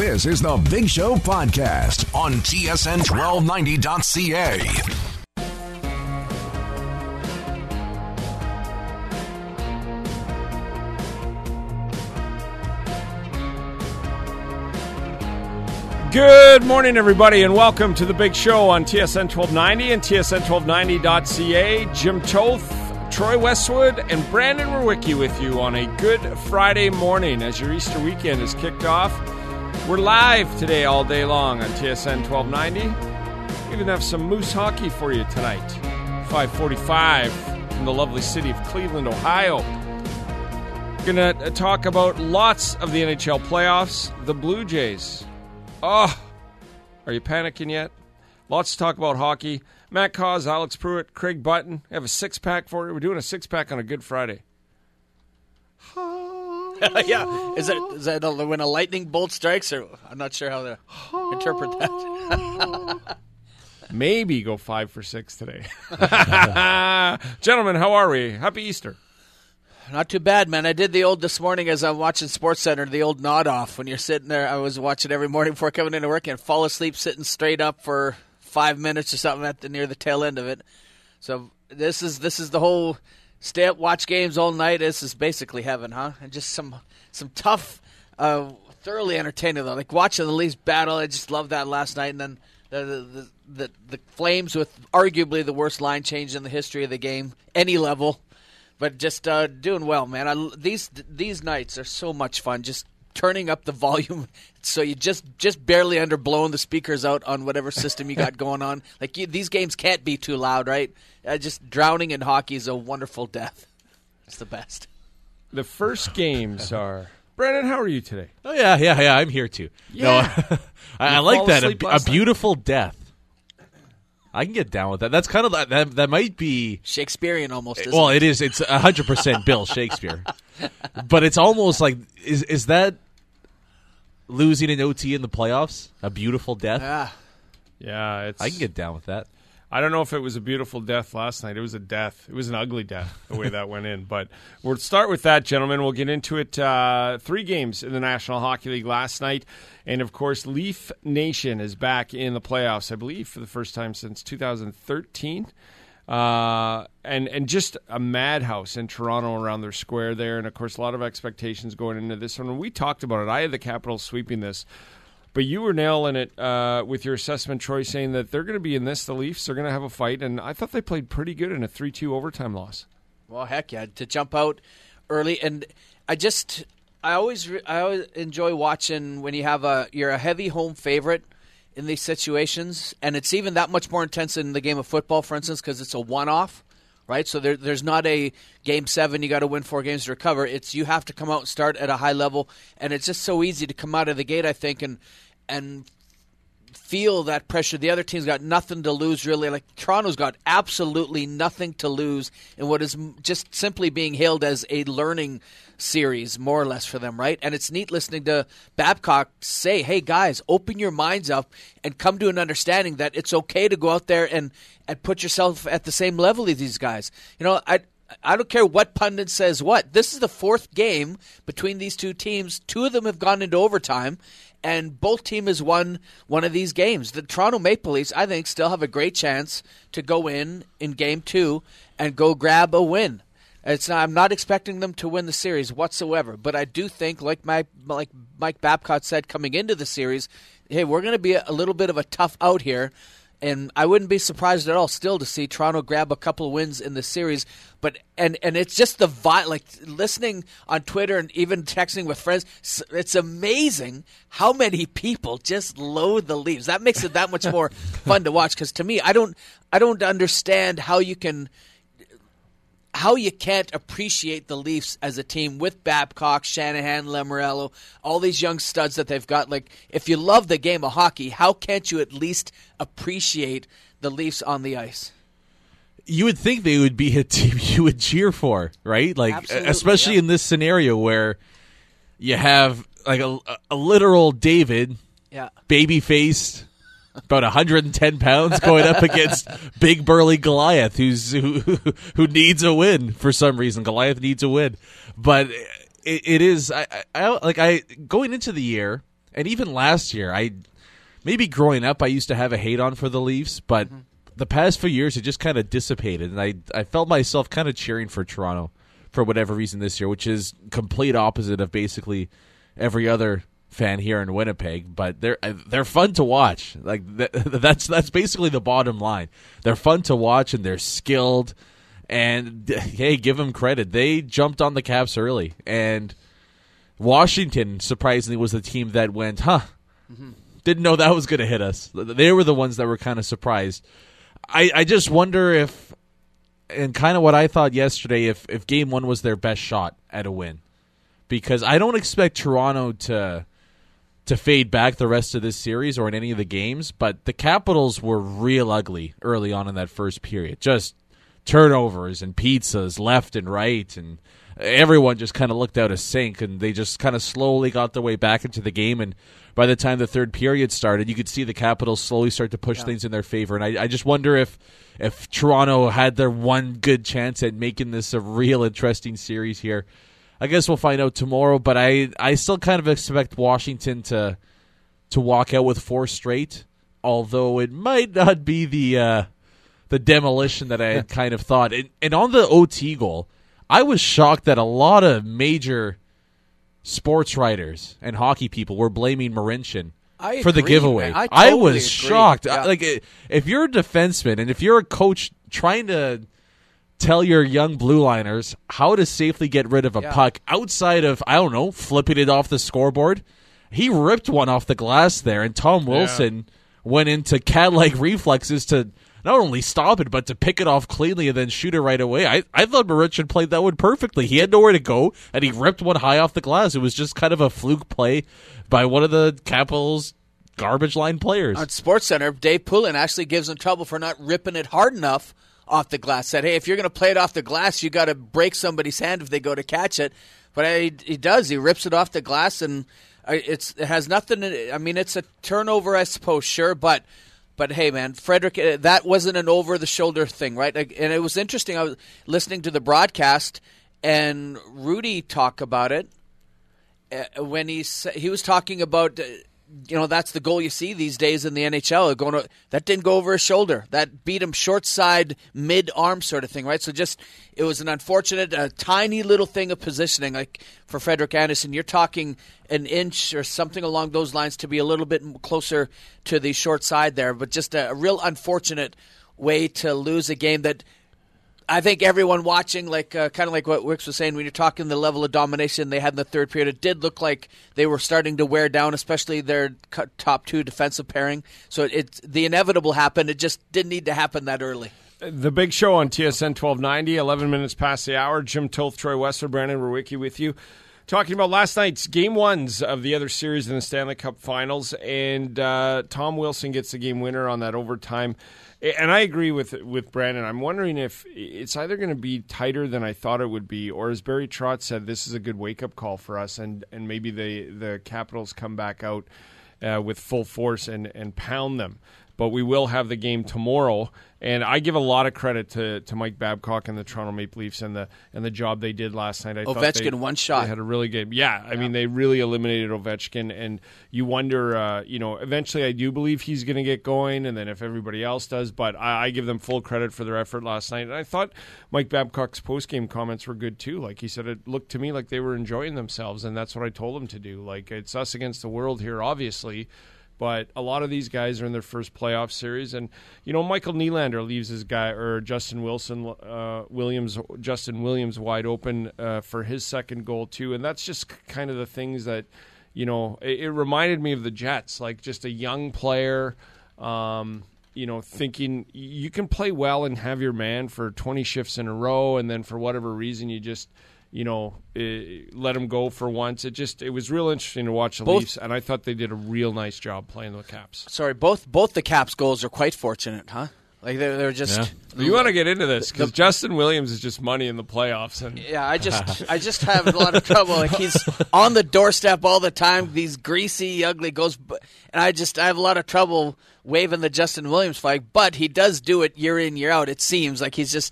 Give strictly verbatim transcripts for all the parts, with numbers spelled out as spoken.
This is the Big Show podcast on T S N twelve ninety dot C A. Good morning, everybody, and welcome to the Big Show on T S N twelve ninety and T S N twelve ninety dot C A. Jim Toth, Troy Westwood, and Brandon Rewicki with you on a good Friday morning as your Easter weekend is kicked off. We're live today all day long on T S N twelve ninety. We even have some Moose hockey for you tonight. five forty-five from the lovely city of Cleveland, Ohio. Going to talk about lots of the N H L playoffs. The Blue Jays. Oh, are you panicking yet? Lots to talk about hockey. Matt Caws, Alex Pruitt, Craig Button. I have a six-pack for you. We're doing a six-pack on a Good Friday. Yeah, is that is that when a lightning bolt strikes, or I'm not sure how to interpret that. Maybe go five for six today. Gentlemen, how are we? Happy Easter. Not too bad, man. I did the old this morning as I'm watching SportsCenter, the old nod off when you're sitting there. I was watching every morning before coming into work and fall asleep sitting straight up for five minutes or something at the near the tail end of it. So this is this is the whole stay up, watch games all night. This is basically heaven, huh? And just some some tough, uh, thoroughly entertaining though. Like watching the Leafs battle, I just loved that last night. And then the the the, the Flames with arguably the worst line change in the history of the game, any level. But just uh, doing well, man. I, these these nights are so much fun. Just turning up the volume so you just just barely under blowing the speakers out on whatever system you got going on. Like you, these games can't be too loud, right? Uh, just drowning in hockey is a wonderful death. It's the best. The first games are. Brandon, how are you today? Oh yeah, yeah, yeah. I'm here too. Yeah. No, I, I like that. A, a beautiful death. I can get down with that. That's kind of that. That might be Shakespearean almost. Isn't well, it? it is. It's a hundred percent Bill Shakespeare, but it's almost like is is that losing an O T in the playoffs a beautiful death? Yeah, Yeah, it's. I can get down with that. I don't know if it was a beautiful death last night. It was a death. It was an ugly death, the way that went in. But we'll start with that, gentlemen. We'll get into it. Uh, three games in the National Hockey League last night. And, of course, Leaf Nation is back in the playoffs, I believe, for the first time since two thousand thirteen. Uh, and, and just a madhouse in Toronto around their square there. And, of course, a lot of expectations going into this one. When we talked about it, I had the Capitals sweeping this. But you were nailing it uh, with your assessment, Troy, saying that they're going to be in this, the Leafs. They're going to have a fight. And I thought they played pretty good in a three two overtime loss. Well, heck yeah, to jump out early. And I just, I always, I always enjoy watching when you have a, you're a heavy home favorite in these situations. And it's even that much more intense in the game of football, for instance, because it's a one-off. Right, so there, there's not a game seven. You got to win four games to recover. It's you have to come out and start at a high level, and it's just so easy to come out of the gate, I think, and and feel that pressure. The other team's got nothing to lose, really. Like Toronto's got absolutely nothing to lose in what is just simply being hailed as a learning series, more or less, for them, right? And it's neat listening to Babcock say, hey, guys, open your minds up and come to an understanding that it's okay to go out there and, and put yourself at the same level as these guys. You know, I I don't care what pundit says what. This is the fourth game between these two teams. Two of them have gone into overtime, and both teams has won one of these games. The Toronto Maple Leafs, I think, still have a great chance to go in in game two and go grab a win. It's not, I'm not expecting them to win the series whatsoever, but I do think, like my like Mike Babcock said coming into the series, hey, we're going to be a, a little bit of a tough out here, and I wouldn't be surprised at all still to see Toronto grab a couple of wins in the series. But and and it's just the vibe, like listening on Twitter and even texting with friends. It's amazing how many people just loathe the Leafs. That makes it that much more fun to watch. Because to me, I don't I don't understand how you can. How you can't appreciate the Leafs as a team with Babcock, Shanahan, Lamoriello, all these young studs that they've got. Like, if you love the game of hockey, how can't you at least appreciate the Leafs on the ice? You would think they would be a team you would cheer for, right? Like, Absolutely, especially yeah. in this scenario where you have like a, a literal David, yeah, baby-faced, about one hundred ten pounds going up against big burly Goliath, who's who, who needs a win for some reason. Goliath needs a win, but it, it is I, I like I going into the year. and even last year, I maybe growing up, I used to have a hate on for the Leafs, but mm-hmm. the past few years, it just kind of dissipated, and I I felt myself kind of cheering for Toronto for whatever reason this year, which is complete opposite of basically every other fan here in Winnipeg. But they're they're fun to watch. Like that's that's basically the bottom line. They're fun to watch, and they're skilled. And hey, give them credit. They jumped on the Caps early, and Washington surprisingly was the team that went, huh? Mm-hmm. Didn't know that was going to hit us. They were the ones that were kind of surprised. I, I just wonder if, and kind of what I thought yesterday, if, if game one was their best shot at a win. Because I don't expect Toronto to to fade back the rest of this series or in any of the games, but the Capitals were real ugly early on in that first period. Just turnovers and pizzas left and right, and everyone just kind of looked out of sync, and they just kind of slowly got their way back into the game. And by the time the third period started, you could see the Capitals slowly start to push yeah. things in their favor. And I, I just wonder if if Toronto had their one good chance at making this a real interesting series here. I guess we'll find out tomorrow, but I, I still kind of expect Washington to to walk out with four straight, although it might not be the uh, the demolition that I had kind of thought. And, and on the O T goal, I was shocked that a lot of major sports writers and hockey people were blaming Marincin I for agree, the giveaway. I, totally I was agree. shocked. Yeah. Like, if you're a defenseman and if you're a coach trying to tell your young blue liners how to safely get rid of a yeah. puck outside of, I don't know, flipping it off the scoreboard, he ripped one off the glass there, and Tom Wilson yeah. went into cat-like reflexes to not only stop it, but to pick it off cleanly and then shoot it right away. I, I thought Marincin played that one perfectly. He had nowhere to go, and he ripped one high off the glass. It was just kind of a fluke play by one of the Capitals' garbage line players. On SportsCenter, Dave Poulin actually gives him trouble for not ripping it hard enough off the glass. Said, hey, if you're going to play it off the glass, you got to break somebody's hand if they go to catch it. But he, he does. He rips it off the glass, and it's it has nothing. I mean, it's a turnover, I suppose, sure, but but hey, man, Frederick, that wasn't an over the shoulder thing, right? And it was interesting. I was listening to the broadcast, and Rudy talk about it when he he was talking about. You know, that's the goal you see these days in the N H L. Going to, that didn't go over his shoulder. That beat him short side, mid-arm sort of thing, right? So just, it was an unfortunate, a tiny little thing of positioning. Like for Frederik Andersen, you're talking an inch or something along those lines to be a little bit closer to the short side there. But just a, a real unfortunate way to lose a game that I think everyone watching, like uh, kind of like what Wicks was saying, when you're talking the level of domination they had in the third period, it did look like they were starting to wear down, especially their top two defensive pairing. So it, it the inevitable happened. It just didn't need to happen that early. The Big Show on T S N twelve ninety, eleven minutes past the hour. Jim Toth, Troy Westwood, Brandon Rowicki with you. Talking about last night's game ones of the other series in the Stanley Cup Finals, and uh, Tom Wilson gets the game winner on that overtime. And I agree with with Brandon. I'm wondering if it's either going to be tighter than I thought it would be, or as Barry Trotz said, this is a good wake-up call for us, and, and maybe the, the Capitals come back out uh, with full force and, and pound them. But we will have the game tomorrow, and I give a lot of credit to, to Mike Babcock and the Toronto Maple Leafs and the and the job they did last night. I Ovechkin, they, one shot. They had a really good, yeah. I yeah. mean, they really eliminated Ovechkin, and you wonder, uh, you know, eventually I do believe he's going to get going, and then if everybody else does. But I, I give them full credit for their effort last night, and I thought Mike Babcock's post-game comments were good too. Like he said, it looked to me like they were enjoying themselves, and that's what I told them to do. Like it's us against the world here, obviously. But a lot of these guys are in their first playoff series, and you know Michael Nylander leaves his guy or Justin Wilson uh, Williams Justin Williams wide open uh, for his second goal too, and that's just kind of the things that you know it, it reminded me of the Jets, like just a young player, um, you know, thinking you can play well and have your man for twenty shifts in a row, and then for whatever reason you just. You know, it, let them go for once. It just it was real interesting to watch the both, Leafs, and I thought they did a real nice job playing the Caps. Sorry, both both the Caps goals are quite fortunate, huh? Like they're they're just. Yeah. You want to get into this because Justin Williams is just money in the playoffs, and yeah, I just I just have a lot of trouble. Like he's on the doorstep all the time. These greasy, ugly goals, and I just I have a lot of trouble waving the Justin Williams flag. But he does do it year in year out. It seems like he's just.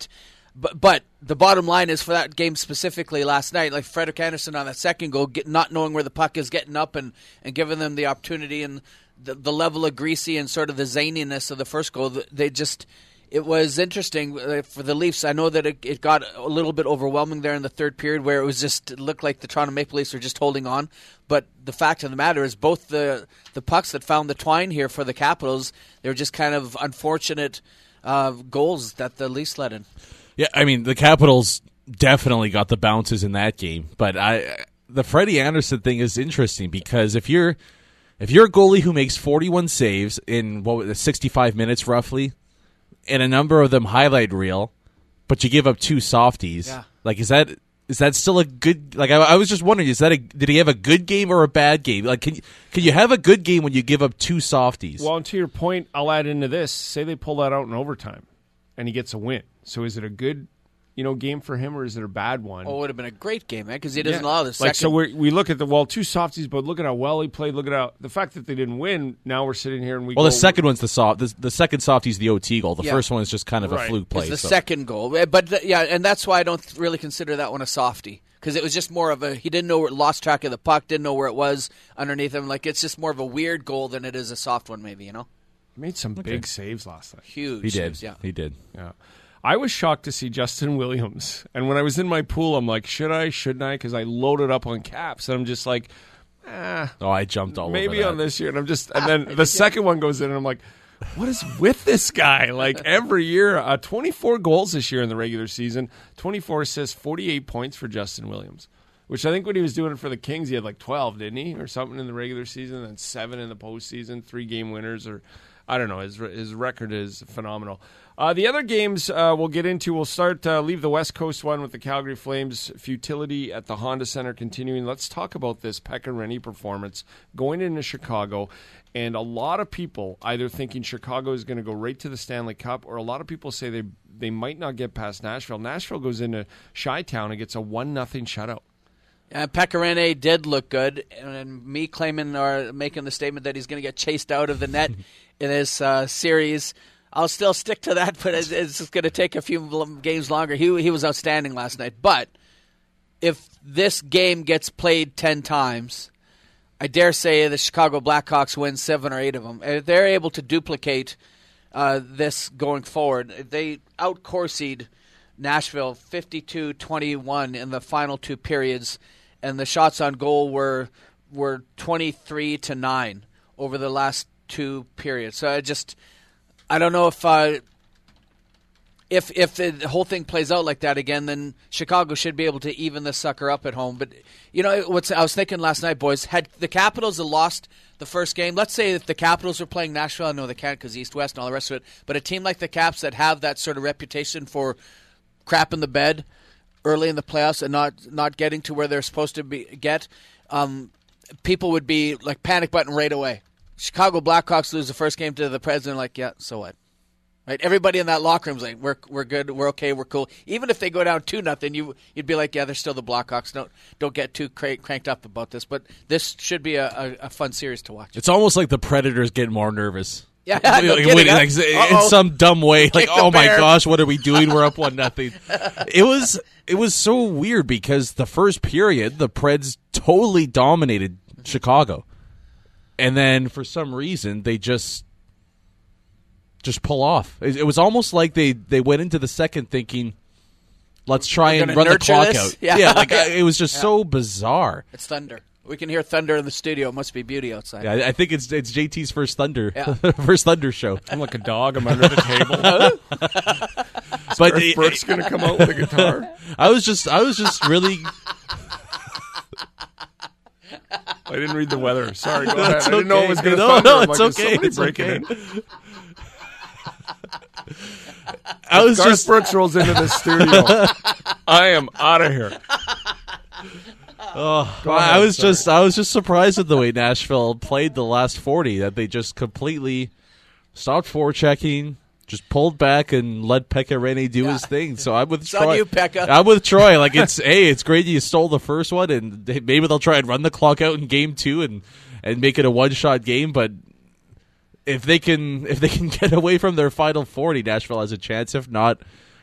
But but the bottom line is for that game specifically last night, like Frederik Andersen on that second goal, get, not knowing where the puck is, getting up and, and giving them the opportunity, and the, the level of greasy and sort of the zaniness of the first goal, they just it was interesting for the Leafs. I know that it, it got a little bit overwhelming there in the third period, where it was just it looked like the Toronto Maple Leafs were just holding on. But the fact of the matter is, both the the pucks that found the twine here for the Capitals, they were just kind of unfortunate uh, goals that the Leafs let in. Yeah, I mean, the Capitals definitely got the bounces in that game, but I the Freddie Andersen thing is interesting because if you're if you're a goalie who makes forty-one saves in what was it, sixty-five minutes roughly, and a number of them highlight reel, but you give up two softies, yeah. like is that is that still a good? Like I, I was just wondering, is that a did he have a good game or a bad game? Like can you, can you have a good game when you give up two softies? Well, and to your point, I'll add into this. Say they pull that out in overtime, and he gets a win. So is it a good, you know, game for him, or is it a bad one? Oh, it would have been a great game, man, because he doesn't yeah. allow the second. Like, so we we look at the well, two softies, but look at how well he played. Look at how the fact that they didn't win. Now we're sitting here and we. Well, go, the second one's the soft. The, the second softy's the O T goal. The Yeah. first one is just kind of Right. a fluke play. It's the so. second goal, but th- yeah, and that's why I don't really consider that one a softie, because it was just more of a he didn't know where lost track of the puck, didn't know where it was underneath him. Like it's just more of a weird goal than it is a soft one, maybe, you know. He made some Okay. big saves last night. Huge. He did. saves, yeah. He did. Yeah. I was shocked to see Justin Williams. And when I was in my pool, I'm like, should I, shouldn't I? Because I loaded up on caps. And I'm just like, ah. Oh, I jumped all maybe over on that. this year. And I'm just, and then the second one goes in, and I'm like, what is with this guy? Like every year, uh, twenty-four goals this year in the regular season, twenty-four assists, forty-eight points for Justin Williams. Which I think when he was doing it for the Kings, he had like twelve, didn't he? Or something in the regular season, and then seven in the postseason, three game winners, or I don't know. His his record is phenomenal. Uh, the other games uh, we'll get into, we'll start, uh, leave the West Coast one with the Calgary Flames futility at the Honda Center continuing. Let's talk about this Pekka Rinne performance going into Chicago. And a lot of people either thinking Chicago is going to go right to the Stanley Cup, or a lot of people say they they might not get past Nashville. Nashville goes into Chi-Town and gets a one nothing shutout. Uh, Pekka Rinne did look good, and me claiming or making the statement that he's going to get chased out of the net in this uh, series, I'll still stick to that, but it's, it's going to take a few games longer. He he was outstanding last night, but if this game gets played ten times, I dare say the Chicago Blackhawks win seven or eight of them. If they're able to duplicate uh, this going forward, they out-Corsied Nashville fifty-two twenty-one in the final two periods, and the shots on goal were were twenty-three to nine over the last two periods. So I just I don't know if uh, if if the whole thing plays out like that again, then Chicago should be able to even the sucker up at home. But you know what's I was thinking last night, boys, had the Capitals had lost the first game, let's say if the Capitals were playing Nashville, I know they can't because East-West and all the rest of it, but a team like the Caps that have that sort of reputation for crap in the bed early in the playoffs and not not getting to where they're supposed to be get, um, people would be like panic button right away. Chicago Blackhawks lose the first game to the President, like, yeah, so what? Right? Everybody in that locker room's like, we're we're good, we're okay, we're cool. Even if they go down two nothing, you you'd be like, yeah, they're still the Blackhawks. Don't don't get too crank, cranked up about this. But this should be a, a, a fun series to watch. It's almost like the Predators get more nervous. Yeah, like, no like, kidding, wait, huh? like, in Uh-oh. some dumb way, like, Kick the oh my bear. gosh, what are we doing? We're up one nothing. It was it was so weird because the first period, the Preds totally dominated Chicago, and then for some reason they just just pull off. It, it was almost like they, they went into the second thinking, let's try We're and gonna run the nurture clock this? out. Yeah. like I, it was just so bizarre. It's thunder. We can hear thunder in the studio. It must be beauty outside. Yeah, I, I think it's it's J T's first thunder, Yeah. first thunder show. I'm like a dog. I'm under the table. But Garth it- Brooks going to come out with a guitar. I was just I was just really. I didn't read the weather. Sorry, go ahead. It's I didn't know okay. it was going to No, thunder. no, I'm it's like, is okay. somebody It's breaking okay. in? I was Garth just Brooks rolls into the studio. I am out of here. Oh, Go I ahead, was sorry. just I was just surprised at the way Nashville played the last forty, that they just completely stopped forechecking, just pulled back and let Pekka Rinne do Yeah. his thing. So I'm with It's Troy. on you, Pekka. I'm with Troy. Like it's hey, it's great you stole the first one, and they- maybe they'll try and run the clock out in game two and and make it a one shot game. But if they can if they can get away from their final forty, Nashville has a chance. If not,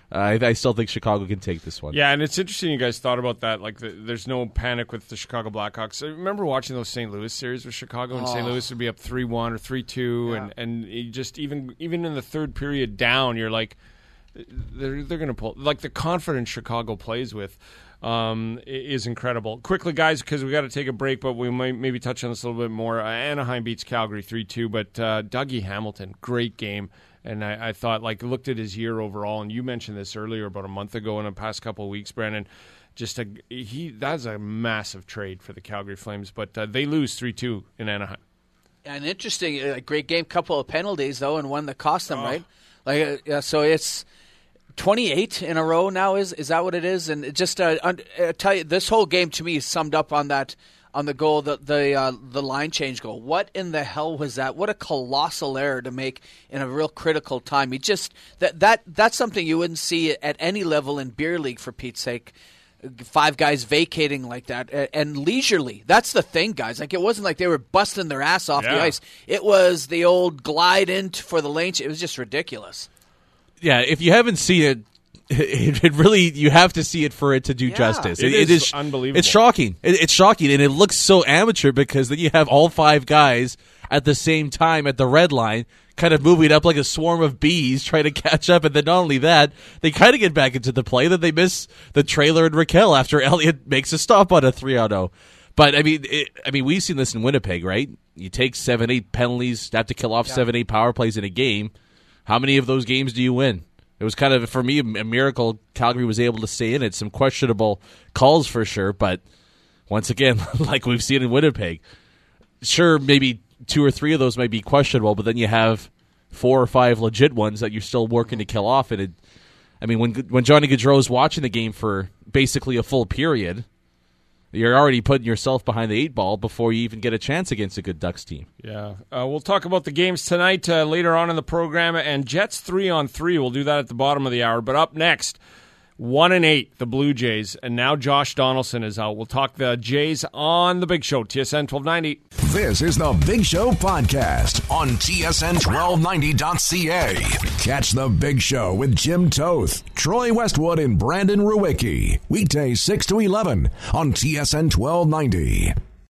Uh, I, I still think Chicago can take this one. Yeah, and it's interesting you guys thought about that. Like, the, there's no panic with the Chicago Blackhawks. I remember watching those Saint Louis series with Chicago, and Oh. Saint Louis would be up three one or three two, Yeah. and and you just even even in the third period down, you're like, they're they're going to pull. Like, the confidence Chicago plays with um, is incredible. Quickly, guys, because we got to take a break, but we might maybe touch on this a little bit more. Uh, Anaheim beats Calgary three two, but uh, Dougie Hamilton, great game. And I, I thought, like, looked at his year overall, and you mentioned this earlier about a month ago in the past couple of weeks, Brandon. Just a he that's a massive trade for the Calgary Flames, but uh, they lose three two in Anaheim. An interesting, uh, great game. Couple of penalties though, and one that cost them. Oh. Right, like uh, yeah, so it's twenty-eight in a row now. Is is that what it is? And it just uh, un- uh, tell you, this whole game to me is summed up on that. On the goal, the the uh, the line change goal. What in the hell was that? What a colossal error to make in a real critical time. You just that that that's something you wouldn't see at any level in beer league, for Pete's sake. Five guys vacating like that and leisurely. That's the thing, guys. Like, it wasn't like they were busting their ass off Yeah. the ice. It was the old glide in for the lane. It was just ridiculous. Yeah, if you haven't seen it, it, it really, you have to see it for it to do Yeah. justice. It it is unbelievable. It's shocking. It, it's shocking, and it looks so amateur because then you have all five guys at the same time at the red line, kind of moving up like a swarm of bees trying to catch up. And then not only that, they kind of get back into the play. Then they miss the trailer and Raquel after Elliott makes a stop on a three on oh. But, I mean, it, I mean, we've seen this in Winnipeg, right? You take seven, eight penalties, have to kill off Yeah. seven, eight power plays in a game. How many of those games do you win? It was kind of, for me, a miracle Calgary was able to stay in it. Some questionable calls for sure, but once again, like we've seen in Winnipeg, sure, maybe two or three of those might be questionable, but then you have four or five legit ones that you're still working to kill off. And it, I mean, when when Johnny Gaudreau is watching the game for basically a full period, you're already putting yourself behind the eight ball before you even get a chance against a good Ducks team. Yeah, uh, we'll talk about the games tonight uh, later on in the program, and Jets three on three. We'll do that at the bottom of the hour. But up next, one and eight, the Blue Jays, and now Josh Donaldson is out. We'll talk the Jays on the Big Show, T S N twelve ninety. This is the Big Show podcast on T S N twelve ninety dot C A. Catch the Big Show with Jim Toth, Troy Westwood, and Brandon Rewicki. Weekdays six to eleven on T S N twelve ninety.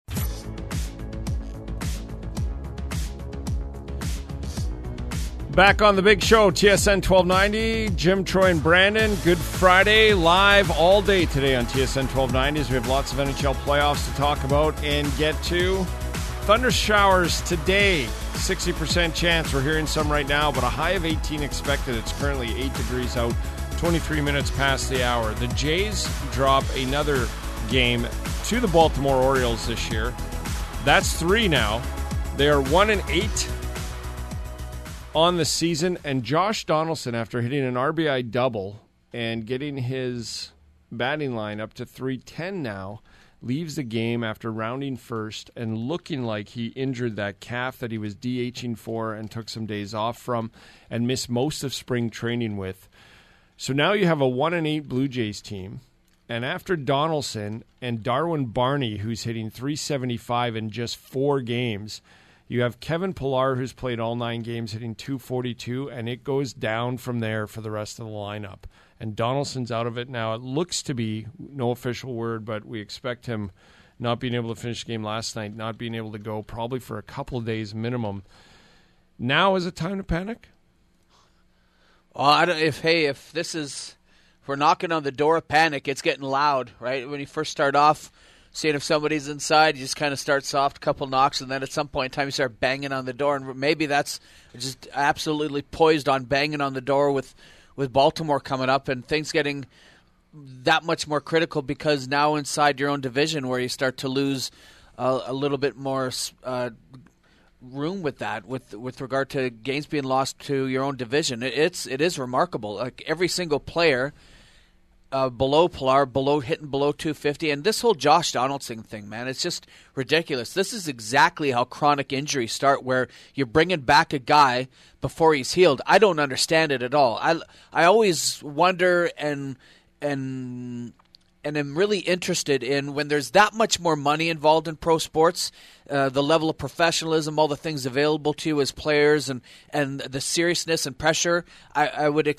Back on the Big Show, T S N twelve ninety. Jim, Troy, and Brandon. Good Friday, live all day today on T S N twelve ninety. We have lots of N H L playoffs to talk about and get to. Thunder showers today, sixty percent chance. We're hearing some right now, but a high of eighteen expected. It's currently eight degrees out, twenty-three minutes past the hour. The Jays drop another game to the Baltimore Orioles this year. That's three now. They are one and eight on the season, and Josh Donaldson, after hitting an R B I double and getting his batting line up to three ten now, leaves the game after rounding first and looking like he injured that calf that he was DHing for and took some days off from and missed most of spring training with. So now you have a one and eight Blue Jays team, and after Donaldson and Darwin Barney, who's hitting three seventy-five in just four games, you have Kevin Pillar, who's played all nine games, hitting two forty-two, and it goes down from there for the rest of the lineup. And Donaldson's out of it now. It looks to be, no official word, but we expect him not being able to finish the game last night, not being able to go probably for a couple of days minimum. Now is it time to panic? Well, I don't, if hey, if this is, if we're knocking on the door of panic, it's getting loud, right? When you first start off, seeing if somebody's inside, you just kind of start soft, couple knocks, and then at some point in time you start banging on the door, and maybe that's just absolutely poised on banging on the door with, with Baltimore coming up and things getting that much more critical because now inside your own division where you start to lose uh, a little bit more uh, room with that, with with regard to games being lost to your own division. It, it's it is remarkable. Like every single player. Uh, below Pillar, below hitting below two fifty, and this whole Josh Donaldson thing, man, it's just ridiculous. This is exactly how chronic injuries start, where you're bringing back a guy before he's healed. I don't understand it at all. I I always wonder and and and am really interested in when there's that much more money involved in pro sports, uh, the level of professionalism, all the things available to you as players, and and the seriousness and pressure. I, I would accept.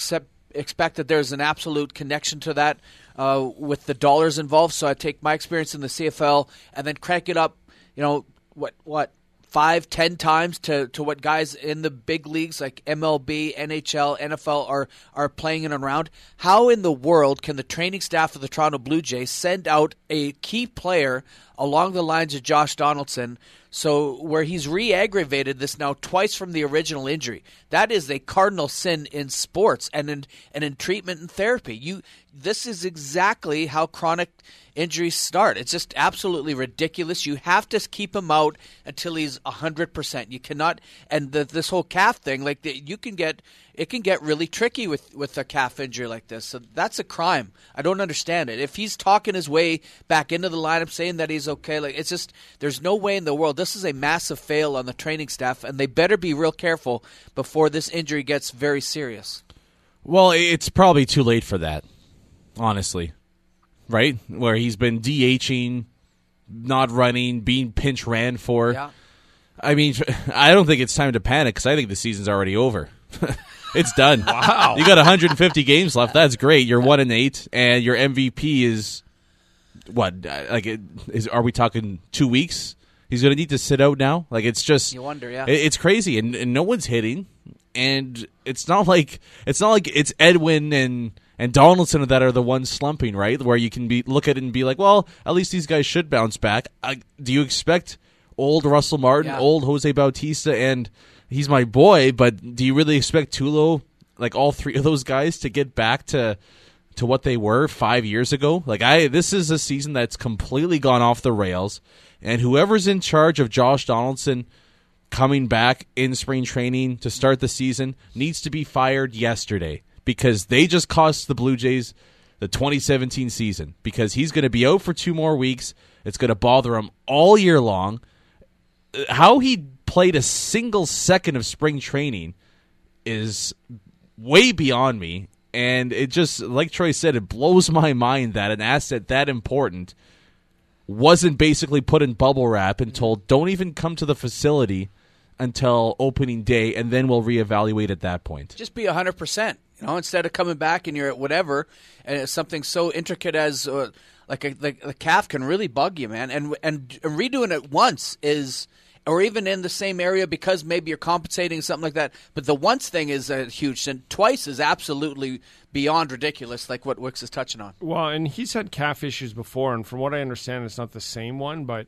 expect that there's an absolute connection to that uh, with the dollars involved. So I take my experience in the C F L and then crank it up, you know, what, what, five, ten times to, to what guys in the big leagues like M L B, N H L, N F L are, are playing in and around. How in the world can the training staff of the Toronto Blue Jays send out a key player along the lines of Josh Donaldson, so where he's re-aggravated this now twice from the original injury? That is a cardinal sin in sports and in and in treatment and therapy. You, this is exactly how chronic injuries start. It's just absolutely ridiculous. You have to keep him out until he's one hundred percent. You cannot, and the, this whole calf thing, like the, you can get, it can get really tricky with, with a calf injury like this. So that's a crime. I don't understand it. If he's talking his way back into the lineup, saying that he's okay, like it's just, there's no way in the world. This is a massive fail on the training staff, and they better be real careful before this injury gets very serious. Well, it's probably too late for that, honestly. Right? Where he's been DHing, not running, being pinch ran for. Yeah. I mean, I don't think it's time to panic because I think the season's already over. It's done. Wow. You got one hundred fifty games left. That's great. You're one and eight, and your M V P is what? Like, is are we talking two weeks? He's going to need to sit out now. Like, it's just You wonder, yeah. It's crazy, and, and no one's hitting, and it's not like it's not like it's Edwin and. And Donaldson that are the ones slumping, right? Where you can be look at it and be like, well, at least these guys should bounce back. Uh, do you expect old Russell Martin, yeah. old Jose Bautista, and he's my boy, but do you really expect Tulo, like all three of those guys, to get back to to what they were five years ago? Like I, this is a season that's completely gone off the rails, and whoever's in charge of Josh Donaldson coming back in spring training to start the season needs to be fired yesterday. Because they just cost the Blue Jays the twenty seventeen season. Because he's going to be out for two more weeks. It's going to bother him all year long. How he played a single second of spring training is way beyond me. And it just, like Troy said, it blows my mind that an asset that important wasn't basically put in bubble wrap and told, don't even come to the facility until opening day, and then we'll reevaluate at that point. Just be one hundred percent. You know, instead of coming back and you're at whatever, and it's something so intricate as uh, like a like the calf can really bug you, man. And and redoing it once is, or even in the same area because maybe you're compensating something like that. But the once thing is a huge sin. Twice is absolutely beyond ridiculous, like what Wicks is touching on. Well, and he's had calf issues before, and from what I understand, it's not the same one, but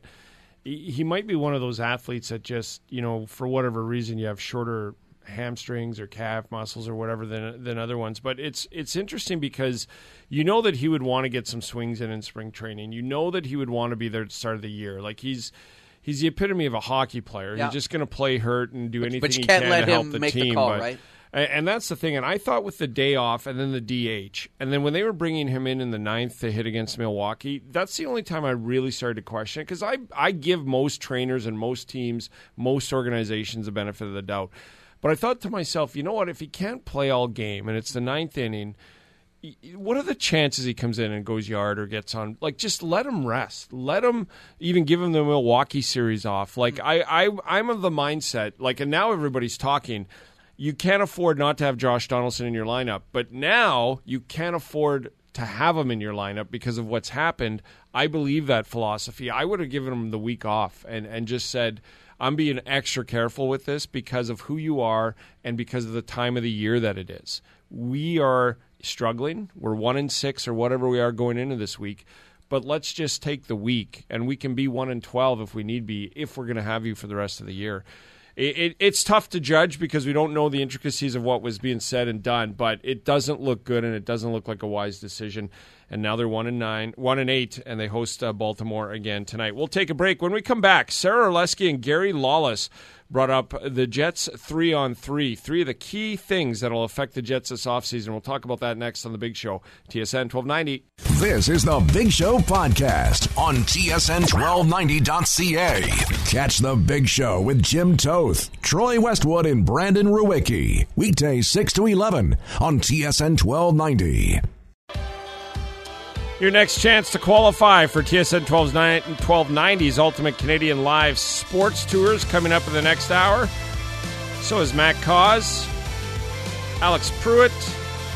he might be one of those athletes that just, you know, for whatever reason, you have shorter hamstrings or calf muscles or whatever than than other ones. But it's it's interesting because you know that he would want to get some swings in in spring training. You know that he would want to be there at the start of the year. Like he's he's the epitome of a hockey player. Yeah. He's just going to play hurt and do But, anything but you he can't can let to help him the make team. the call, but, right? And that's the thing. And I thought with the day off and then the D H, and then when they were bringing him in in the ninth to hit against Milwaukee, that's the only time I really started to question it because I, I give most trainers and most teams, most organizations the benefit of the doubt. But I thought to myself, you know what, if he can't play all game and it's the ninth inning, what are the chances he comes in and goes yard or gets on? Like, just let him rest. Let him even give him the Milwaukee series off. Like, I, I, I'm of the mindset, like, and now everybody's talking, you can't afford not to have Josh Donaldson in your lineup. But now you can't afford to have him in your lineup because of what's happened. I believe that philosophy. I would have given him the week off and, and just said, I'm being extra careful with this because of who you are and because of the time of the year that it is. We are struggling. We're one and six or whatever we are going into this week. But let's just take the week, and we can be one and twelve if we need be, if we're going to have you for the rest of the year. It, it, it's tough to judge because we don't know the intricacies of what was being said and done, but it doesn't look good and it doesn't look like a wise decision. And now they're one and nine, one and eight, and they host uh, Baltimore again tonight. We'll take a break. When we come back, Sarah Orlesky and Gary Lawless brought up the Jets three on three, three of the key things that will affect the Jets this offseason. We'll talk about that next on The Big Show, T S N twelve ninety. This is The Big Show podcast on T S N twelve ninety dot C A. Catch The Big Show with Jim Toth, Troy Westwood, and Brandon Ruwicki. Weekdays six to eleven on T S N twelve ninety. Your next chance to qualify for T S N twelve ninety's Ultimate Canadian Live Sports Tours coming up in the next hour. So is Matt Cause, Alex Pruitt,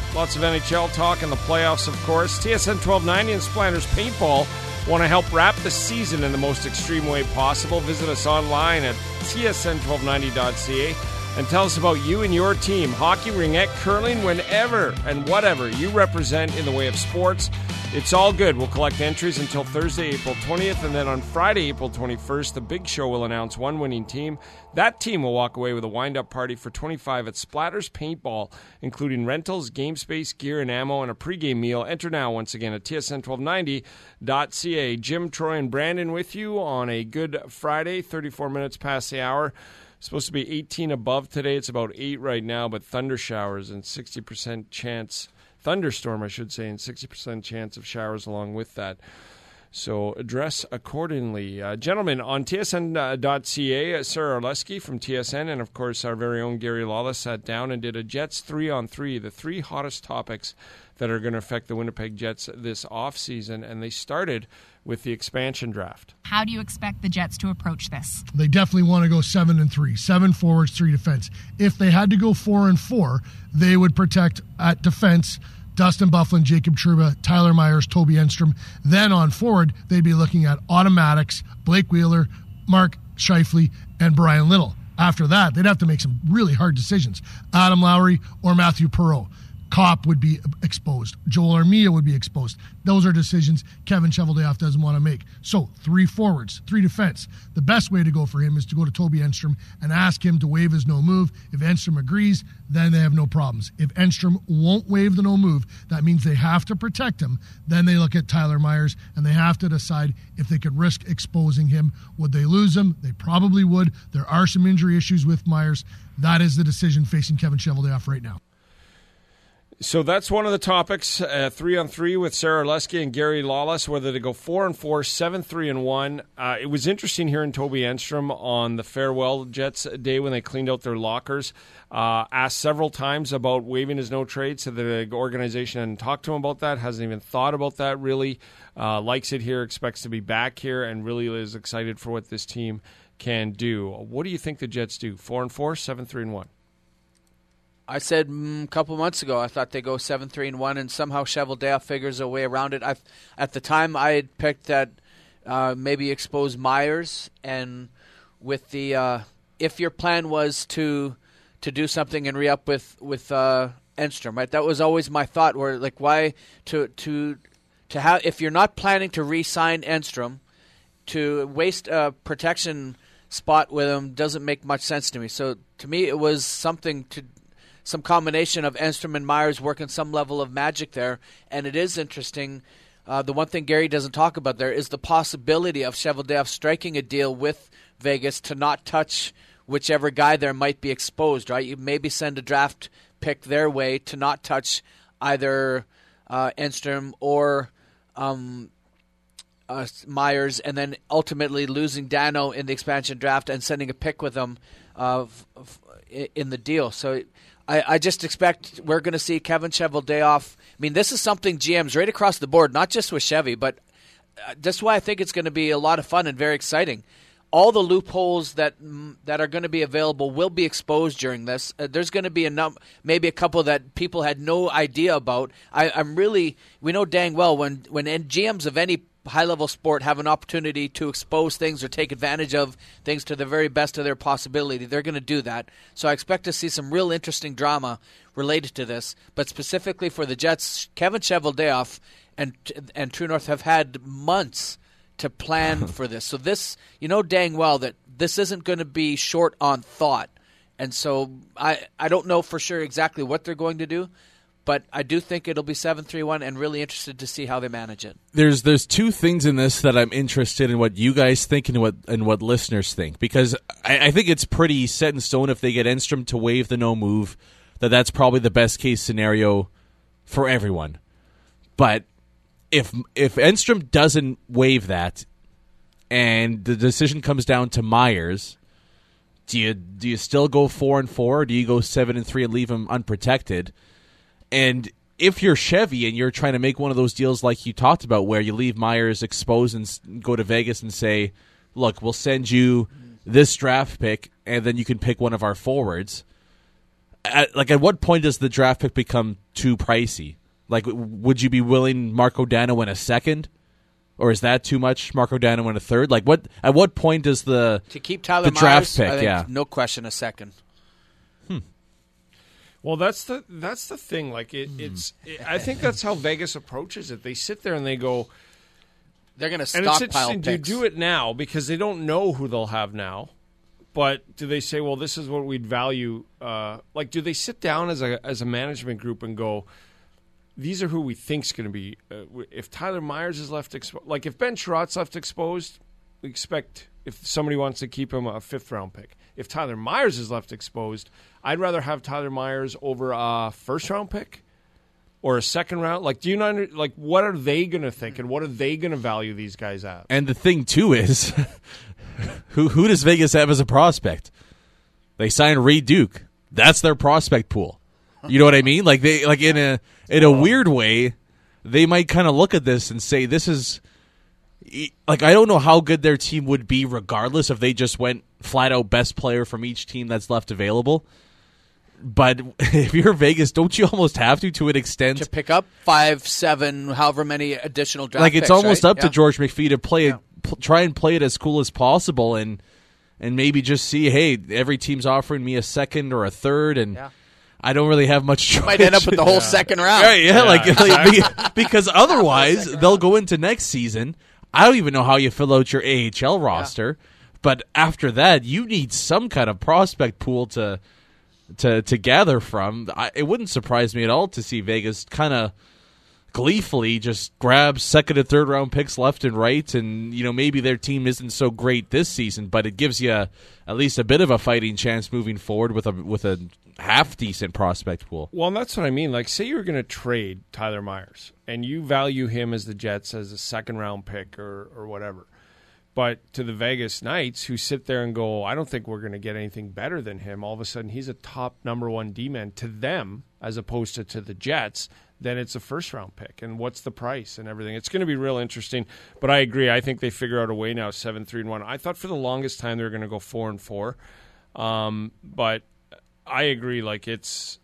Lots of N H L talk and the playoffs, of course. T S N twelve ninety and Splinters Paintball want to help wrap the season in the most extreme way possible. Visit us online at T S N twelve ninety dot C A and tell us about you and your team. Hockey, ringette, curling, whenever and whatever you represent in the way of sports. It's all good. We'll collect entries until Thursday, April twentieth, and then on Friday, April twenty-first, the Big Show will announce one winning team. That team will walk away with a wind-up party for twenty-five at Splatters Paintball, including rentals, game space, gear, and ammo, and a pregame meal. Enter now once again at T S N twelve ninety dot C A. Jim, Troy, and Brandon with you on a good Friday, thirty-four minutes past the hour. Supposed to be eighteen above today. It's about eight right now, but thunder showers and sixty percent chance... Thunderstorm, I should say, and sixty percent chance of showers along with that. So address accordingly. Uh, gentlemen, on T S N dot C A, uh, Sarah Orlesky from T S N and, of course, our very own Gary Lawless sat down and did a Jets three-on-three, the three hottest topics that are going to affect the Winnipeg Jets this offseason, and they started with the expansion draft. How do you expect the Jets to approach this? They definitely want to go seven and three, seven forwards, three defense. If they had to go four and four, they would protect at defense Dustin Byfuglien, Jacob Trouba, Tyler Myers, Toby Enstrom. Then on forward, they'd be looking at automatics, Blake Wheeler, Mark Scheifele, and Brian Little. After that, they'd have to make some really hard decisions. Adam Lowry or Matthew Perreault. Kopp would be exposed. Joel Armia would be exposed. Those are decisions Kevin Cheveldayoff doesn't want to make. So three forwards, three defense. The best way to go for him is to go to Toby Enstrom and ask him to waive his no move. If Enstrom agrees, then they have no problems. If Enstrom won't waive the no move, that means they have to protect him. Then they look at Tyler Myers and they have to decide if they could risk exposing him. Would they lose him? They probably would. There are some injury issues with Myers. That is the decision facing Kevin Cheveldayoff right now. So that's one of the topics, uh, three on three with Sarah Orlesky and Gary Lawless, whether to go four and four, seven, three and one. Uh, it was interesting hearing Toby Enstrom on the farewell Jets day when they cleaned out their lockers. Uh, asked several times about waiving his no trade, so the organization hadn't talked to him about that, hasn't even thought about that really. Uh, likes it here, expects to be back here, and really is excited for what this team can do. What do you think the Jets do? Four and four, seven, three and one. I said mm, a couple months ago I thought they'd go seven three and one, and somehow Cheveldayoff figures a way around it. I, at the time, I had picked that uh, maybe expose Myers, and with the uh, if your plan was to to do something and re-up with with uh, Enstrom, right? That was always my thought. Where like why to to to have if you're not planning to re-sign Enstrom, to waste a protection spot with him doesn't make much sense to me. So to me, it was something to. Some combination of Enstrom and Myers working some level of magic there. And it is interesting. Uh, the one thing Gary doesn't talk about there is the possibility of Cheveldayoff striking a deal with Vegas to not touch whichever guy there might be exposed, right? You maybe send a draft pick their way to not touch either uh, Enstrom or um, uh, Myers, and then ultimately losing Dano in the expansion draft and sending a pick with them uh, in the deal. So I, I just expect we're going to see Kevin Cheveldayoff. I mean, this is something G Ms right across the board, not just with Chevy, but that's why I think it's going to be a lot of fun and very exciting. All the loopholes that that are going to be available will be exposed during this. Uh, there's going to be a num- maybe a couple that people had no idea about. I, I'm really we know dang well when when G Ms of any high-level sport have an opportunity to expose things or take advantage of things to the very best of their possibility, they're going to do that. So I expect to see some real interesting drama related to this. But specifically for the Jets, Kevin Cheveldayoff and and True North have had months to plan for this. So this, you know dang well that this isn't going to be short on thought. And so I, I don't know for sure exactly what they're going to do, but I do think it'll be seven three one, and really interested to see how they manage it. There's there's two things in this that I'm interested in what you guys think and what and what listeners think, because I, I think it's pretty set in stone if they get Enstrom to waive the no move, that that's probably the best case scenario for everyone. But if if Enstrom doesn't waive that and the decision comes down to Myers, do you do you still go four and four, or do you go seven and three and leave him unprotected? And if you're Chevy and you're trying to make one of those deals like you talked about where you leave Myers exposed and go to Vegas and say, look, we'll send you this draft pick and then you can pick one of our forwards, at, like at what point does the draft pick become too pricey? Like, would you be willing Marco Dano in a second? Or is that too much, Marco Dano in a third? Like, what? At what point does the to keep Tyler the Myers, draft pick? I think, yeah, no question, a second. Hmm. Well, that's the that's the thing. Like, it, it's. It, I think that's how Vegas approaches it. They sit there and they go, they're going to and it's stockpile interesting. picks. Do you do it now because they don't know who they'll have now? But do they say, well, this is what we'd value? Uh, like, do they sit down as a as a management group and go, these are who we think's going to be. Uh, if Tyler Myers is left exposed, like if Ben Sherratt's left exposed, we expect if somebody wants to keep him a fifth round pick. If Tyler Myers is left exposed, I'd rather have Tyler Myers over a first round pick or a second round. Like, do you not like what are they going to think and what are they going to value these guys at? And the thing too is, who who does Vegas have as a prospect? They signed Reed Duke. That's their prospect pool. You know what I mean? Like they like in a in a weird way, they might kind of look at this and say, "This is like I don't know how good their team would be, regardless if they just went flat out best player from each team that's left available." But if you're Vegas, don't you almost have to to an extent to pick up five, seven, however many additional draft like it's picks, almost right? up yeah. to George McPhee to play Yeah. it, pl- try and play it as cool as possible, and and maybe just see, hey, every team's offering me a second or a third, and. Yeah. I don't really have much choice. Might end up with the whole yeah. second round. Right, yeah, yeah like, exactly. like because otherwise they'll go into next season. I don't even know how you fill out your A H L roster, yeah. but after that, you need some kind of prospect pool to to to gather from. I, it wouldn't surprise me at all to see Vegas kind of gleefully just grab second and third round picks left and right, and you know maybe their team isn't so great this season, but it gives you a, at least a bit of a fighting chance moving forward with a with a half decent prospect pool. Well, and that's what I mean. Like, say you're going to trade Tyler Myers, and you value him as the Jets as a second round pick or or whatever. But to the Vegas Knights, who sit there and go, I don't think we're going to get anything better than him, all of a sudden he's a top number one D-man to them as opposed to to the Jets, then it's a first-round pick. And what's the price and everything? It's going to be real interesting. But I agree. I think they figure out a way now, seven three and one. I thought for the longest time they were going to go four and four. Um, but I agree. Like, it's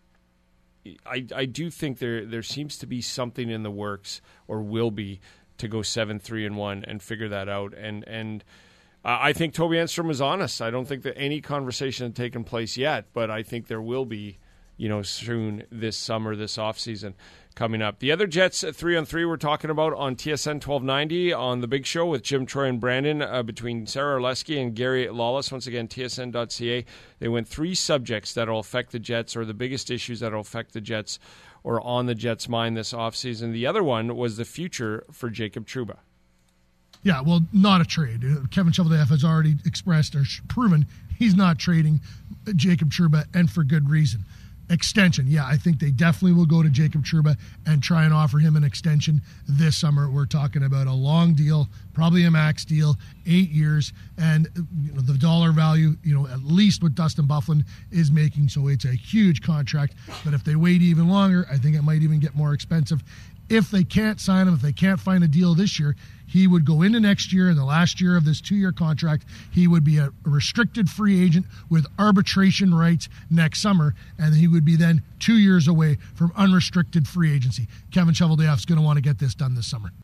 I, I do think there there seems to be something in the works, or will be, to go seven three and one and figure that out. And and uh, I think Toby Enstrom was honest. I don't think that any conversation had taken place yet, but I think there will be, you know, soon this summer, this offseason coming up. The other Jets at three on three we're talking about on T S N twelve ninety on The Big Show with Jim, Troy, and Brandon, uh, between Sarah Orlesky and Gary Lawless. Once again, T S N dot C A. They went three subjects that will affect the Jets, or the biggest issues that will affect the Jets, or on the Jets' mind this offseason. The other one was the future for Jacob Trouba. Yeah, well, not a trade. Kevin Cheveldayoff has already expressed or proven he's not trading Jacob Trouba, and for good reason. Extension, yeah, I think they definitely will go to Jacob Trouba and try and offer him an extension this summer. We're talking about a long deal, probably a max deal, eight years, and you know, the dollar value, you know, at least what Dustin Byfuglien is making, so it's a huge contract. But if they wait even longer, I think it might even get more expensive. If they can't sign him, if they can't find a deal this year, he would go into next year, in the last year of this two-year contract, he would be a restricted free agent with arbitration rights next summer, and he would be then two years away from unrestricted free agency. Kevin Cheveldayoff is going to want to get this done this summer.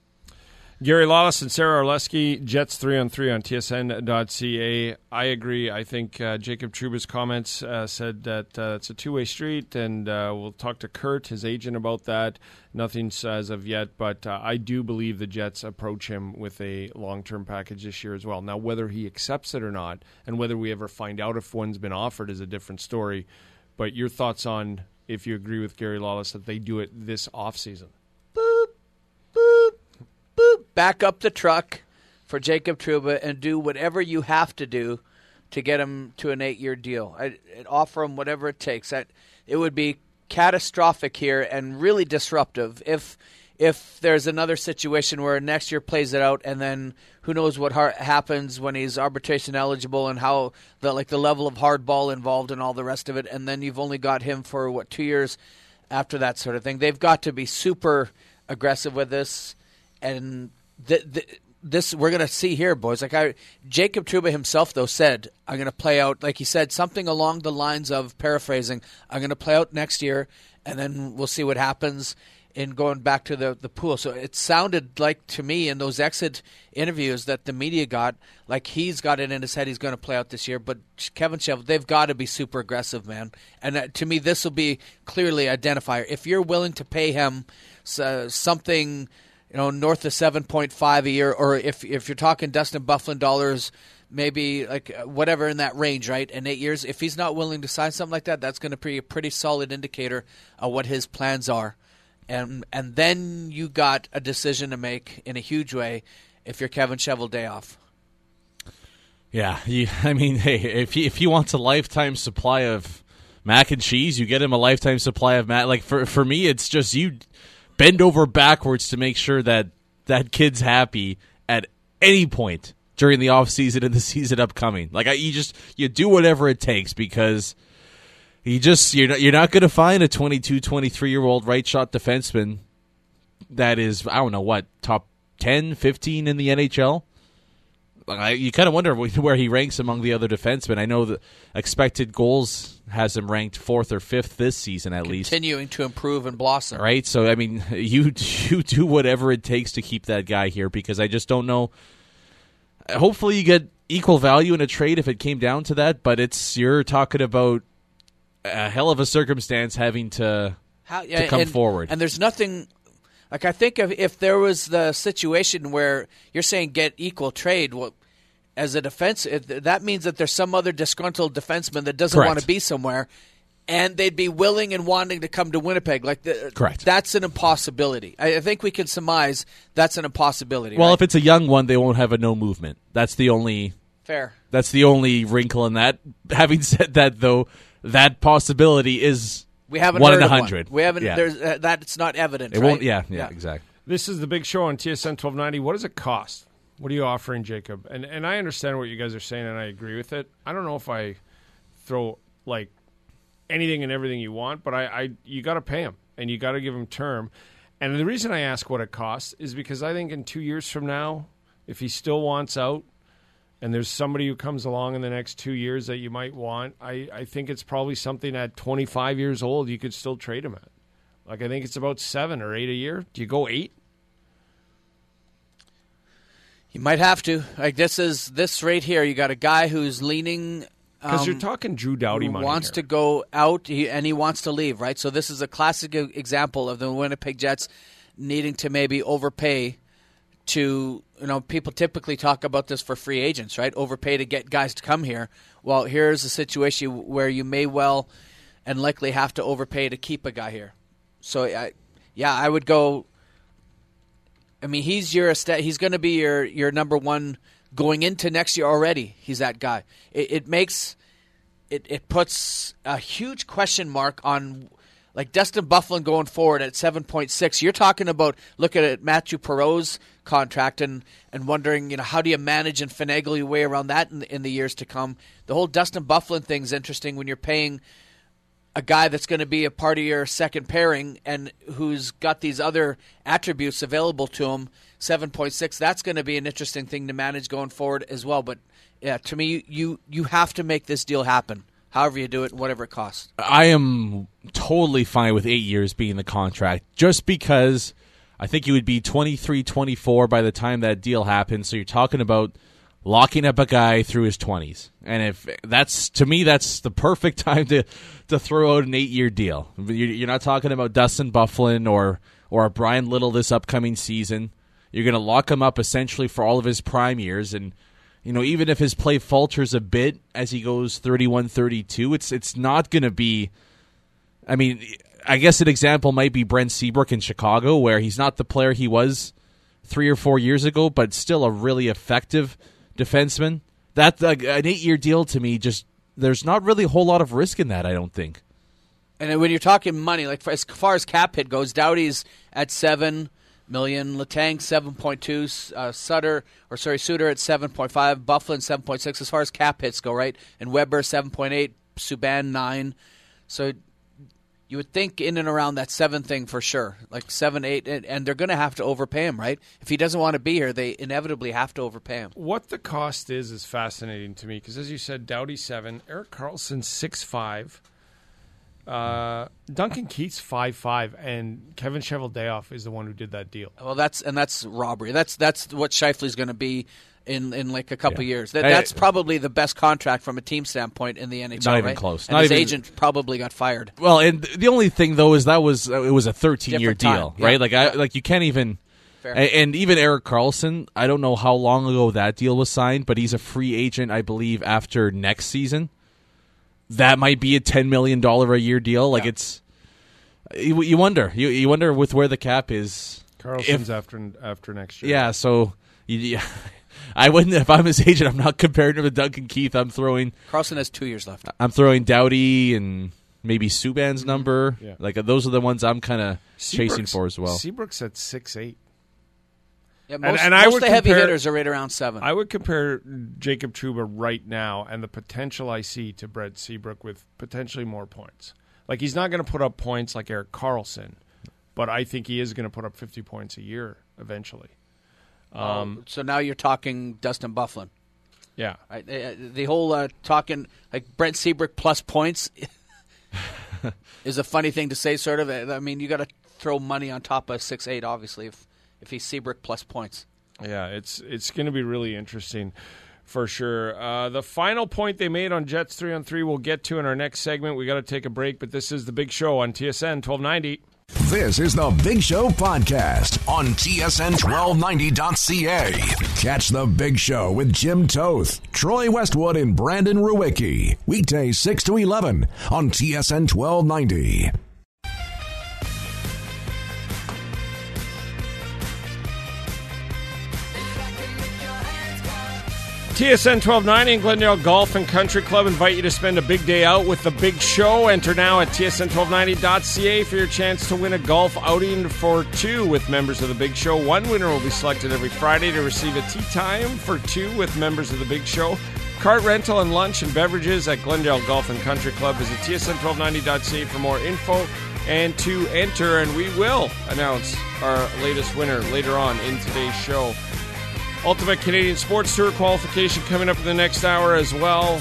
Gary Lawless and Sarah Orlesky, Jets three on three on T S N dot C A. I agree. I think uh, Jacob Trouba's comments uh, said that uh, it's a two-way street, and uh, we'll talk to Kurt, his agent, about that. Nothing as of yet, but uh, I do believe the Jets approach him with a long-term package this year as well. Now, whether he accepts it or not, and whether we ever find out if one's been offered, is a different story. But your thoughts on, if you agree with Gary Lawless, that they do it this offseason? Boop, boop. Boop, back up the truck for Jacob Trouba and do whatever you have to do to get him to an eight-year deal. I, I'd offer him whatever it takes. I, it would be catastrophic here and really disruptive if if there's another situation where next year plays it out, and then who knows what ha- happens when he's arbitration eligible and how the like the level of hardball involved and all the rest of it, and then you've only got him for what two years after that sort of thing. They've got to be super aggressive with this. And the, the, this we're going to see here, boys. Like I, Jacob Trouba himself, though, said, I'm going to play out, like he said, something along the lines of, paraphrasing, I'm going to play out next year, and then we'll see what happens in going back to the, the pool. So it sounded like to me in those exit interviews that the media got, like he's got it in his head he's going to play out this year. But Kevin Shovel, they've got to be super aggressive, man. And uh, to me, this will be clearly identifier. If you're willing to pay him uh, something, you know, north of seven point five a year, or if if you're talking Dustin Byfuglien dollars, maybe like whatever in that range, right, in eight years, if he's not willing to sign something like that, that's going to be a pretty solid indicator of what his plans are. And and then you got a decision to make in a huge way if you're Kevin Cheveldayoff. Yeah, you, I mean, hey, if he, if he wants a lifetime supply of mac and cheese, you get him a lifetime supply of mac. Like for for me, it's just you bend over backwards to make sure that that kid's happy at any point during the off season and the season upcoming. Like I, you just you do whatever it takes because. You just you're not, you're not going to find a twenty-two, twenty-three-year-old right shot defenseman that is, I don't know what, top ten, fifteen in the N H L. Like, you kind of wonder where he ranks among the other defensemen. I know the expected goals has him ranked fourth or fifth this season at least. Continuing to improve and blossom. Right? So I mean, you you do whatever it takes to keep that guy here because I just don't know. Hopefully you get equal value in a trade if it came down to that, but it's you're talking about a hell of a circumstance having to, How, yeah, to come and, forward. And there's nothing, like I think if, if there was the situation where you're saying get equal trade, well, as a defense, it, that means that there's some other disgruntled defenseman that doesn't Correct. want to be somewhere, and they'd be willing and wanting to come to Winnipeg. Like the, Correct. That's an impossibility. I, I think we can surmise that's an impossibility. Well, right? if it's a young one, they won't have a no movement. That's the only Fair. That's the only wrinkle in that. Having said that, though, that possibility is we haven't one heard in a of one. hundred. We haven't. Yeah. There's uh, that's not evident. It right? won't. Yeah, yeah, exactly. This is the Big Show on T S N twelve ninety. What does it cost? What are you offering, Jacob? And and I understand what you guys are saying, and I agree with it. I don't know if I throw like anything and everything you want, but I, I you got to pay him, and you got to give him term. And the reason I ask what it costs is because I think in two years from now, if he still wants out, and there's somebody who comes along in the next two years that you might want, I, I think it's probably something at twenty-five years old you could still trade him at. Like I think it's about seven or eight a year. Do you go eight? You might have to. Like this is this right here. You got a guy who's leaning because um, you're talking Drew Doughty who money wants here. to go out he, and he wants to leave. Right. So this is a classic example of the Winnipeg Jets needing to maybe overpay. To you know, people typically talk about this for free agents, right? Overpay to get guys to come here. Well, here's a situation where you may well and likely have to overpay to keep a guy here. So, I, yeah, I would go. I mean, he's your he's going to be your your number one going into next year already. He's that guy. It, it makes it it puts a huge question mark on. Like Dustin Byfuglien going forward at seven point six, you're talking about looking at Matthew Perreault's contract and, and wondering, you know, how do you manage and finagle your way around that in the, in the years to come? The whole Dustin Byfuglien thing is interesting when you're paying a guy that's going to be a part of your second pairing and who's got these other attributes available to him. seven point six, that's going to be an interesting thing to manage going forward as well. But yeah, to me, you you have to make this deal happen. However you do it, whatever it costs. I am totally fine with eight years being the contract, just because I think you would be twenty-three, twenty-four by the time that deal happens. So you're talking about locking up a guy through his twenties. And if that's, to me, that's the perfect time to, to throw out an eight-year deal. You're not talking about Dustin Byfuglien or, or Brian Little this upcoming season. You're going to lock him up essentially for all of his prime years. And you know, even if his play falters a bit as he goes thirty-one, thirty-two, it's it's not going to be. I mean, I guess an example might be Brent Seabrook in Chicago, where he's not the player he was three or four years ago, but still a really effective defenseman. That uh, an eight-year deal to me, just there's not really a whole lot of risk in that, I don't think. And when you're talking money, like for, as far as cap hit goes, Doughty's at seven million, Letang seven point two, uh, Sutter or sorry Suter at seven point five, Byfuglien seven point six as far as cap hits go, right? And Weber seven point eight, Subban nine. So you would think in and around that seven thing for sure, like seven, eight, and, and they're going to have to overpay him, right? If he doesn't want to be here, they inevitably have to overpay him. What the cost is is fascinating to me because, as you said, Doughty seven, Erik Karlsson six five, uh, Duncan Keith's five five, and Kevin Cheveldayoff is the one who did that deal. Well, that's and that's robbery. That's that's what Scheifele's going to be in, in like a couple Yeah. years. That, I- that's probably the best contract from a team standpoint in the N H L. Not even right? close. And Not his even- agent probably got fired. Well, and the only thing though is that was uh, it was a thirteen-year Different time, deal, yeah. right? Like I Yeah. like you can't even. Fair. And, and even Erik Karlsson, I don't know how long ago that deal was signed, but he's a free agent, I believe, after next season. That might be a ten million dollar a year deal. Like Yeah. it's, you, you wonder, you you wonder with where the cap is. Carlson's If- after after next year. Yeah, so you, yeah, I wouldn't if I'm his agent. I'm not comparing him to Duncan Keith. I'm throwing Carlson has two years left. I'm throwing Doughty and maybe Subban's number. Yeah. Like uh, those are the ones I'm kind of chasing Seabrook's- for as well. Seabrook's at six eight. Yeah, most and I most would of the heavy compare- hitters are right around seven. I would compare Jacob Trouba right now and the potential I see to Brett Seabrook with potentially more points. Like, he's not going to put up points like Erik Karlsson, but I think he is going to put up fifty points a year eventually. Um, so now you're talking Dustin Byfuglien. yeah. Right? Uh, The whole uh, talking like Brent Seabrook plus points is a funny thing to say. Sort of. I mean, you got to throw money on top of six eight, obviously. If if he's Seabrook plus points, Yeah, it's it's going to be really interesting for sure. Uh, the final point they made on Jets three on three we'll get to in our next segment. We got to take a break, but this is the Big Show on T S N twelve ninety. This is the Big Show podcast on T S N twelve ninety dot C A. Catch the Big Show with Jim Toth, Troy Westwood, and Brandon Ruwicki. Weekdays six to eleven on T S N twelve ninety. T S N twelve ninety and Glendale Golf and Country Club invite you to spend a big day out with the Big Show. Enter now at T S N twelve ninety dot C A for your chance to win a golf outing for two with members of the Big Show. One winner will be selected every Friday to receive a tea time for two with members of the Big Show. Cart rental and lunch and beverages at Glendale Golf and Country Club. Visit T S N twelve ninety dot C A for more info and to enter. And we will announce our latest winner later on in today's show. Ultimate Canadian Sports Tour qualification coming up in the next hour as well.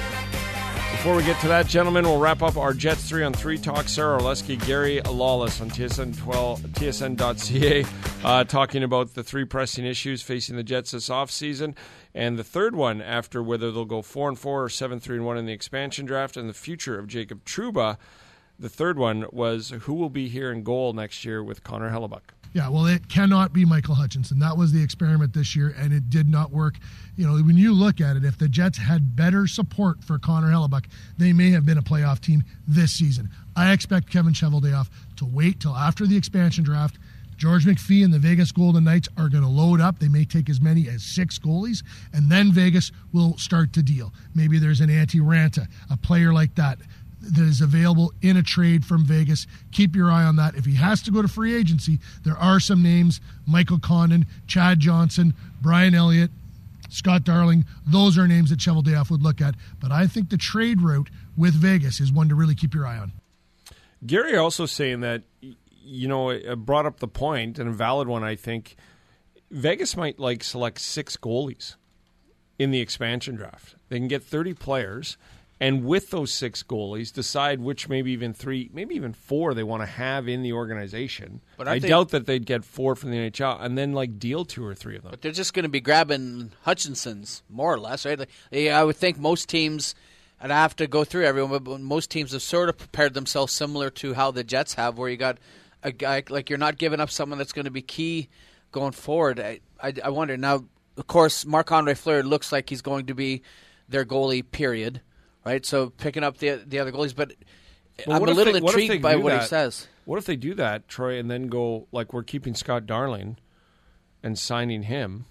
Before we get to that, gentlemen, we'll wrap up our Jets three on three talk. Sarah Orlesky, Gary Lawless on T S N twelve, T S N dot C A, uh, talking about the three pressing issues facing the Jets this offseason. And the third one, after whether they'll go four and four or seven three and one in the expansion draft, and the future of Jacob Trouba. The third one was who will be here in goal next year with Connor Hellebuck. Yeah, well, it cannot be Michael Hutchinson. That was the experiment this year, and it did not work. You know, when you look at it, if the Jets had better support for Connor Hellebuck, they may have been a playoff team this season. I expect Kevin Cheveldayoff to wait till after the expansion draft. George McPhee and the Vegas Golden Knights are going to load up. They may take as many as six goalies, and then Vegas will start to deal. Maybe there's an Antti Ranta, a player like that, that is available in a trade from Vegas. Keep your eye on that. If he has to go to free agency, there are some names: Michael Condon, Chad Johnson, Brian Elliott, Scott Darling. Those are names that Cheveldayoff would look at. But I think the trade route with Vegas is one to really keep your eye on. Gary also saying that, you know, it brought up the point, and a valid one, I think. Vegas might like select six goalies in the expansion draft. They can get thirty players, and with those six goalies, decide which maybe even three, maybe even four they want to have in the organization. But I, I think- doubt that they'd get four from the N H L, and then like deal two or three of them. but they're just going to be grabbing Hutchinson's more or less, right? Like, yeah, I would think most teams, and I have to go through everyone, but most teams have sort of prepared themselves similar to how the Jets have, where you got a guy like you're not giving up someone that's going to be key going forward. I, I, I wonder now. Of course, Marc-Andre Fleury looks like he's going to be their goalie. Period. Right, so picking up the the other goalies, but Well, I'm what a if little they- what if intrigued they by do what he that? says. What if they do that, Troy, and then go like we're keeping Scott Darling and signing him,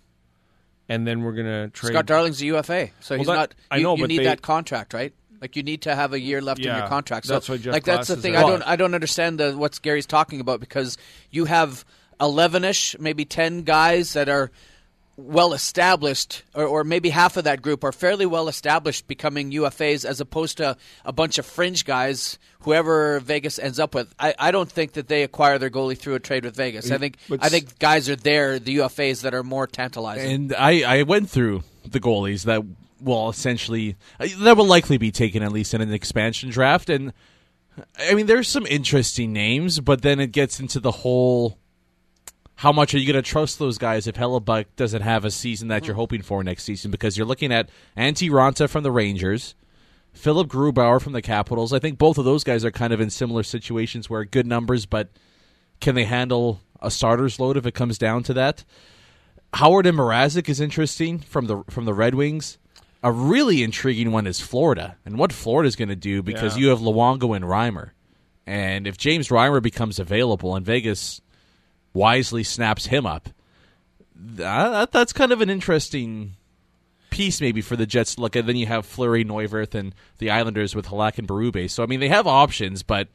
and then we're going to trade Scott Darling's a U F A, so Well, he's that- not. I You, know, you but need they- that contract, right? Like you need to have a year left in Yeah, your contract. So that's why Jeff like that's the Glass is thing. there. I don't I don't understand the, what Gary's talking about, because you have eleven-ish, maybe ten guys that are well established, or, or maybe half of that group are fairly well established, becoming U F As as opposed to a bunch of fringe guys, whoever Vegas ends up with. I, I don't think that they acquire their goalie through a trade with Vegas. I think But I think guys are there, the U F As that are more tantalizing. And I, I went through the goalies that will essentially that will likely be taken at least in an expansion draft, and I mean there's some interesting names, but then it gets into the whole. How much are you going to trust those guys if Hellebuck doesn't have a season that you're hoping for next season? Because you're looking at Antti Raanta from the Rangers, Philip Grubauer from the Capitals. I think both of those guys are kind of in similar situations where good numbers, but can they handle a starter's load if it comes down to that? Howard and Mrazek is interesting from the from the Red Wings. A really intriguing one is Florida and what Florida's going to do because Yeah. you have Luongo and Reimer. And if James Reimer becomes available and Vegas wisely snaps him up, that, that's kind of an interesting piece maybe for the Jets to look at. Then you have Fleury, Neuwirth, and the Islanders with Halak and Berube. So, I mean, they have options, but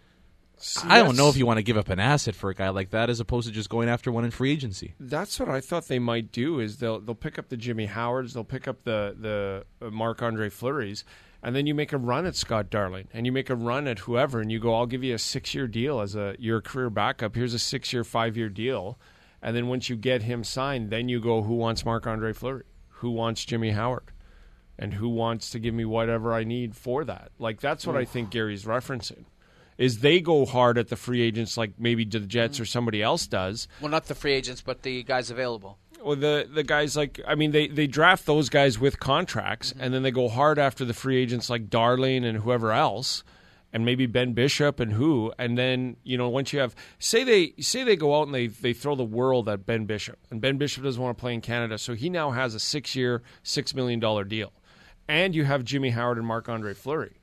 I don't know if you want to give up an asset for a guy like that as opposed to just going after one in free agency. That's what I thought they might do. Is they'll they'll pick up the Jimmy Howards, they'll pick up the the Marc-Andre Fleury's, and then you make a run at Scott Darling, and you make a run at whoever, and you go, I'll give you a six-year deal as a your career backup. Here's a six-year, five-year deal, and then once you get him signed, then you go, who wants Marc-Andre Fleury? Who wants Jimmy Howard? And who wants to give me whatever I need for that? Like, that's what I think Gary's referencing. Is they go hard at the free agents like maybe the Jets or somebody else does. Well, not the free agents, but the guys available. Well, the the guys like I mean they, they draft those guys with contracts, mm-hmm. and then they go hard after the free agents like Darling and whoever else, and maybe Ben Bishop and who, and then you know once you have say they say they go out and they they throw the world at Ben Bishop, and Ben Bishop doesn't want to play in Canada, so he now has a six year, six million dollar deal, and you have Jimmy Howard and Marc-Andre Fleury.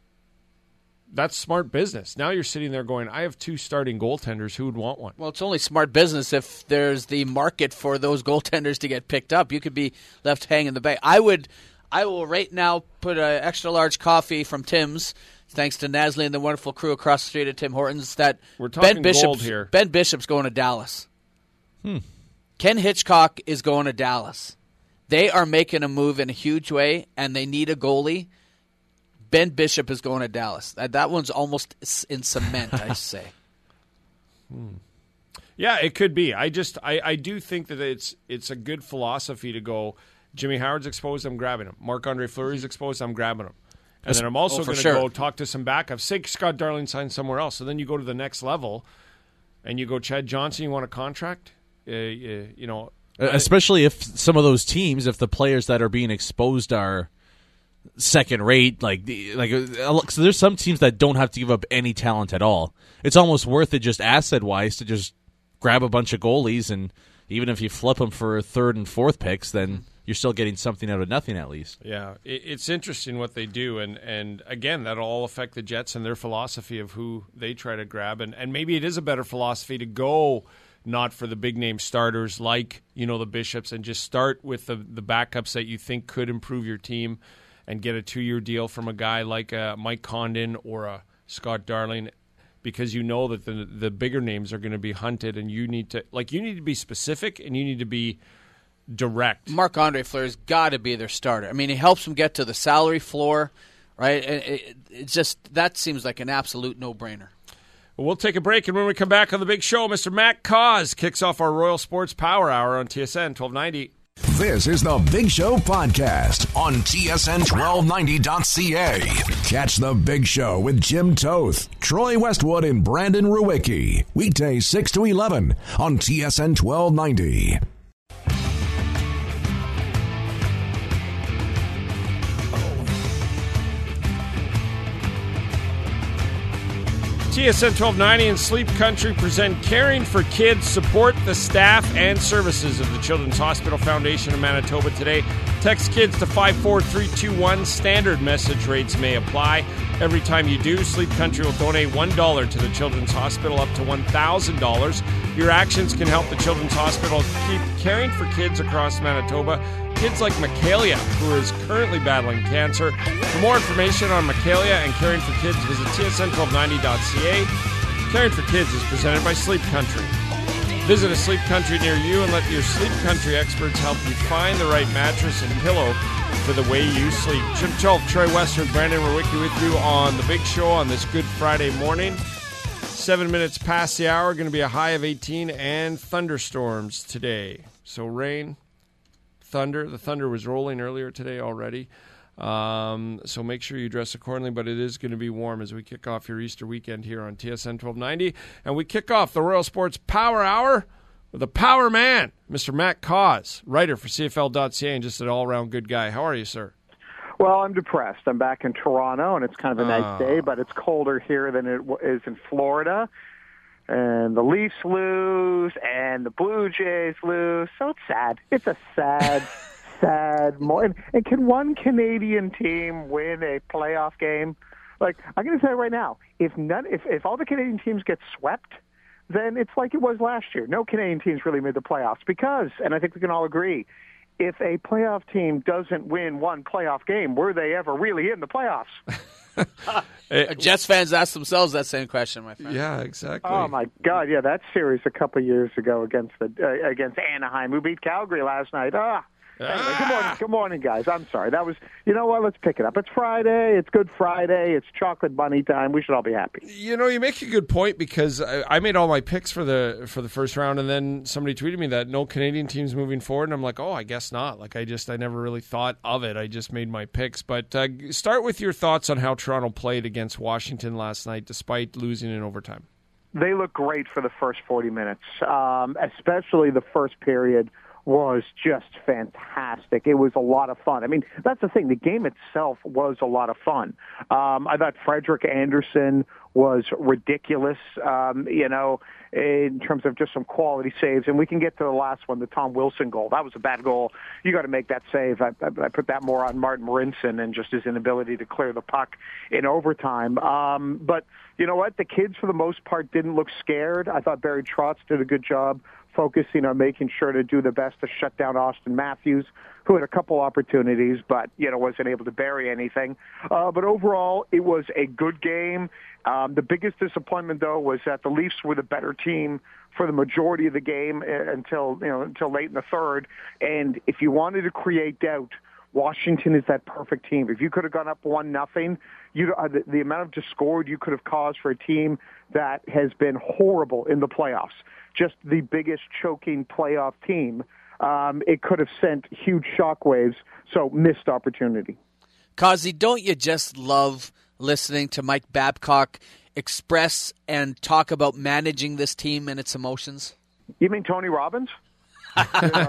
That's smart business. Now you're sitting there going, I have two starting goaltenders. Who would want one? Well, it's only smart business if there's the market for those goaltenders to get picked up. You could be left hanging in the bay. I would, I will right now put an extra large coffee from Tim's, thanks to Nasli and the wonderful crew across the street at Tim Hortons, that We're talking Ben Bishop's, gold here. Ben Bishop's going to Dallas. Hmm. Ken Hitchcock is going to Dallas. They are making a move in a huge way, and they need a goalie. Ben Bishop is going to Dallas. That, that one's almost in cement, I say. Hmm. Yeah, it could be. I just, I, I do think that it's it's a good philosophy to go, Jimmy Howard's exposed, I'm grabbing him. Marc-Andre Fleury's exposed, I'm grabbing him. And That's, then I'm also oh, going to sure. go talk to some backups. Say Scott Darling signs somewhere else. So then you go to the next level, and you go, Chad Johnson, you want a contract? Uh, uh, you know, Especially if some of those teams, if the players that are being exposed are second rate, like like so there's some teams that don't have to give up any talent at all. It's almost worth it just asset wise to just grab a bunch of goalies, and even if you flip them for third and fourth picks, then you're still getting something out of nothing at least. Yeah, it, it's interesting what they do, and and again that'll all affect the Jets and their philosophy of who they try to grab, and and maybe it is a better philosophy to go not for the big name starters like you know the Bishops, and just start with the the backups that you think could improve your team, and get a two-year deal from a guy like a Mike Condon or a Scott Darling, because you know that the the bigger names are going to be hunted, and you need to like you need to be specific and you need to be direct. Marc-Andre Fleury's got to be their starter. I mean, he helps them get to the salary floor, right? It, it, it just that seems like an absolute no-brainer. Well, we'll take a break, and when we come back on the big show, Mister Matt Cause kicks off our Royal Sports Power Hour on T S N twelve ninety. This is the Big Show podcast on T S N twelve ninety dot C A. Catch the Big Show with Jim Toth, Troy Westwood, and Brandon Ruwicki. Weekdays six to eleven on T S N twelve ninety. T S N twelve ninety and Sleep Country present Caring for Kids. Support the staff and services of the Children's Hospital Foundation of Manitoba today. Text KIDS to five four three two one. Standard message rates may apply. Every time you do, Sleep Country will donate one dollar to the Children's Hospital, up to one thousand dollars. Your actions can help the Children's Hospital keep caring for kids across Manitoba. Kids like Michaelia, who is currently battling cancer. For more information on Michaelia and Caring for Kids, visit T S N twelve ninety dot C A. Caring for Kids is presented by Sleep Country. Visit a Sleep Country near you and let your Sleep Country experts help you find the right mattress and pillow for the way you sleep. Jim Toth, Troy Westwood, Brandon Rowicki with you on The Big Show on this Good Friday morning. Seven minutes past the hour, going to be a high of eighteen and thunderstorms today. So rain, thunder. The thunder was rolling earlier today already. Um, so make sure you dress accordingly, but it is going to be warm as we kick off your Easter weekend here on T S N twelve ninety. And we kick off the Royal Sports Power Hour with a power man, Mister Matt Cauz, writer for C F L dot C A and just an all-around good guy. How are you, sir? Well, I'm depressed. I'm back in Toronto, and it's kind of a nice Oh. day, but it's colder here than it w- is in Florida. And the Leafs lose, and the Blue Jays lose, so it's sad. It's a sad sad morning. And can one Canadian team win a playoff game? Like, I'm going to say right now, if none, if, if all the Canadian teams get swept, then it's like it was last year. No Canadian teams really made the playoffs because, and I think we can all agree, if a playoff team doesn't win one playoff game, were they ever really in the playoffs? Jets fans ask themselves that same question, my friend. Yeah, exactly. Oh my God! Yeah, that series a couple of years ago against the uh, against Anaheim, who beat Calgary last night. Ah. Anyway, good morning, good morning, guys. I'm sorry. That was, you know what? Let's pick it up. It's Friday. It's Good Friday. It's chocolate bunny time. We should all be happy. You know, you make a good point because I, I made all my picks for the for the first round, and then somebody tweeted me that no Canadian teams moving forward, and I'm like, oh, I guess not. Like, I just I never really thought of it. I just made my picks. But uh, start with your thoughts on how Toronto played against Washington last night, despite losing in overtime. They look great for the first forty minutes, um, especially the first period. Was just fantastic. It was a lot of fun. I mean, that's the thing. The game itself was a lot of fun. Um, I thought Frederick Anderson was ridiculous, um, you know, in terms of just some quality saves. And we can get to the last one, the Tom Wilson goal. That was a bad goal. You got to make that save. I, I, I put that more on Martin Marinson and just his inability to clear the puck in overtime. Um, but you know what? The kids, for the most part, didn't look scared. I thought Barry Trotz did a good job focusing on making sure to do the best to shut down Austin Matthews, who had a couple opportunities, but, you know, wasn't able to bury anything. Uh, but overall, it was a good game. Um, the biggest disappointment, though, was that the Leafs were the better team for the majority of the game until, you know, until late in the third. And if you wanted to create doubt, Washington is that perfect team. If you could have gone up one nothing, you uh, the, the amount of discord you could have caused for a team that has been horrible in the playoffs, just the biggest choking playoff team, um, it could have sent huge shockwaves. So missed opportunity. Causey, don't you just love listening to Mike Babcock express and talk about managing this team and its emotions? You mean Tony Robbins? You know,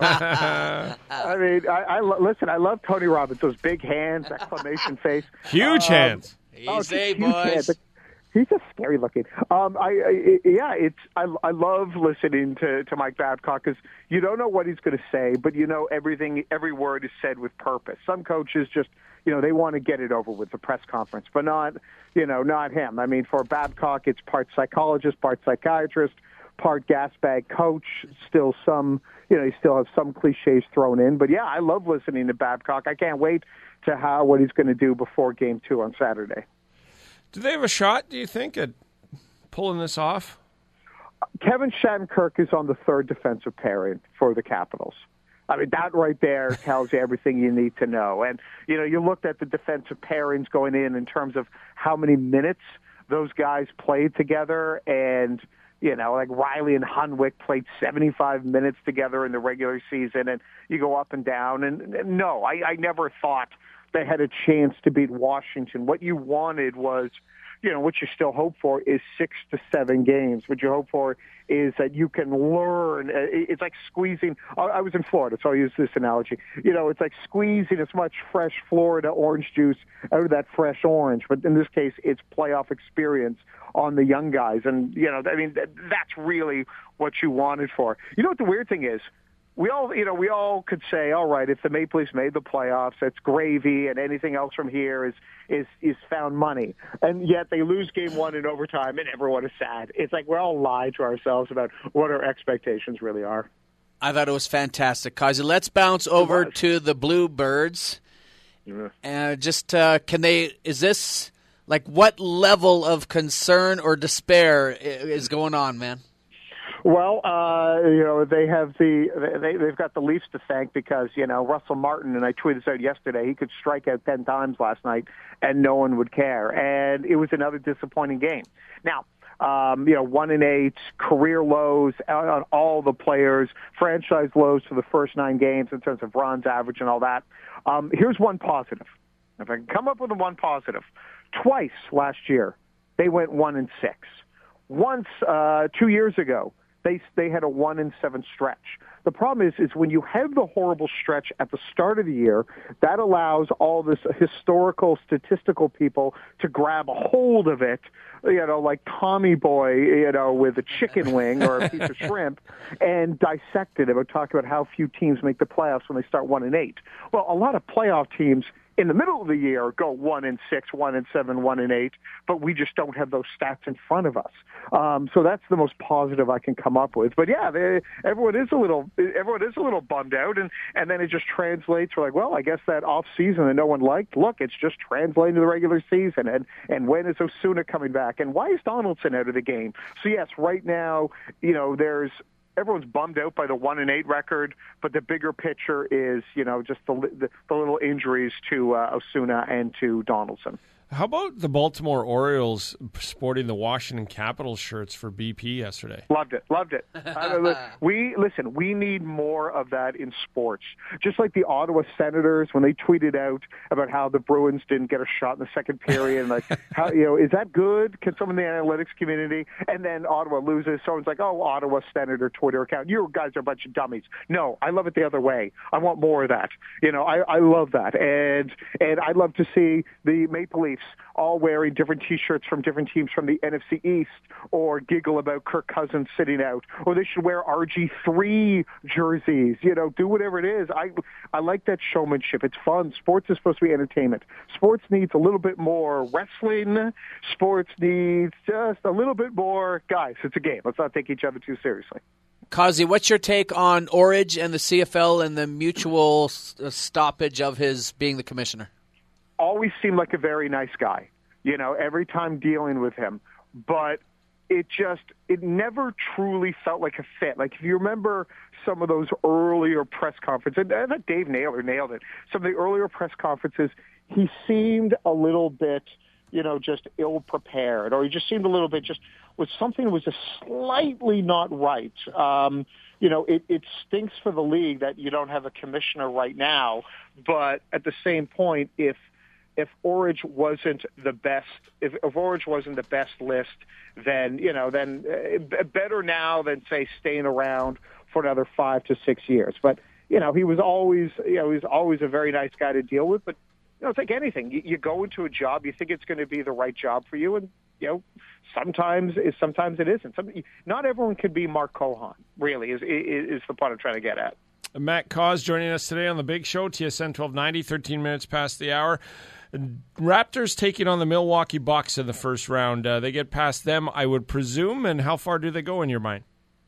I mean, I, I listen. I love Tony Robbins. Those big hands, exclamation face, Huge um, hands. Oh, Easy, huge boys. hands. He's just scary looking. Um, I, I yeah, it's I, I love listening to, to Mike Babcock because you don't know what he's going to say, but you know everything. Every word is said with purpose. Some coaches just, you know, they want to get it over with the press conference, but not, you know, not him. I mean, for Babcock, it's part psychologist, part psychiatrist, part gas bag coach. Still some, you know, you still have some cliches thrown in. But yeah, I love listening to Babcock. I can't wait to how what he's going to do before Game Two on Saturday. Do they have a shot, do you think, at pulling this off? Kevin Shattenkirk is on the third defensive pairing for the Capitals. I mean, that right there tells you everything you need to know. And, you know, you looked at the defensive pairings going in in terms of how many minutes those guys played together. And, you know, like Riley and Hunwick played seventy-five minutes together in the regular season. And you go up and down. And, and no, I, I never thought they had a chance to beat Washington. What you wanted was, you know, what you still hope for is six to seven games. What you hope for is that you can learn. It's like squeezing. I was in Florida, so I'll use this analogy. You know, it's like squeezing as much fresh Florida orange juice out of that fresh orange. But in this case, it's playoff experience on the young guys. And, you know, I mean, that's really what you wanted for. You know what the weird thing is? We all, you know, we all could say, all right, if the Maple Leafs made the playoffs, that's gravy, and anything else from here is is is found money. And yet they lose game one in overtime, and everyone is sad. It's like we're all lying to ourselves about what our expectations really are. I thought it was fantastic, Kazi. Let's bounce over to the Bluebirds. Yeah. And just uh, can they? Is this like what level of concern or despair is going on, man? Well, uh, you know, they have the they they've got the Leafs to thank because, you know, Russell Martin, and I tweeted this out yesterday, he could strike out ten times last night and no one would care. And it was another disappointing game. Now, um, you know, one and eight, career lows on all the players, franchise lows for the first nine games in terms of runs, average, and all that. Um, here's one positive. If I can come up with one positive, twice last year they went one and six. Once uh, two years ago, they they had a one and seven stretch. The problem is, is when you have the horrible stretch at the start of the year, that allows all this historical, statistical people to grab a hold of it, you know, like Tommy Boy, you know, with a chicken wing or a piece of shrimp, and dissect it. It would talk about how few teams make the playoffs when they start one and eight. Well, a lot of playoff teams in the middle of the year go one and six, one and seven, one and eight, but we just don't have those stats in front of us. Um, so that's the most positive I can come up with. But yeah, they, everyone is a little, everyone is a little bummed out, and and then it just translates. We're like, well, I guess that off season that no one liked. Look, it's just translating to the regular season, and and when is Osuna coming back, and why is Donaldson out of the game? So yes, right now, you know, there's. Everyone's bummed out by the one and eight record, but the bigger picture is, you know, just the the, the little injuries to uh, Osuna and to Donaldson. How about the Baltimore Orioles sporting the Washington Capitals shirts for B P yesterday? Loved it, loved it. I, we listen. We need more of that in sports. Just like the Ottawa Senators when they tweeted out about how the Bruins didn't get a shot in the second period, and like, how you know, is that good? Can someone in the analytics community? And then Ottawa loses. Someone's like, oh, Ottawa Senator Twitter account. You guys are a bunch of dummies. No, I love it the other way. I want more of that. You know, I, I love that, and and I love to see the Maple Leafs all wearing different T-shirts from different teams from the N F C East, or giggle about Kirk Cousins sitting out, or they should wear R G three jerseys. You know, do whatever it is. I I like that showmanship. It's fun. Sports is supposed to be entertainment. Sports needs a little bit more wrestling. Sports needs just a little bit more. Guys, it's a game. Let's not take each other too seriously. Kazi, what's your take on Orridge and the C F L and the mutual stoppage of his being the commissioner? Always seemed like a very nice guy, you know, every time dealing with him. But it just, it never truly felt like a fit. Like, if you remember some of those earlier press conferences, and I thought Dave Naylor nailed it, some of the earlier press conferences, he seemed a little bit, you know, just ill-prepared, or he just seemed a little bit just, was something was just slightly not right. Um, you know, it, it stinks for the league that you don't have a commissioner right now, but at the same point, if If Orridge wasn't the best, if, if Orridge wasn't the best list, then you know, then uh, better now than say staying around for another five to six years. But you know, he was always, you know, he was always a very nice guy to deal with. But you know, it's like anything. You, you go into a job, you think it's going to be the right job for you, and you know, sometimes is sometimes it isn't. Some, not everyone can be Mark Cohan. Really, is is, is the point I'm trying to get at. Matt Cause joining us today on the Big Show, T S N twelve ninety, thirteen minutes past the hour. Raptors taking on the Milwaukee Bucks in the first round. Uh, they get past them, I would presume, and how far do they go in your mind?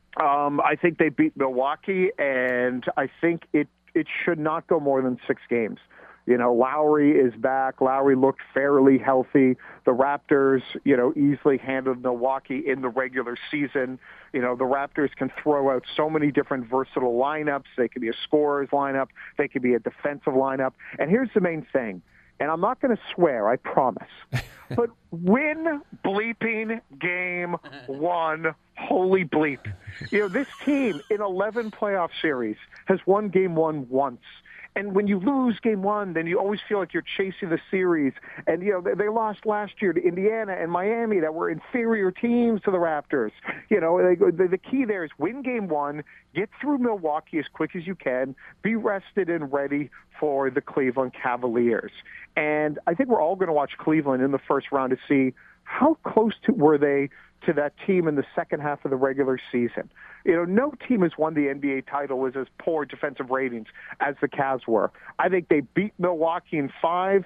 Um, I think they beat Milwaukee, and I think it, it should not go more than six games. You know, Lowry is back. Lowry looked fairly healthy. The Raptors, you know, easily handled Milwaukee in the regular season. You know, the Raptors can throw out so many different versatile lineups. They could be a scorer's lineup. They could be a defensive lineup. And here's the main thing. And I'm not going to swear, I promise. But win bleeping game one. Holy bleep. You know, this team in eleven playoff series has won game one once. And when you lose game one, then you always feel like you're chasing the series. And, you know, they, they lost last year to Indiana and Miami that were inferior teams to the Raptors. You know, they, the, the key there is win game one, get through Milwaukee as quick as you can, be rested and ready for the Cleveland Cavaliers. And I think we're all going to watch Cleveland in the first round to see how close to were they to that team in the second half of the regular season. You know, no team has won the N B A title with as poor defensive ratings as the Cavs were. I think they beat Milwaukee in five,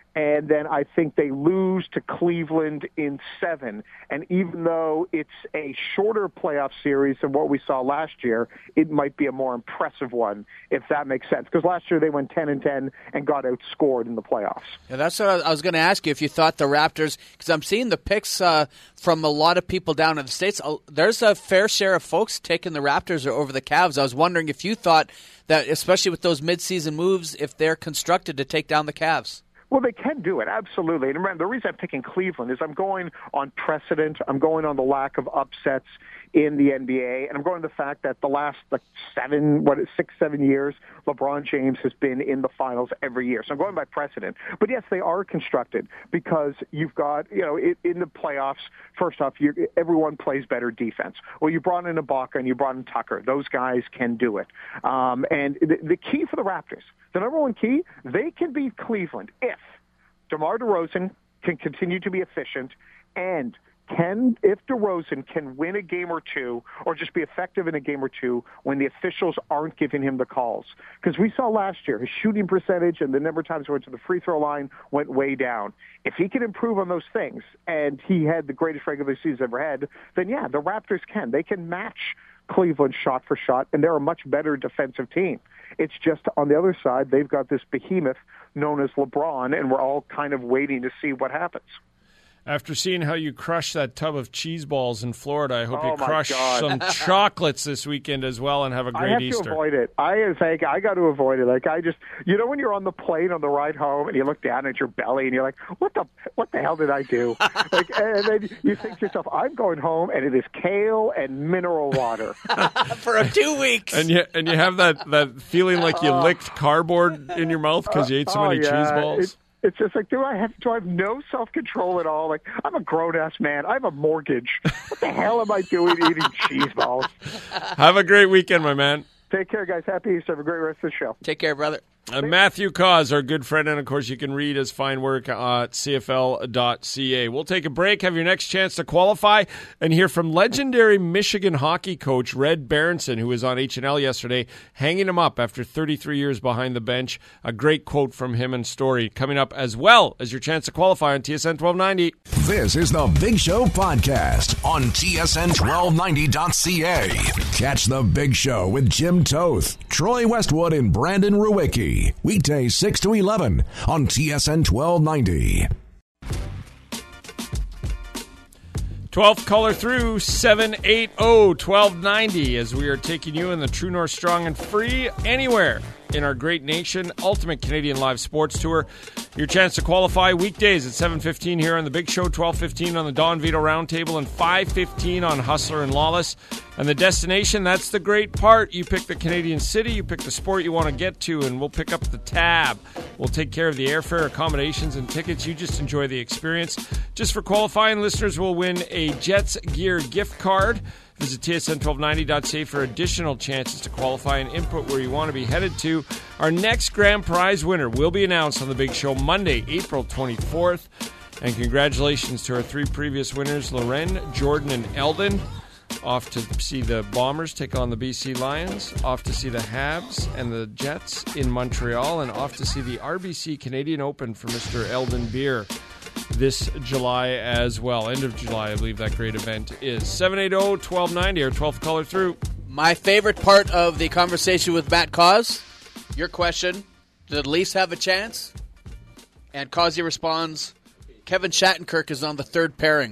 And then I think they lose to Cleveland in seven. And even though it's a shorter playoff series than what we saw last year, it might be a more impressive one, if that makes sense. Because last year they went ten and ten and got outscored in the playoffs. Yeah, that's what I was going to ask you, if you thought the Raptors, because I'm seeing the picks uh, from a lot of people down in the States. There's a fair share of folks taking the Raptors over the Cavs. I was wondering if you thought that, especially with those midseason moves, if they're constructed to take down the Cavs. Well, they can do it, absolutely. And remember, the reason I'm picking Cleveland is I'm going on precedent. I'm going on the lack of upsets in the N B A, and I'm going on the fact that the last like seven, what, six, seven years, LeBron James has been in the finals every year. So I'm going by precedent. But yes, they are constructed because you've got, you know, in, in the playoffs, first off, you, everyone plays better defense. Well, you brought in Ibaka and you brought in Tucker. Those guys can do it. Um, and the, the key for the Raptors, the number one key, they can beat Cleveland if DeMar DeRozan can continue to be efficient, and can, if DeRozan can win a game or two, or just be effective in a game or two when the officials aren't giving him the calls. Because we saw last year his shooting percentage and the number of times he went to the free throw line went way down. If he can improve on those things, and he had the greatest regular season ever had, then yeah, the Raptors can. They can match Cleveland shot for shot, and they're a much better defensive team. It's just on the other side, they've got this behemoth known as LeBron, and we're all kind of waiting to see what happens. After seeing how you crushed that tub of cheese balls in Florida, I hope oh you crush some chocolates this weekend as well and have a great I have Easter. to avoid it. I think I got to avoid it. Like I just, you know, when you're on the plane on the ride home and you look down at your belly and you're like, what the, what the hell did I do? like, and then you think to yourself, I'm going home and it is kale and mineral water for two weeks. And you and you have that, that feeling like you licked cardboard in your mouth because you ate so oh, many yeah. cheese balls. It, It's just like, do I have do I have no self-control at all? Like, I'm a grown-ass man. I have a mortgage. What the hell am I doing eating cheese balls? Have a great weekend, my man. Take care, guys. Happy Easter. Have a great rest of the show. Take care, brother. Uh, Matthew Cause, our good friend, and of course you can read his fine work at C F L dot C A. We'll take a break, have your next chance to qualify, and hear from legendary Michigan hockey coach Red Berenson, who was on H and L yesterday, hanging him up after thirty-three years behind the bench. A great quote from him and story coming up, as well as your chance to qualify on T S N twelve ninety. This is the Big Show Podcast on T S N twelve ninety dot C A. Catch the Big Show with Jim Toth, Troy Westwood, and Brandon Ruwicki. Weekdays six to eleven on T S N twelve ninety. twelfth caller through seven eight zero, twelve ninety as we are taking you in the True North Strong and Free anywhere in our great nation Ultimate Canadian Live Sports Tour. Your chance to qualify weekdays at seven fifteen here on The Big Show, twelve fifteen on the Don Vito Roundtable, and five fifteen on Hustler and Lawless. And the destination, that's the great part. You pick the Canadian city, you pick the sport you want to get to, and we'll pick up the tab. We'll take care of the airfare, accommodations, and tickets. You just enjoy the experience. Just for qualifying listeners, we'll win a Jets Gear gift card. Visit T S N twelve ninety dot C A for additional chances to qualify and input where you want to be headed to. Our next grand prize winner will be announced on The Big Show Monday, April twenty-fourth. And congratulations to our three previous winners, Loren, Jordan, and Eldon. Off to see the Bombers take on the B C Lions, off to see the Habs and the Jets in Montreal, and off to see the R B C Canadian Open for Mister Eldon Beer this July as well. End of July, I believe that great event is. seven eight zero, twelve ninety, our twelfth caller through. My favorite part of the conversation with Matt Cause, your question, did the Leafs have a chance? And Causey responds, Kevin Shattenkirk is on the third pairing.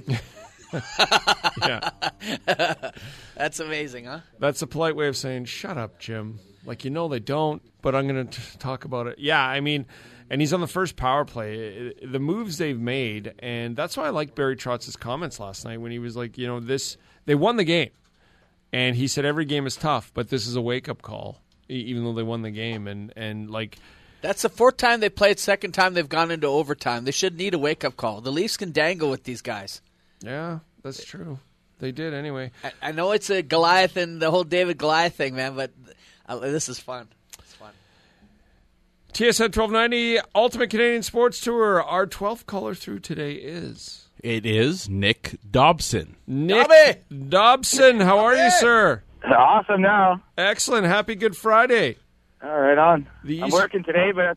Yeah. That's amazing, huh? That's a polite way of saying, shut up, Jim. Like, you know they don't, but I'm going to talk about it. Yeah, I mean, and he's on the first power play. The moves they've made, and that's why I liked Barry Trotz's comments last night when he was like, you know, this, they won the game. And he said every game is tough, but this is a wake-up call, even though they won the game. And, and like... That's the fourth time they played, second time they've gone into overtime. They should need a wake-up call. The Leafs can dangle with these guys. Yeah, that's true. They did anyway. I, I know it's a Goliath and the whole David Goliath thing, man, but uh, this is fun. It's fun. T S N twelve ninety Ultimate Canadian Sports Tour. Our twelfth caller through today is... It is Nick Dobson. Nick Dobby! Dobson, how are you, sir? Awesome now. Excellent. Happy Good Friday. All right, on. The I'm East- working today, but that's all right.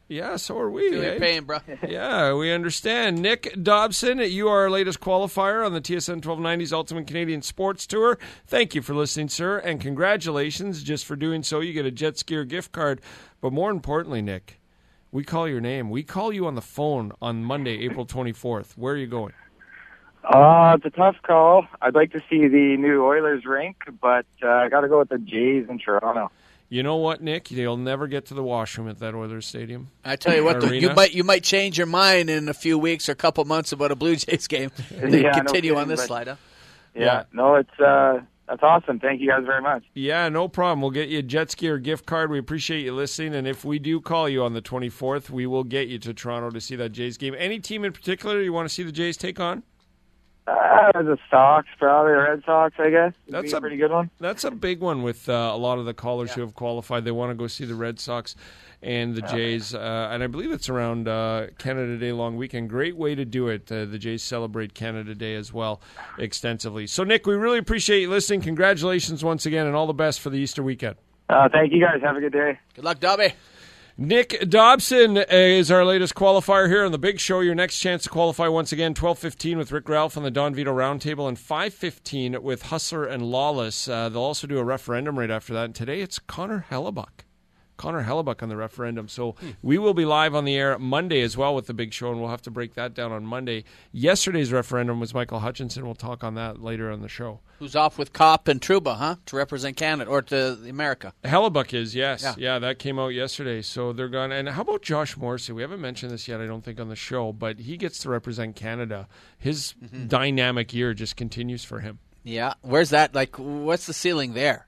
Yeah, so are we. Feel eh? your pain, bro. Yeah, we understand. Nick Dobson, you are our latest qualifier on the T S N twelve ninety's Ultimate Canadian Sports Tour. Thank you for listening, sir, and congratulations. Just for doing so, you get a jet skier gift card. But more importantly, Nick, we call your name. We call you on the phone on Monday, April twenty-fourth. Where are you going? Uh, it's a tough call. I'd like to see the new Oilers rink, but uh, I got to go with the Jays in Toronto. You know what, Nick? You'll never get to the washroom at that Oilers stadium. I tell you what, though, you Arena. might you might change your mind in a few weeks or a couple months about a Blue Jays game. Then Yeah, no continue kidding, on this but- slide, huh? Yeah, Yeah. no, it's uh, that's awesome. Thank you guys very much. Yeah, no problem. We'll get you a jet skier gift card. We appreciate you listening. And if we do call you on the twenty-fourth, we will get you to Toronto to see that Jays game. Any team in particular you want to see the Jays take on? Uh, the Sox, probably, the Red Sox, I guess. Would That's be a a- pretty good one. That's a big one with uh, a lot of the callers who have qualified. They want to go see the Red Sox and the Jays. Uh, and I believe it's around uh, Canada Day long weekend. Great way to do it. Uh, the Jays celebrate Canada Day as well extensively. So, Nick, we really appreciate you listening. Congratulations once again, and all the best for the Easter weekend. Uh, thank you guys. Have a good day. Good luck, Dobby. Nick Dobson is our latest qualifier here on the Big Show. Your next chance to qualify once again, twelve fifteen with Rick Ralph on the Don Vito Roundtable and five fifteen with Hustler and Lawless. Uh, they'll also do a referendum right after that. And today it's Connor Hellebuck. Connor Hellebuck on the referendum. So hmm. we will be live on the air Monday as well with the Big Show, and we'll have to break that down on Monday. Yesterday's referendum was Michael Hutchinson. We'll talk on that later on the show. Who's off with Kopp and Trouba, huh? To represent Canada or to America. Hellebuck is, yes. Yeah. yeah, that came out yesterday. So they're gone. And how about Josh Morrissey? We haven't mentioned this yet, I don't think, on the show, but he gets to represent Canada. His mm-hmm. dynamic year just continues for him. Yeah. Where's that? Like, what's the ceiling there?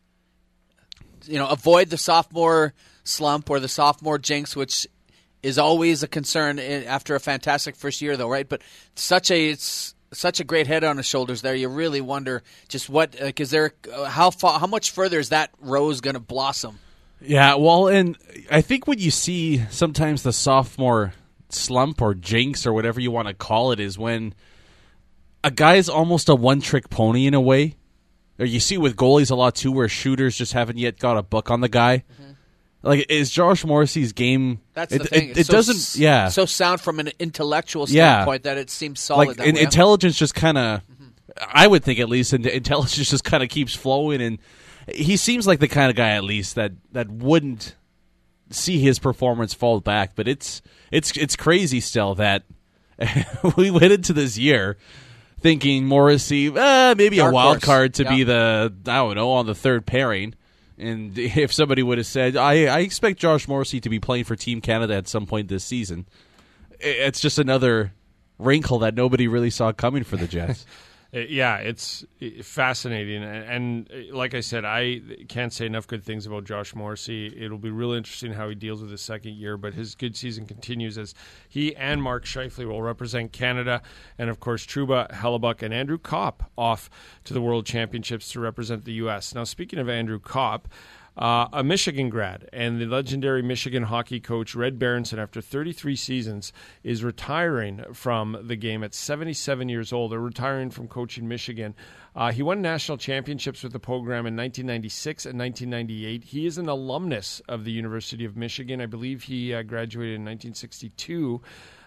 You know, avoid the sophomore slump or the sophomore jinx, which is always a concern after a fantastic first year, though, right? But such a it's such a great head on his shoulders there. You really wonder just what like, is there uh, how far, how much further is that rose going to blossom? Yeah, well, and I think when you see sometimes the sophomore slump or jinx or whatever you want to call it is when a guy is almost a one-trick pony in a way. Or you see with goalies a lot too, where shooters just haven't yet got a book on the guy. Mm-hmm. Like, is Josh Morrissey's game? That's it, the thing. It, it so, doesn't. Yeah, so sound from an intellectual standpoint yeah. that it seems solid. Like that in, way. intelligence, just kind of. Mm-hmm. I would think at least, and intelligence just kind of keeps flowing, and he seems like the kind of guy at least that, that wouldn't see his performance fall back. But it's it's it's crazy still that we went into this year thinking Morrissey, uh, maybe Dark a wild horse. card to yeah. be the, I don't know, on the third pairing. And if somebody would have said, I, I expect Josh Morrissey to be playing for Team Canada at some point this season, it's just another wrinkle that nobody really saw coming for the Jets. Yeah, it's fascinating. And, and like I said, I can't say enough good things about Josh Morrissey. It'll be real interesting how he deals with his second year, but his good season continues as he and Mark Scheifele will represent Canada. And, of course, Trouba, Hellebuck, and Andrew Kopp off to the World Championships to represent the U S. Now, speaking of Andrew Kopp, Uh, a Michigan grad and the legendary Michigan hockey coach Red Berenson, after thirty-three seasons, is retiring from the game at seventy-seven years old, or retiring from coaching Michigan. Uh, he won national championships with the program in nineteen ninety-six and nineteen ninety-eight. He is an alumnus of the University of Michigan. I believe he uh, graduated in nineteen sixty-two.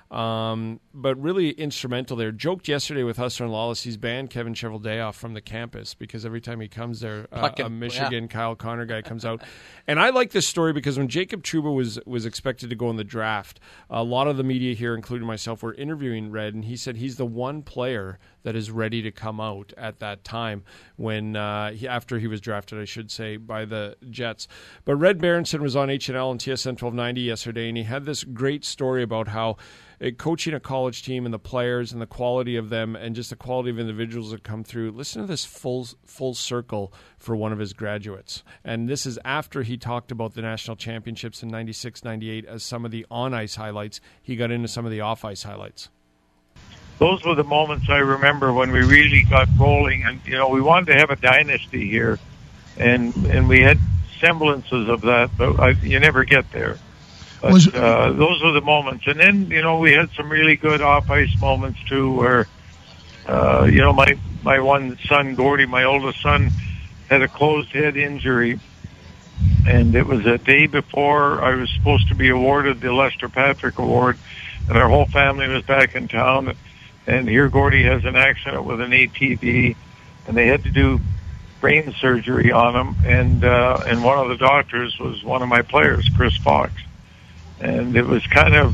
Um, but really instrumental there. Joked yesterday with Hustler and Lawless, he's banned Kevin Cheveldayoff from the campus because every time he comes there, uh, a Michigan yeah. Kyle Connor guy comes out. And I like this story because when Jacob Trouba was was expected to go in the draft, a lot of the media here, including myself, were interviewing Red, and he said he's the one player that is ready to come out at that time when uh, he, after he was drafted, I should say, by the Jets. But Red Berenson was on H and L and T S N twelve ninety yesterday, and he had this great story about how uh, coaching a college team and the players and the quality of them and just the quality of individuals that come through. Listen to this full full circle for one of his graduates. And this is after he talked about the national championships in ninety-six ninety-eight as some of the on-ice highlights. He got into some of the off-ice highlights. Those were the moments I remember when we really got rolling, and you know we wanted to have a dynasty here, and and we had semblances of that, but I, you never get there. But Was, uh, those were the moments, and then you know we had some really good off-ice moments too, where uh, you know my my one son Gordy, my oldest son, had a closed head injury, and it was a day before I was supposed to be awarded the Lester Patrick Award, and our whole family was back in town. And here Gordie has an accident with an A T V, and they had to do brain surgery on him. And uh, and one of the doctors was one of my players, Chris Fox. And it was kind of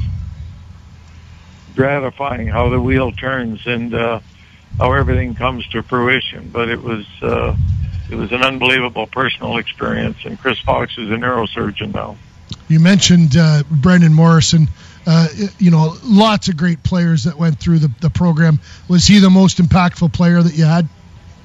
gratifying how the wheel turns and uh, how everything comes to fruition. But it was uh, it was an unbelievable personal experience. And Chris Fox is a neurosurgeon now. You mentioned uh, Brendan Morrison. Uh, you know, lots of great players that went through the, the program. Was he the most impactful player that you had?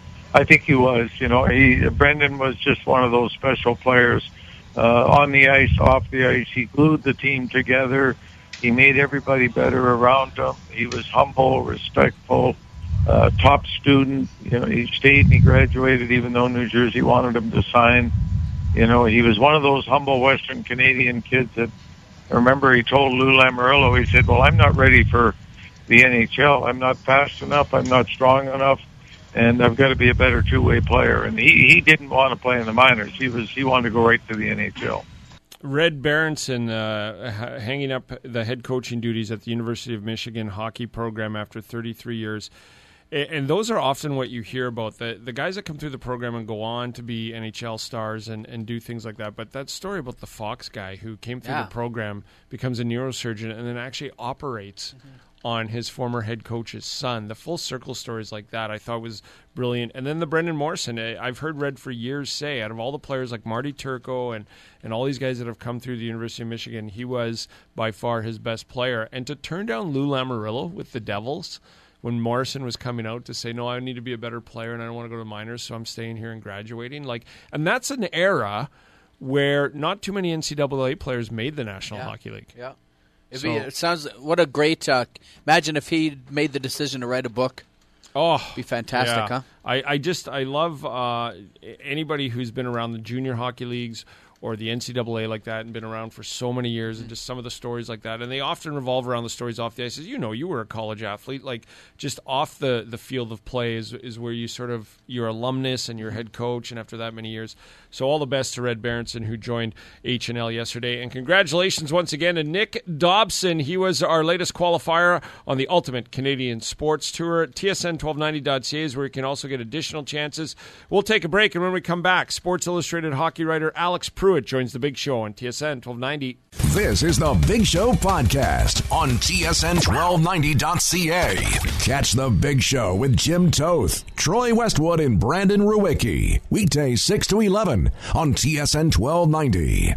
I think he was. You know, he Brendan was just one of those special players. Uh, on the ice, off the ice, he glued the team together. He made everybody better around him. He was humble, respectful, uh, top student. You know, he stayed and he graduated even though New Jersey wanted him to sign. You know, he was one of those humble Western Canadian kids that, I remember he told Lou Lamoriello, he said, well, I'm not ready for the N H L. I'm not fast enough. I'm not strong enough. And I've got to be a better two-way player. And he, he didn't want to play in the minors. He was he wanted to go right to the N H L. Red Berenson uh, ha- hanging up the head coaching duties at the University of Michigan hockey program after thirty-three years. And those are often what you hear about, the the guys that come through the program and go on to be N H L stars and, and do things like that. But that story about the Fox guy who came through yeah. the program, becomes a neurosurgeon, and then actually operates mm-hmm. on his former head coach's son. The full circle stories like that I thought was brilliant. And then the Brendan Morrison, I've heard Red for years say, out of all the players like Marty Turco and, and all these guys that have come through the University of Michigan, he was by far his best player. And to turn down Lou Lamoriello with the Devils when Morrison was coming out to say, no, I need to be a better player and I don't want to go to minors, so I'm staying here and graduating. Like, and that's an era where not too many N C double A players made the National yeah. Hockey League. Yeah. It'd So, be, it sounds, what a great, uh, imagine if he made the decision to write a book. Oh, be fantastic, yeah. huh? I, I just, I love uh, anybody who's been around the junior hockey leagues or the N C double A like that and been around for so many years, and just some of the stories like that. And they often revolve around the stories off the ice. As you know, you were a college athlete. Like, just off the, the field of play is, is where you sort of, your alumnus and your head coach, and after that many years. So all the best to Red Berenson, who joined H and L yesterday. And congratulations once again to Nick Dobson. He was our latest qualifier on the Ultimate Canadian Sports Tour. T S N twelve ninety dot C A is where you can also get additional chances. We'll take a break, and when we come back, Sports Illustrated hockey writer Alex Pruitt joins the Big Show on T S N twelve ninety. This is the Big Show podcast on T S N twelve ninety dot C A. Catch the Big Show with Jim Toth, Troy Westwood, and Brandon Ruwicki. Weekdays six to eleven on T S N twelve ninety.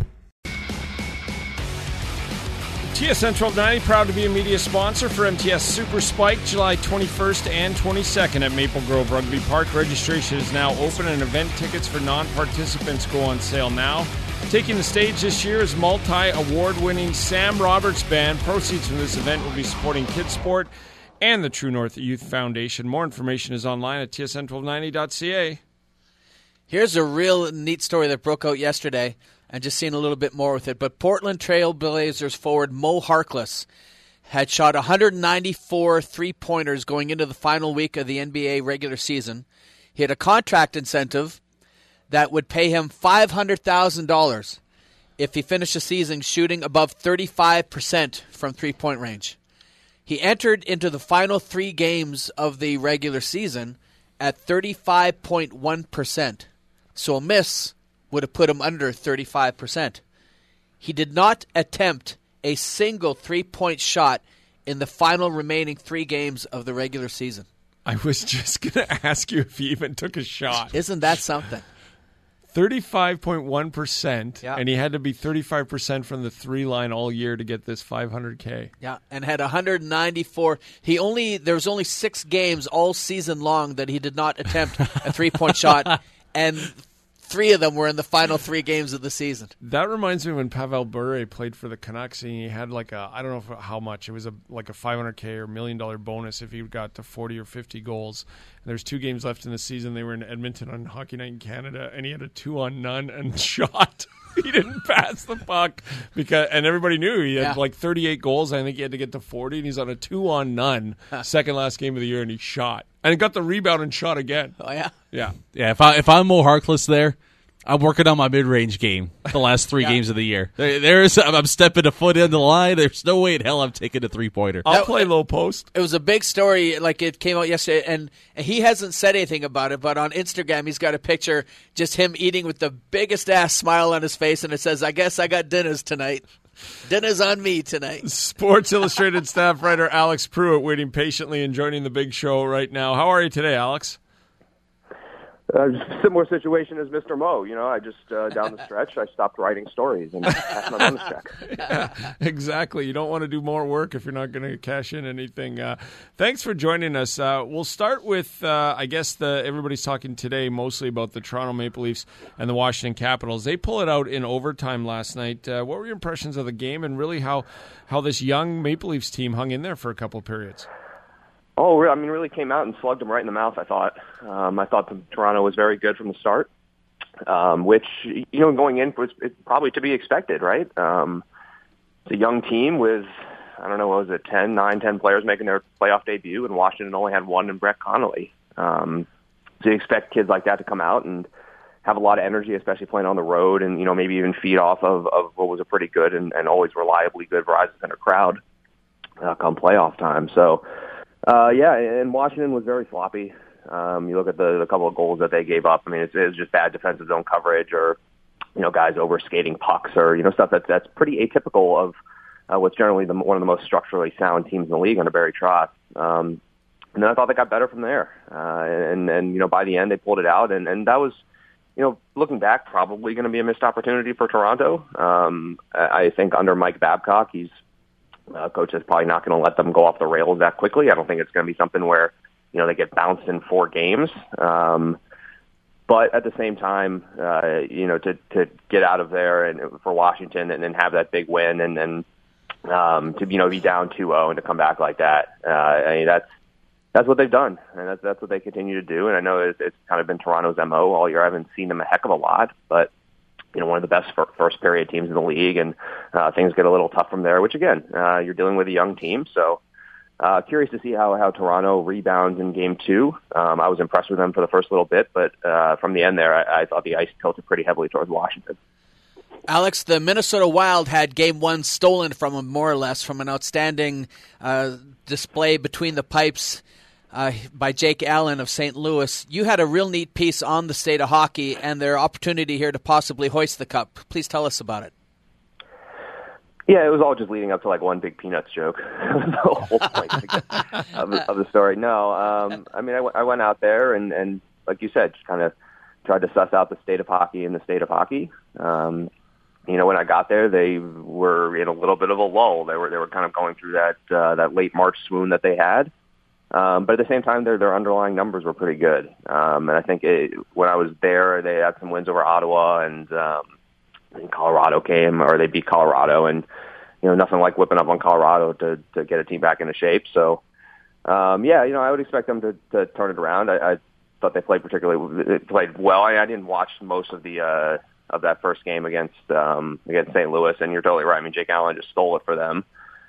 T S N twelve ninety, proud to be a media sponsor for M T S Super Spike, July twenty-first and twenty-second at Maple Grove Rugby Park. Registration is now open, and event tickets for non-participants go on sale now. Taking the stage this year is multi-award-winning Sam Roberts Band. Proceeds from this event will be supporting Kids Sport and the True North Youth Foundation. More information is online at T S N twelve ninety dot C A. Here's a real neat story that broke out yesterday. And just seeing a little bit more with it. But Portland Trail Blazers forward Mo Harkless had shot one hundred ninety-four three-pointers going into the final week of the N B A regular season. He had a contract incentive that would pay him five hundred thousand dollars if he finished the season shooting above thirty-five percent from three-point range. He entered into the final three games of the regular season at thirty-five point one percent. So a miss would have put him under thirty-five percent. He did not attempt a single three-point shot in the final remaining three games of the regular season. I was just going to ask you if he even took a shot. Isn't that something? thirty-five point one percent, yeah. And he had to be thirty-five percent from the three line all year to get this five hundred K. Yeah, and had one hundred ninety-four. He only there was only six games all season long that he did not attempt a three-point shot, and three of them were in the final three games of the season. That reminds me when Pavel Bure played for the Canucks, and he had like a, I don't know if, how much, it was a like a five hundred K or million dollar bonus if he got to forty or fifty goals. And there's two games left in the season. They were in Edmonton on Hockey Night in Canada, and he had a two on none and shot. He didn't pass the puck, because, and everybody knew he had yeah. like thirty-eight goals. I think he had to get to forty, and he's on a two on none, second last game of the year, and he shot. And he got the rebound and shot again. Oh, yeah? Yeah. Yeah, if, I, if I'm Mo Harkless there, I'm working on my mid-range game the last three yeah. games of the year. There, there's I'm stepping a foot in the line. There's no way in hell I'm taking a three-pointer. I'll that, play low post. It was a big story. Like, it came out yesterday, and he hasn't said anything about it, but on Instagram he's got a picture, just him eating with the biggest ass smile on his face, and it says, I guess I got dinners tonight. Dinner's on me tonight. Sports Illustrated staff writer Alex Pruitt waiting patiently and joining the big show right now. How are you today, Alex? Uh, similar situation as Mister Mo. You know, I just, uh, down the stretch, I stopped writing stories and passed my bonus check. Yeah, exactly. You don't want to do more work if you're not going to cash in anything. Uh, thanks for joining us. Uh, we'll start with, uh, I guess, the everybody's talking today mostly about the Toronto Maple Leafs and the Washington Capitals. They pull it out in overtime last night. Uh, what were your impressions of the game and really how, how this young Maple Leafs team hung in there for a couple of periods? Oh, I mean, really came out and slugged them right in the mouth, I thought. Um, I thought the Toronto was very good from the start, um, which, you know, going in was probably to be expected, right? Um, it's a young team with, I don't know, what was it, ten, nine, ten players making their playoff debut, and Washington only had one in Brett Connolly. Um, so you expect kids like that to come out and have a lot of energy, especially playing on the road, and, you know, maybe even feed off of, of what was a pretty good and, and always reliably good Verizon Center crowd uh, come playoff time. So, Uh, yeah, and Washington was very sloppy. Um, you look at the, the couple of goals that they gave up. I mean, it's, it's just bad defensive zone coverage, or, you know, guys over skating pucks, or, you know, stuff that's that's pretty atypical of uh, what's generally the, one of the most structurally sound teams in the league under Barry Trotz. Um, and then I thought they got better from there. Uh, and and you know, by the end they pulled it out, and and that was, you know, looking back, probably going to be a missed opportunity for Toronto. Um, I think under Mike Babcock, he's Uh, coach is probably not going to let them go off the rails that quickly. I don't think it's going to be something where, you know, they get bounced in four games. Um, but at the same time, uh, you know, to, to get out of there and for Washington and then have that big win and then um, to, you know, be down two oh and to come back like that. Uh, I mean, that's, that's what they've done, and that's, that's what they continue to do. And I know it's, it's kind of been Toronto's M O all year. I haven't seen them a heck of a lot, but you know, one of the best first period teams in the league, and uh, things get a little tough from there, which again, uh, you're dealing with a young team. So uh, curious to see how, how Toronto rebounds in game two. Um, I was impressed with them for the first little bit, but uh, from the end there, I, I thought the ice tilted pretty heavily towards Washington. Alex, the Minnesota Wild had game one stolen from them, more or less, from an outstanding uh, display between the pipes Uh, by Jake Allen of Saint Louis. You had a real neat piece on the state of hockey and their opportunity here to possibly hoist the cup. Please tell us about it. Yeah, it was all just leading up to like one big Peanuts joke. The whole point of, the, of the story. No, um, I mean, I, w- I went out there and, and, like you said, just kind of tried to suss out the state of hockey in the state of hockey. Um, you know, when I got there, they were in a little bit of a lull. They were they were kind of going through that uh, that late March swoon that they had. Um, but at the same time, their their underlying numbers were pretty good. Um, and I think it, when I was there, they had some wins over Ottawa, and, um, and Colorado came, or they beat Colorado, and you know nothing like whipping up on Colorado to to get a team back into shape. So um, yeah, you know I would expect them to, to turn it around. I, I thought they played particularly played well. I, I didn't watch most of the uh, of that first game against um, against Saint Louis, and you're totally right. I mean, Jake Allen just stole it for them.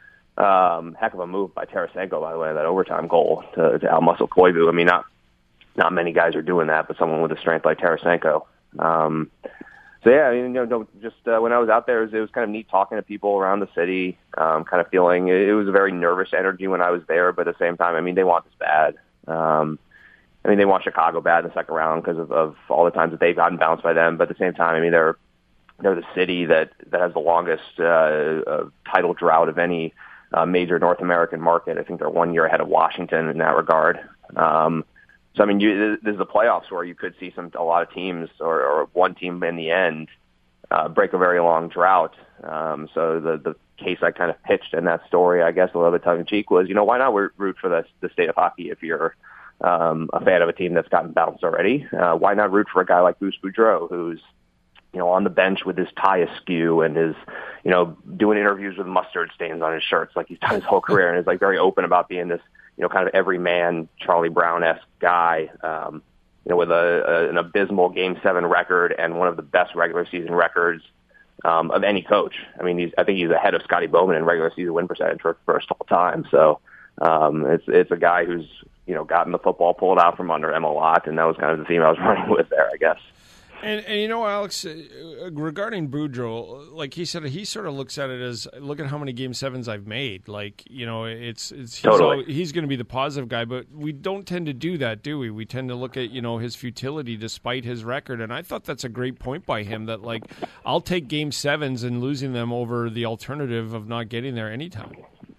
Um, heck of a move by Tarasenko, by the way, that overtime goal to, to Al Muscle Koivu. I mean, not not many guys are doing that, but someone with a strength like Tarasenko. Um, so yeah, I mean, you know, just uh, when I was out there, it was, it was kind of neat talking to people around the city. Um, kind of feeling it, it was a very nervous energy when I was there, but at the same time, I mean, they want this bad. Um, I mean, they want Chicago bad in the second round because of, of all the times that they've gotten bounced by them. But at the same time, I mean, they're they're the city that that has the longest uh, uh, title drought of any Uh, major North American market. I think they're one year ahead of Washington in that regard. Um, so, I mean, you, this is the playoffs where you could see some a lot of teams or, or one team in the end uh, break a very long drought. Um, so the the case I kind of pitched in that story, I guess, a little bit tongue-in-cheek was, you know, why not root for the, the state of hockey if you're um, a fan of a team that's gotten bounced already? Uh, why not root for a guy like Bruce Boudreau, who's you know, on the bench with his tie askew and his, you know, doing interviews with mustard stains on his shirts like he's done his whole career, and is like very open about being this, you know, kind of everyman Charlie Brown-esque guy, um, you know, with a, a an abysmal Game Seven record and one of the best regular season records um, of any coach. I mean, he's I think he's ahead of Scotty Bowman in regular season win percentage for first all time. So um, it's it's a guy who's you know gotten the football pulled out from under him a lot, and that was kind of the theme I was running with there, I guess. And, and you know, Alex, uh, regarding Boudreau, like he said, he sort of looks at it as, look at how many Game Sevens I've made. Like, you know, it's, it's he's, totally. he's going to be the positive guy, but we don't tend to do that, do we? We tend to look at, you know, his futility despite his record. And I thought that's a great point by him that, like, I'll take Game Sevens and losing them over the alternative of not getting there anytime.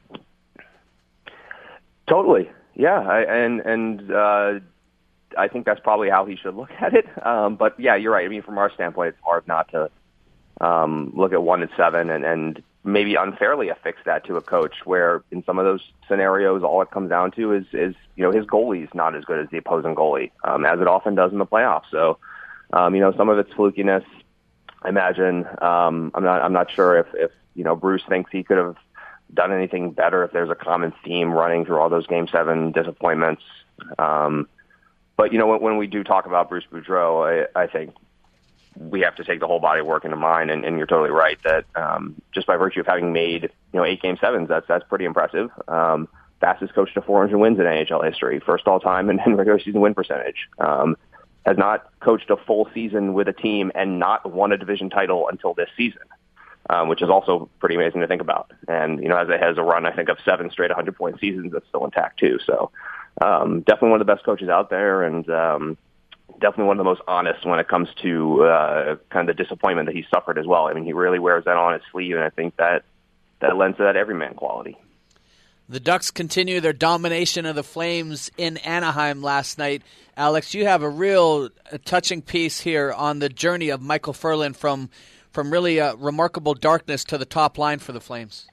Totally, yeah, I, and and uh, I think that's probably how he should look at it. Um, but yeah, you're right. I mean, from our standpoint, it's hard not to um, look at one and seven and, and maybe unfairly affix that to a coach. Where in some of those scenarios, all it comes down to is is you know his goalie's not as good as the opposing goalie, um, as it often does in the playoffs. So um, you know, some of it's flukiness. I imagine. Um, I'm not. I'm not sure if if you know Bruce thinks he could have done anything better if there's a common theme running through all those Game Seven disappointments. Um, but you know, when, when we do talk about Bruce Boudreau, I, I think we have to take the whole body of work into mind. And, and you're totally right that um, just by virtue of having made you know eight Game Sevens, that's that's pretty impressive. Um, fastest coach to four hundred wins in N H L history, first all time in, in regular season win percentage. Um, has not coached a full season with a team and not won a division title until this season. Um, which is also pretty amazing to think about. And, you know, as it has a run, I think, of seven straight one hundred point seasons, that's still intact, too. So um, definitely one of the best coaches out there and um, definitely one of the most honest when it comes to uh, kind of the disappointment that he suffered as well. I mean, he really wears that on his sleeve, and I think that that lends to that everyman quality. The Ducks continue their domination of the Flames in Anaheim last night. Alex, you have a real a touching piece here on the journey of Michael Ferland from from really a remarkable darkness to the top line for the Flames.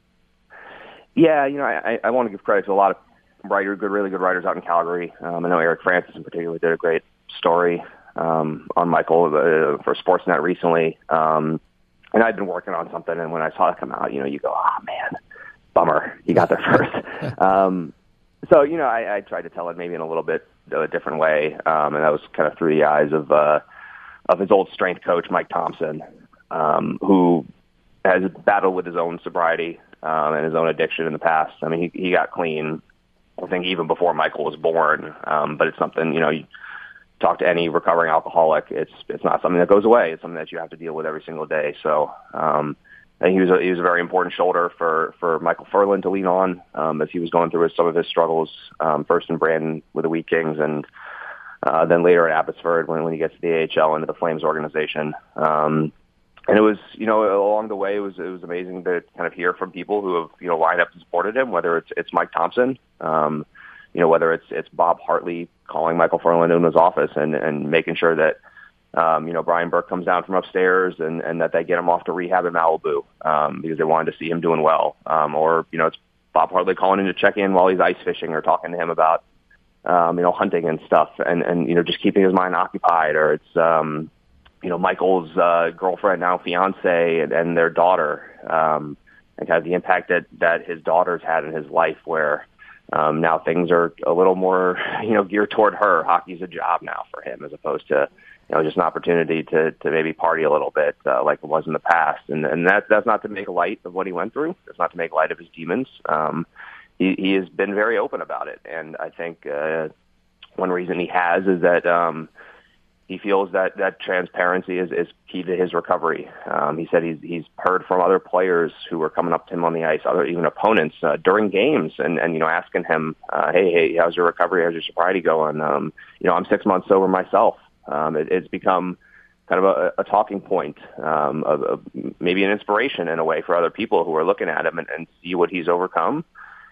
Yeah, you know, I, I want to give credit to a lot of writer, good, really good writers out in Calgary. Um, I know Eric Francis in particular did a great story um, on Michael uh, for Sportsnet recently. Um, and I'd been working on something, and when I saw it come out, you know, you go, oh, man, bummer, you got there first. um, so, you know, I, I tried to tell it maybe in a little bit of a different way, um, and that was kind of through the eyes of uh, of his old strength coach, Mike Thompson. Um, who has battled with his own sobriety um, and his own addiction in the past. I mean, he, he got clean, I think, even before Michael was born. Um, but it's something, you know, you talk to any recovering alcoholic, it's it's not something that goes away. It's something that you have to deal with every single day. So um, I think he was a, he was a very important shoulder for, for Michael Ferland to lean on um, as he was going through his, some of his struggles, um, first in Brandon with the Wheat Kings and uh, then later at Abbotsford when, when he gets to the A H L into the Flames organization. Um, And it was, you know, along the way, it was it was amazing to kind of hear from people who have, you know, lined up and supported him. Whether it's it's Mike Thompson, um, you know, whether it's it's Bob Hartley calling Michael Ferland in his office and and making sure that, um, you know, Brian Burke comes down from upstairs and and that they get him off to rehab in Malibu um, because they wanted to see him doing well. Um, or you know, it's Bob Hartley calling in to check in while he's ice fishing or talking to him about, um, you know, hunting and stuff, and and you know, just keeping his mind occupied. Or it's um, you know, Michael's uh, girlfriend, now fiance, and, and their daughter, um, and kind of the impact that, that his daughter's had in his life where um, now things are a little more, you know, geared toward her. Hockey's a job now for him as opposed to, you know, just an opportunity to, to maybe party a little bit uh, like it was in the past. And, and that, that's not to make light of what he went through. It's not to make light of his demons. Um, he, he has been very open about it. And I think uh, one reason he has is that, um, he feels that, that transparency is, is key to his recovery. Um, he said he's he's heard from other players who were coming up to him on the ice, other even opponents uh, during games, and, and you know asking him, uh, hey, hey, how's your recovery? How's your sobriety going? Um, you know, I'm six months sober myself. Um, it, it's become kind of a, a talking point, um, of, of maybe an inspiration in a way for other people who are looking at him and, and see what he's overcome.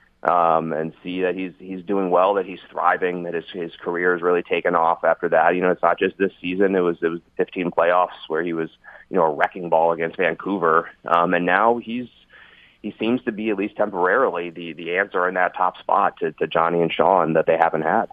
Um, and see that he's he's doing well, that he's thriving, that his his career has really taken off after that. You know, it's not just this season. It was it was the fifteen playoffs where he was, you know, a wrecking ball against Vancouver. Um, and now he's he seems to be, at least temporarily, the the answer in that top spot to, to Johnny and Sean that they haven't had.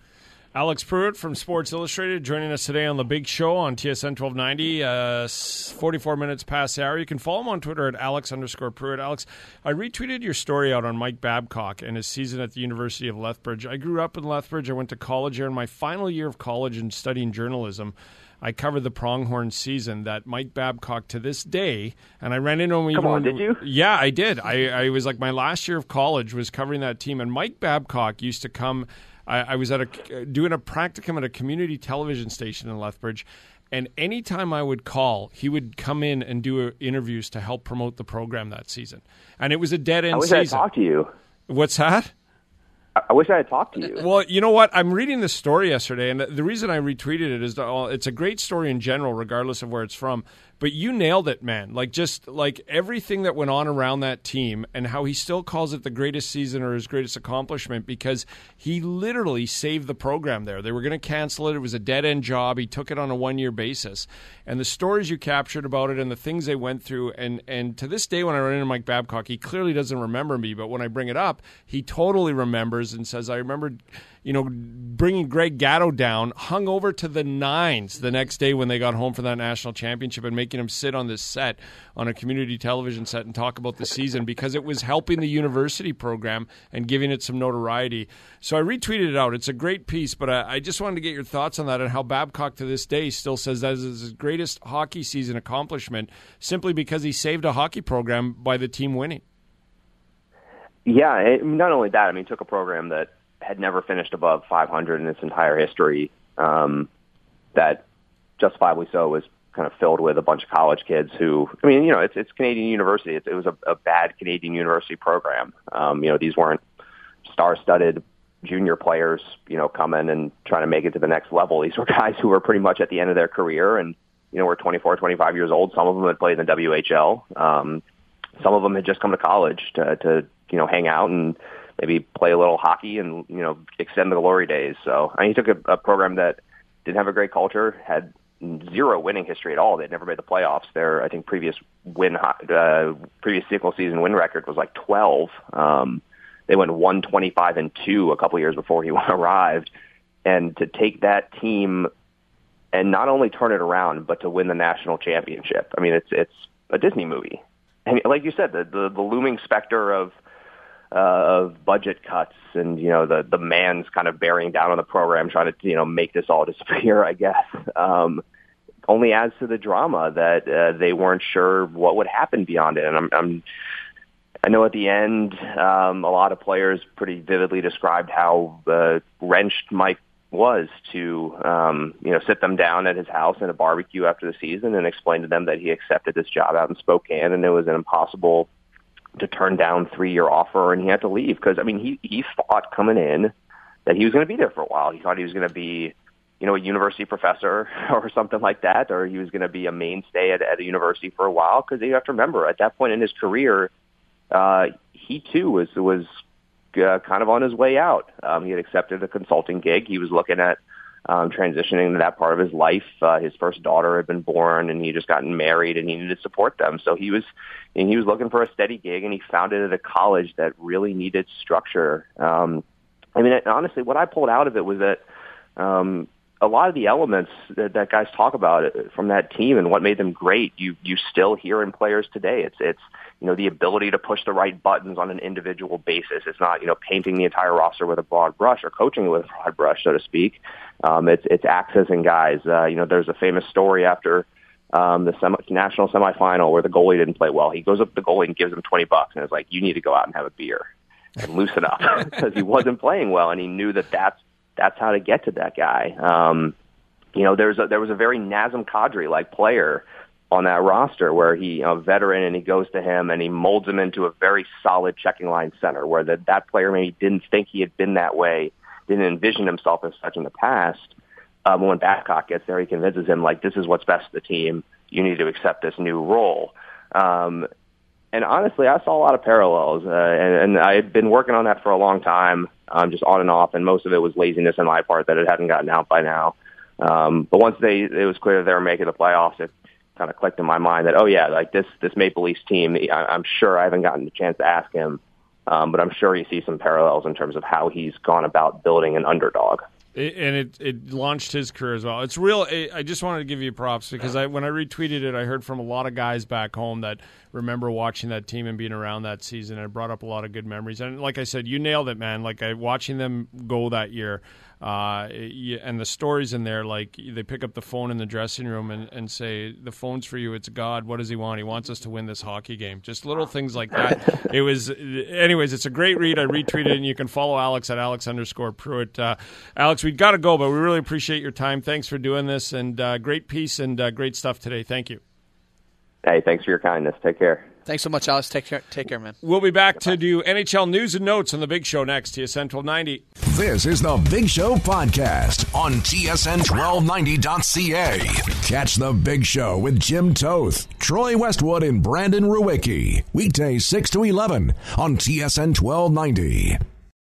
Alex Pruitt from Sports Illustrated joining us today on The Big Show on T S N twelve ninety, uh, forty-four minutes past the hour. You can follow him on Twitter at Alex underscore Pruitt. Alex, I retweeted your story out on Mike Babcock and his season at the University of Lethbridge. I grew up in Lethbridge. I went to college here. In my final year of college and studying journalism, I covered the Pronghorn season that Mike Babcock to this day, and I ran into him. Come on, did you? Yeah, I did. I, I was like, my last year of college was covering that team, and Mike Babcock used to come. I, I was at a doing a practicum at a community television station in Lethbridge, And anytime I would call, he would come in and do interviews to help promote the program that season. And it was a dead end season. I wish I had talked to you. What's that? I wish I had talked to you. Well, you know what? I'm reading this story yesterday, and the reason I retweeted it is that, well, it's a great story in general, regardless of where it's from. But you nailed it, man. Like, just like everything that went on around that team and how he still calls it the greatest season or his greatest accomplishment because he literally saved the program there. They were going to cancel it. It was a dead-end job. He took it on a one-year basis. And the stories you captured about it and the things they went through, and, and to this day when I run into Mike Babcock, he clearly doesn't remember me, but when I bring it up, he totally remembers and says, I remember, you know, bringing Greg Gatto down, hung over to the nines the next day when they got home for that national championship and making him sit on this set, on a community television set, and talk about the season because it was helping the university program and giving it some notoriety. So I retweeted it out. It's a great piece, but I, I just wanted to get your thoughts on that and how Babcock to this day still says that is his greatest hockey season accomplishment simply because he saved a hockey program by the team winning. Yeah, it, not only that, I mean, he took a program that had never finished above five hundred in its entire history, um, that justifiably so was kind of filled with a bunch of college kids who, I mean, you know, it's it's Canadian University. It, it was a, a bad Canadian University program. Um, you know, these weren't star-studded junior players, you know, coming and trying to make it to the next level. These were guys who were pretty much at the end of their career and, you know, were twenty-four, twenty-five years old. Some of them had played in the W H L. Um, some of them had just come to college to, to, you know, hang out and maybe play a little hockey and, you know, extend the glory days. So I mean, he took a, a program that didn't have a great culture, had zero winning history at all. They'd never made the playoffs. Their, I think, previous win, uh, previous single season win record was like twelve. Um, they went one twenty-five and two a couple years before he arrived. And to take that team and not only turn it around, but to win the national championship. I mean, it's it's a Disney movie. And like you said, the the, the looming specter of uh, of budget cuts and, you know, the the man's kind of bearing down on the program, trying to, you know, make this all disappear, I guess, um, only adds to the drama that uh, they weren't sure what would happen beyond it. And I'm, I'm I know at the end, um, a lot of players pretty vividly described how uh, wrenched Mike was to, um, you know, sit them down at his house in a barbecue after the season and explain to them that he accepted this job out in Spokane and it was an impossible to turn down three-year offer and he had to leave because, I mean, he, he thought coming in that he was going to be there for a while. He thought he was going to be, you know, a university professor or something like that, or he was going to be a mainstay at, at a university for a while because you have to remember, at that point in his career, uh, he too was was uh, kind of on his way out. Um, he had accepted a consulting gig. He was looking at um, transitioning to that part of his life. Uh, his first daughter had been born, and he just gotten married, and he needed to support them. So he was, and he was looking for a steady gig, and he found it at a college that really needed structure. Um, I mean, honestly, what I pulled out of it was that um, a lot of the elements that, that guys talk about from that team and what made them great, you you still hear in players today. It's it's you know, the ability to push the right buttons on an individual basis. It's not, you know, painting the entire roster with a broad brush or coaching with a broad brush, so to speak. Um, it's it's accessing guys. Uh, you know, there's a famous story after um, the semi- national semifinal where the goalie didn't play well. He goes up to the goalie and gives him twenty bucks and is like, "You need to go out and have a beer and loosen up," because he wasn't playing well, and he knew that that's that's how to get to that guy. Um, you know, there's a, there was a very Nazem Kadri-like player on that roster where he, a veteran, and he goes to him and he molds him into a very solid checking line center where that that player maybe didn't think he had been that way, didn't envision himself as such in the past. Um, when Babcock gets there, he convinces him, like, this is what's best for the team. You need to accept this new role. Um, and honestly, I saw a lot of parallels, uh, and, and I had been working on that for a long time, um, just on and off, and most of it was laziness on my part that it hadn't gotten out by now. Um, but once they, it was clear that they were making the playoffs, it kind of clicked in my mind that, oh yeah, like this, this Maple Leafs team, I, I'm sure I haven't gotten the chance to ask him, um, but I'm sure you see some parallels in terms of how he's gone about building an underdog. It, and it, it launched his career as well. It's real. I just wanted to give you props because I, when I retweeted it, I heard from a lot of guys back home that remember watching that team and being around that season. It brought up a lot of good memories. And like I said, you nailed it, man. Like I, watching them go that year, Uh, and the stories in there, like they pick up the phone in the dressing room and, and say, the phone's for you, it's God. What does he want? He wants us to win this hockey game. Just little things like that. It was, anyways, it's a great read. I retweeted it, and you can follow Alex at Alex underscore Pruitt. Uh, Alex, we've got to go, but we really appreciate your time. Thanks for doing this, and uh, great piece and uh, great stuff today. Thank you. Hey, thanks for your kindness. Take care. Thanks so much, Alex. Take care, take care, man. We'll be back to do N H L news and notes on The Big Show next. T S N twelve ninety. This is The Big Show podcast on T S N twelve ninety dot C A. Catch The Big Show with Jim Toth, Troy Westwood, and Brandon Ruwicki. Weekdays six to eleven on T S N twelve ninety.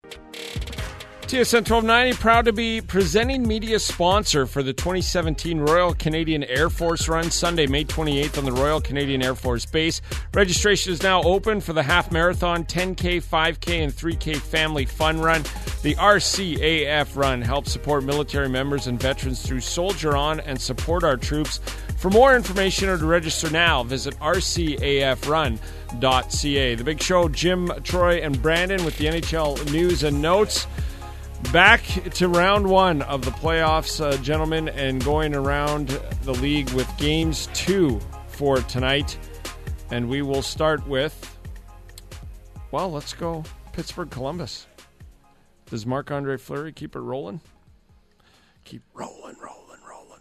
T S N twelve ninety, proud to be presenting media sponsor for the twenty seventeen Royal Canadian Air Force Run, Sunday, May twenty-eighth on the Royal Canadian Air Force Base. Registration is now open for the half marathon, ten K, five K, and three K family fun run. The R C A F Run helps support military members and veterans through Soldier On and support our troops. For more information or to register now, visit r c a f run dot c a. The Big Show, Jim, Troy, and Brandon with the N H L news and notes. Back to round one of the playoffs, uh, gentlemen, and going around the league with games two for tonight. And we will start with, well, let's go Pittsburgh-Columbus. Does Marc-Andre Fleury keep it rolling? Keep rolling, rolling, rolling.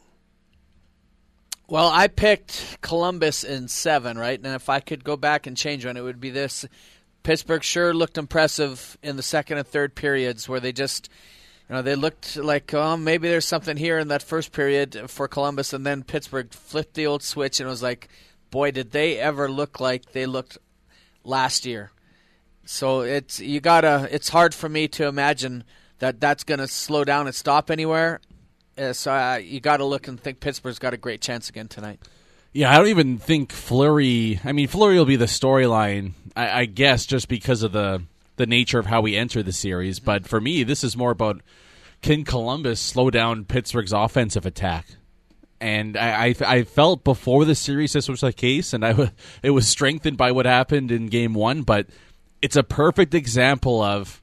Well, I picked Columbus in seven, right? And if I could go back and change one, it would be this. Pittsburgh sure looked impressive in the second and third periods where they just, you know, they looked like, oh, maybe there's something here in that first period for Columbus, and then Pittsburgh flipped the old switch, and it was like, boy, did they ever look like they looked last year. So it's you gotta. It's hard for me to imagine that that's going to slow down and stop anywhere. Uh, so uh, you got to look and think Pittsburgh's got a great chance again tonight. Yeah, I don't even think Fleury. I mean, Fleury will be the storyline, I, I guess, just because of the the nature of how we enter the series. But for me, this is more about, can Columbus slow down Pittsburgh's offensive attack? And I, I, I felt before the series this was the case, and I, it was strengthened by what happened in Game One. But it's a perfect example of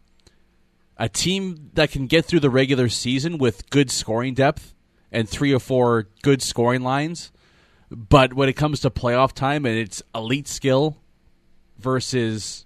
a team that can get through the regular season with good scoring depth and three or four good scoring lines. But when it comes to playoff time and it's elite skill versus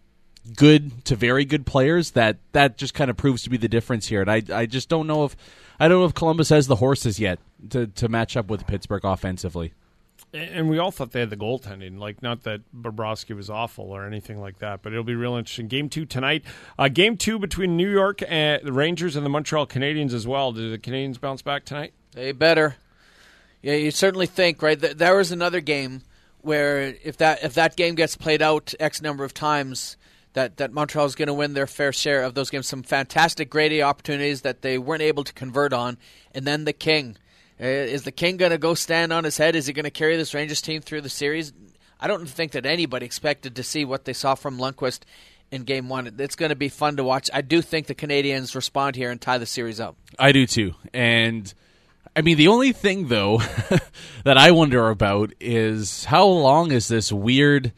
good to very good players, that, that just kind of proves to be the difference here. And I I just don't know if I don't know if Columbus has the horses yet to, to match up with Pittsburgh offensively. And we all thought they had the goaltending, like not that Bobrovsky was awful or anything like that, but it'll be real interesting. Game two tonight. Uh, game two between New York and the Rangers and the Montreal Canadiens as well. Do the Canadiens bounce back tonight? They better. Yeah, you certainly think, right? There was another game where if that if that game gets played out X number of times, that, that Montreal is going to win their fair share of those games. Some fantastic grade A opportunities that they weren't able to convert on. And then the King. Is the King going to go stand on his head? Is he going to carry this Rangers team through the series? I don't think that anybody expected to see what they saw from Lundqvist in Game one. It's going to be fun to watch. I do think the Canadiens respond here and tie the series up. I do too. And I mean, the only thing, though, that I wonder about is how long is this weird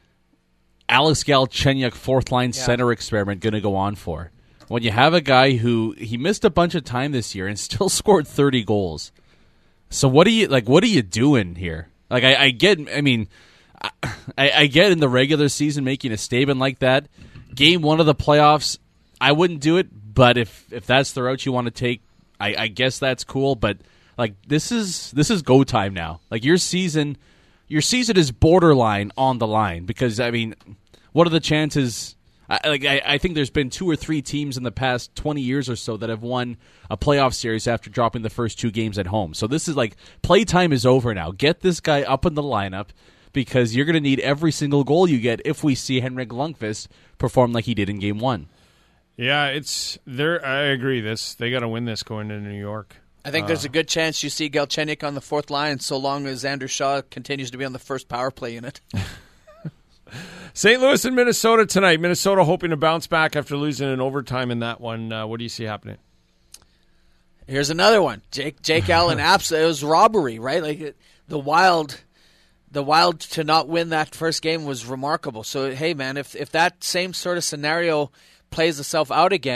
Alex Galchenyuk fourth-line yeah. center experiment going to go on for? When you have a guy who he missed a bunch of time this year and still scored thirty goals. So what are you like? What are you doing here? Like I, I get, I mean, I, I get in the regular season making a statement like that. Game one of the playoffs, I wouldn't do it. But if if that's the route you want to take, I, I guess that's cool. But like this is this is go time now. Like your season, your season is borderline on the line because I mean, what are the chances? I, like I, I think there's been two or three teams in the past twenty years or so that have won a playoff series after dropping the first two games at home. So this is like playtime is over now. Get this guy up in the lineup because you're going to need every single goal you get if we see Henrik Lundqvist perform like he did in Game One. Yeah, it's there. I agree. This they got to win this going into New York. I think uh, there's a good chance you see Galchenyuk on the fourth line so long as Andrew Shaw continues to be on the first power play unit. Saint Louis and Minnesota tonight. Minnesota hoping to bounce back after losing in overtime in that one. Uh, what do you see happening? Here's another one. Jake Jake Allen. Absolutely, it was robbery, right? Like it, the Wild, the Wild to not win that first game was remarkable. So hey, man, if if that same sort of scenario plays itself out again,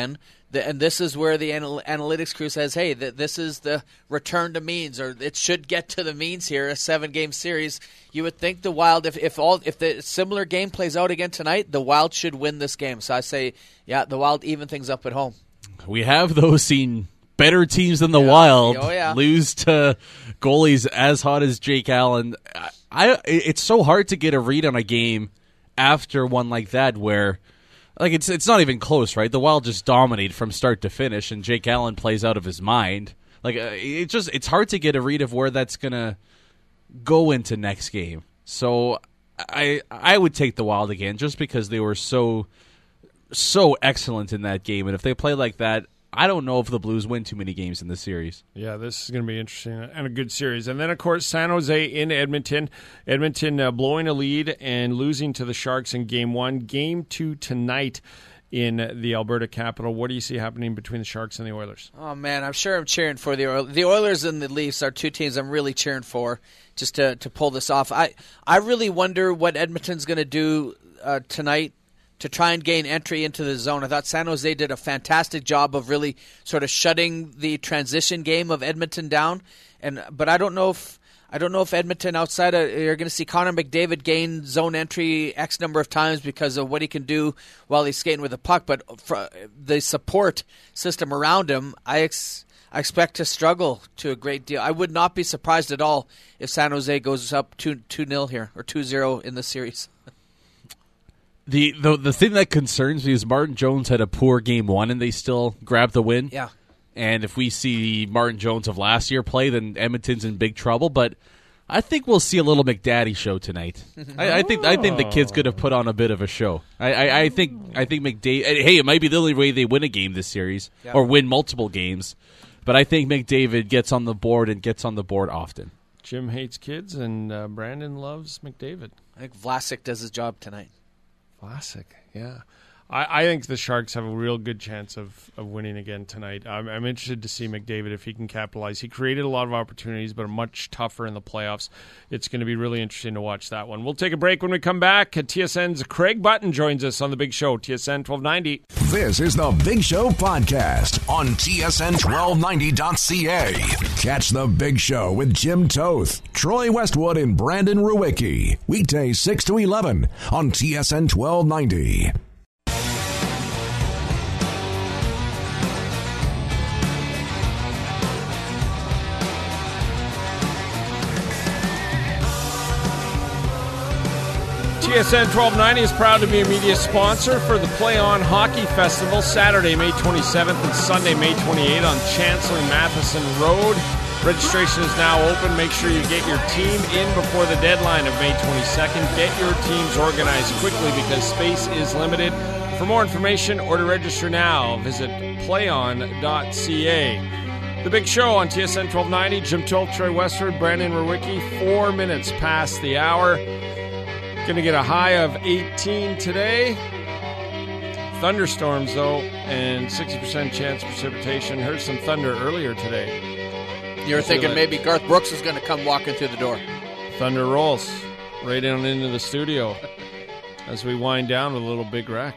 The, and this is where the anal- analytics crew says, hey, th- this is the return to means, or it should get to the means here, a seven-game series. You would think the Wild, if, if all if the similar game plays out again tonight, the Wild should win this game. So I say, yeah, the Wild even things up at home. We have, though, seen better teams than the Yeah. Wild Oh, yeah. lose to goalies as hot as Jake Allen. I, I It's so hard to get a read on a game after one like that where – like, it's it's not even close, right? The Wild just dominate from start to finish, and Jake Allen plays out of his mind. Like, uh, it just it's hard to get a read of where that's going to go into next game. So I I would take the Wild again just because they were so, so excellent in that game. And if they play like that, I don't know if the Blues win too many games in this series. Yeah, this is going to be interesting and a good series. And then, of course, San Jose in Edmonton. Edmonton uh, blowing a lead and losing to the Sharks in Game one. Game two tonight in the Alberta Capital. What do you see happening between the Sharks and the Oilers? Oh, man, I'm sure I'm cheering for the Oilers. The Oilers and the Leafs are two teams I'm really cheering for just to, to pull this off. I, I really wonder what Edmonton's going to do uh, tonight to try and gain entry into the zone. I thought San Jose did a fantastic job of really sort of shutting the transition game of Edmonton down. And but I don't know if I don't know if Edmonton outside of, you're going to see Connor McDavid gain zone entry X number of times because of what he can do while he's skating with the puck. But for the support system around him, I ex, I expect to struggle to a great deal. I would not be surprised at all if San Jose goes up two nil here or two zero in this series. The, the the thing that concerns me is Martin Jones had a poor game one and they still grabbed the win. Yeah. And if we see Martin Jones of last year play, then Edmonton's in big trouble. But I think we'll see a little McDaddy show tonight. I, I think I think the kids could have put on a bit of a show. I, I, I think I think McDavid. Hey, it might be the only way they win a game this series Yeah. or win multiple games. But I think McDavid gets on the board and gets on the board often. Jim hates kids, and uh, Brandon loves McDavid. I think Vlasic does his job tonight. Classic, yeah. I, I think the Sharks have a real good chance of, of winning again tonight. I'm, I'm interested to see McDavid if he can capitalize. He created a lot of opportunities, but are much tougher in the playoffs. It's going to be really interesting to watch that one. We'll take a break when we come back. T S N's Craig Button joins us on The Big Show, T S N twelve ninety. This is The Big Show Podcast on T S N twelve ninety dot C A. Catch The Big Show with Jim Toth, Troy Westwood, and Brandon Ruwicki. Weekdays six to eleven on T S N twelve ninety. T S N twelve ninety is proud to be a media sponsor for the Play On Hockey Festival, Saturday, May twenty-seventh and Sunday, May twenty-eighth on Chancellor Matheson Road. Registration is now open. Make sure you get your team in before the deadline of May twenty-second. Get your teams organized quickly because space is limited. For more information or to register now, visit play on dot c a. The Big Show on T S N twelve ninety. Jim Toth, Troy Westwood, Brandon Ruwicki. Four minutes past the hour. Going to get a high of eighteen today. Thunderstorms, though, and sixty percent chance of precipitation. Heard some thunder earlier today. You were thinking maybe Garth Brooks is going to come walking through the door. Thunder rolls right on into the studio as we wind down with a little Big Rec.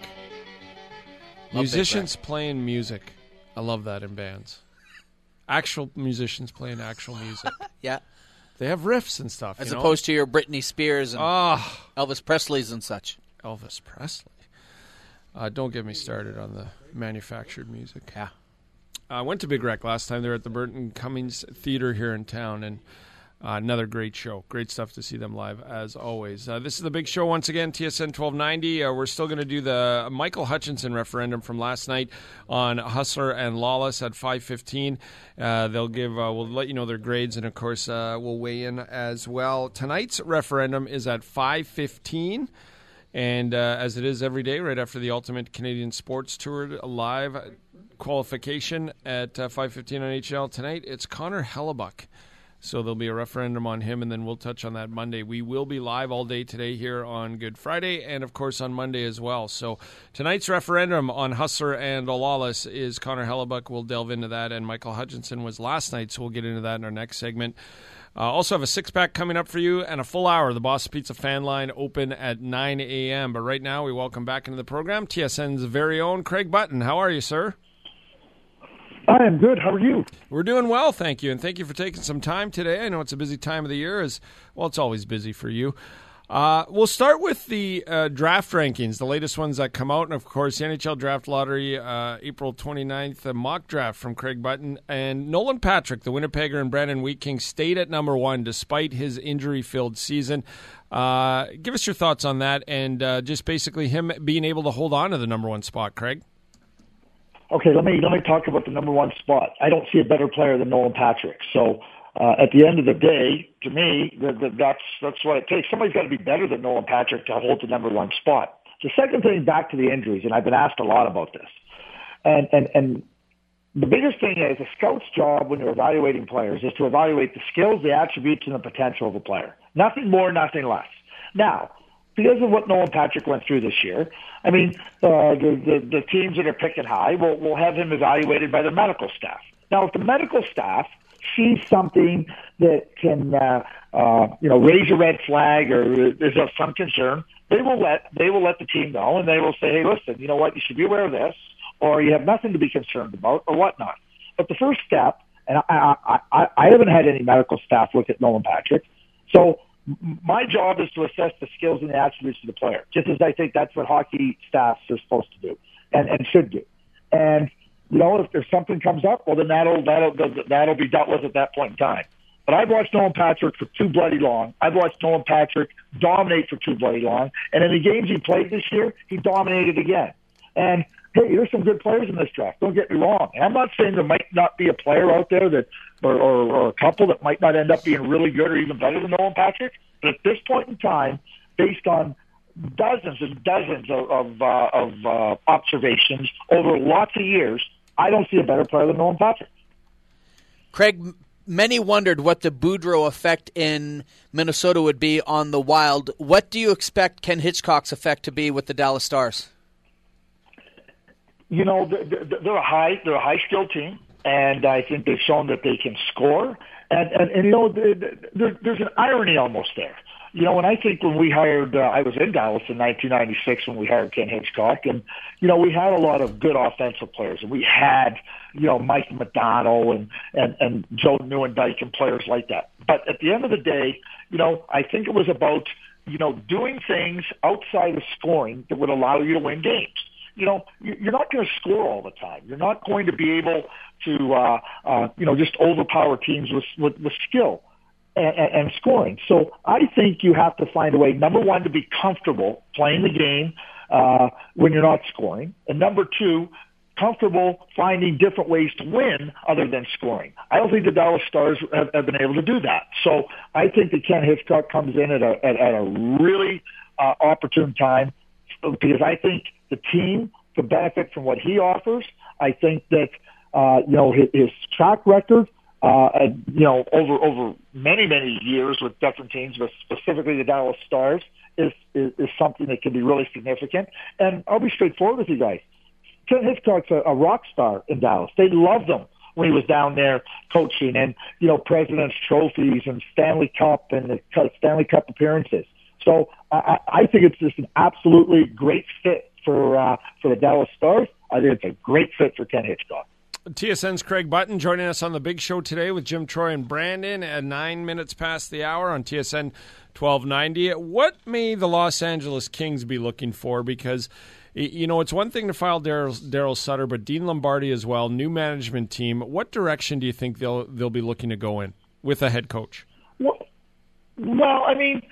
Love Musicians playing music. I love that in bands. Actual musicians playing actual music. Yeah. They have riffs and stuff. As you know? opposed to your Britney Spears and oh, Elvis Presley's and such. Elvis Presley. Uh, don't get me started on the manufactured music. Yeah. I went to Big Rec last time. They were at the Burton Cummings Theater here in town, and uh, another great show. Great stuff to see them live, as always. Uh, this is The Big Show once again, T S N twelve ninety. Uh, we're still going to do the Michael Hutchinson referendum from last night on Hustler and Lawless at five fifteen. Uh, they'll give. Uh, we'll let you know their grades, and of course, uh, we'll weigh in as well. Tonight's referendum is at five fifteen. And uh, as it is every day, right after the Ultimate Canadian Sports Tour live qualification at uh, five fifteen on H L tonight, it's Connor Hellebuck. So there'll be a referendum on him, and then we'll touch on that Monday. We will be live all day today here on Good Friday, and of course on Monday as well. So tonight's referendum on Hustler and Lawless is Connor Hellebuck. We'll delve into that, and Michael Hutchinson was last night, so we'll get into that in our next segment. Uh, also have a six-pack coming up for you and a full hour. The Boston Pizza fan line open at nine a.m. But right now we welcome back into the program T S N's very own Craig Button. How are you, sir? I am good. How are you? We're doing well, thank you, and thank you for taking some time today. I know it's a busy time of the year, as well. It's always busy for you. Uh, we'll start with the uh, draft rankings, the latest ones that come out, and of course, the N H L Draft Lottery, uh, April twenty-ninth, a mock draft from Craig Button, and Nolan Patrick, the Winnipegger, and Brandon Wheat King stayed at number one despite his injury-filled season. Uh, give us your thoughts on that, and uh, just basically him being able to hold on to the number one spot, Craig. Okay, let me let me talk about the number one spot. I don't see a better player than Nolan Patrick. So uh, at the end of the day, to me, the, the, that's that's what it takes. Somebody's got to be better than Nolan Patrick to hold the number one spot. The second thing, back to the injuries, and I've been asked a lot about this. And and and the biggest thing is a scout's job when you're evaluating players is to evaluate the skills, the attributes, and the potential of a player. Nothing more, nothing less. Now, because of what Nolan Patrick went through this year, I mean, uh, the, the, the teams that are picking high will, will have him evaluated by the medical staff. Now, if the medical staff sees something that can, uh, uh, you know, raise a red flag or is of some concern, they will let they will let the team know, and they will say, hey, listen, you know what, you should be aware of this, or you have nothing to be concerned about, or whatnot. But the first step, and I, I, I, I haven't had any medical staff look at Nolan Patrick, so my job is to assess the skills and the attributes of the player, just as I think that's what hockey staffs are supposed to do and, and should do. And, you know, if, if something comes up, well, then that'll, that'll, that'll be dealt with at that point in time. But I've watched Nolan Patrick for too bloody long. I've watched Nolan Patrick dominate for too bloody long. And in the games he played this year, he dominated again. And, hey, there's some good players in this draft. Don't get me wrong. And I'm not saying there might not be a player out there that, or, or, or a couple that might not end up being really good or even better than Nolan Patrick. But at this point in time, based on dozens and dozens of, of, uh, of uh, observations over lots of years, I don't see a better player than Nolan Patrick. Craig, many wondered what the Boudreau effect in Minnesota would be on the Wild. What do you expect Ken Hitchcock's effect to be with the Dallas Stars? You know, they're a high, they're a high-skilled team, and I think they've shown that they can score. And, and, and you know, there, there's an irony almost there. You know, and I think when we hired, uh, I was in Dallas in nineteen ninety-six when we hired Ken Hitchcock, and, you know, we had a lot of good offensive players. And we had, you know, Mike Modano and, and, and Joe Nieuwendyk and players like that. But at the end of the day, you know, I think it was about, you know, doing things outside of scoring that would allow you to win games. You know, you're not going to score all the time. You're not going to be able to, uh, uh, you know, just overpower teams with, with, with skill and, and, and scoring. So I think you have to find a way, number one, to be comfortable playing the game uh, when you're not scoring, and number two, comfortable finding different ways to win other than scoring. I don't think the Dallas Stars have, have been able to do that. So I think that Ken Hitchcock comes in at a, at, at a really uh, opportune time, because I think the team could benefit from what he offers. I think that, uh, you know, his, his track record, uh, and, you know, over, over many, many years with different teams, but specifically the Dallas Stars, is, is, is something that can be really significant. And I'll be straightforward with you guys. Ken Hitchcock's a, a rock star in Dallas. They loved him when he was down there coaching, and, you know, President's trophies and Stanley Cup and the Stanley Cup appearances. So I, I think it's just an absolutely great fit for uh, for the Dallas Stars. I think it's a great fit for Ken Hitchcock. T S N's Craig Button joining us on the Big Show today with Jim, Troy, and Brandon at nine minutes past the hour on T S N twelve ninety. What may the Los Angeles Kings be looking for? Because, you know, it's one thing to file Daryl Sutter, but Dean Lombardi as well, new management team. What direction do you think they'll they'll be looking to go in with a head coach? Well, well I mean,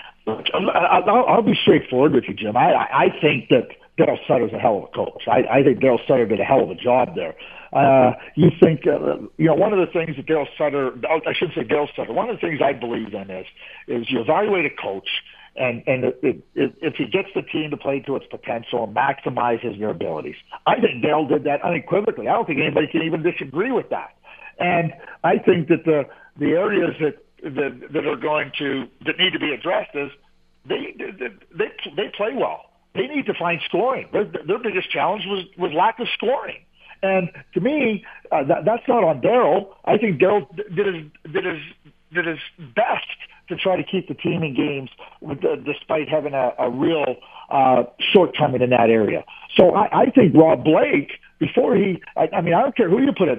I'll, I'll be straightforward with you, Jim. I, I think that Daryl Sutter's a hell of a coach. I, I think Daryl Sutter did a hell of a job there. Uh, you think, uh, you know, one of the things that Daryl Sutter, I shouldn't say Daryl Sutter, one of the things I believe in is, is you evaluate a coach, and, and it, it, it, if he gets the team to play to its potential and maximizes their abilities. I think Daryl did that unequivocally. I don't think anybody can even disagree with that. And I think that the, the areas that, that, that are going to, that need to be addressed is they, they, they, they play well. They need to find scoring. Their, their biggest challenge was, was lack of scoring. And to me, uh, that, that's not on Daryl. I think Daryl did his, did, his, did his best to try to keep the team in games with, uh, despite having a, a real uh, shortcoming in that area. So I, I think Rob Blake, before he, I, I mean, I don't care who you put in there.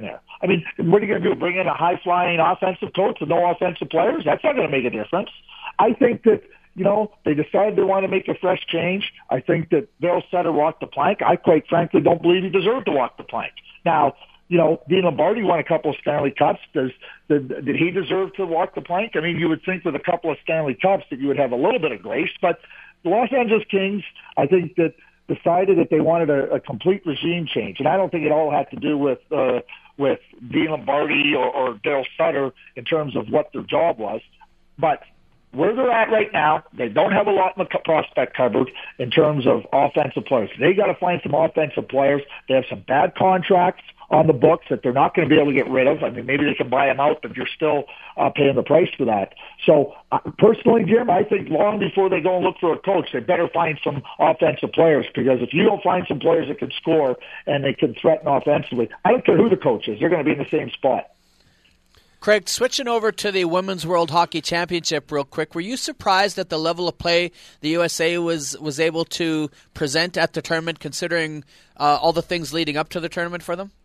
I mean, what are you going to do? Bring in a high-flying offensive coach with no offensive players? That's not going to make a difference. I think that, you know, they decided they want to make a fresh change. I think that Daryl Sutter walked the plank. I quite frankly don't believe he deserved to walk the plank. Now, you know, Dean Lombardi won a couple of Stanley Cups. Does, did, did he deserve to walk the plank? I mean, you would think with a couple of Stanley Cups that you would have a little bit of grace, but the Los Angeles Kings, I think that decided that they wanted a, a complete regime change, and I don't think it all had to do with uh, with Dean Lombardi or, or Daryl Sutter in terms of what their job was, but where they're at right now, they don't have a lot in the prospect cupboard in terms of offensive players. They got to find some offensive players. They have some bad contracts on the books that they're not going to be able to get rid of. I mean, maybe they can buy them out, but you're still uh, paying the price for that. So, uh, personally, Jim, I think long before they go and look for a coach, they better find some offensive players, because if you don't find some players that can score and they can threaten offensively, I don't care who the coach is, they're going to be in the same spot. Craig, switching over to the Women's World Hockey Championship real quick, were you surprised at the level of play the U S A was, was able to present at the tournament, considering uh, all the things leading up to the tournament for them?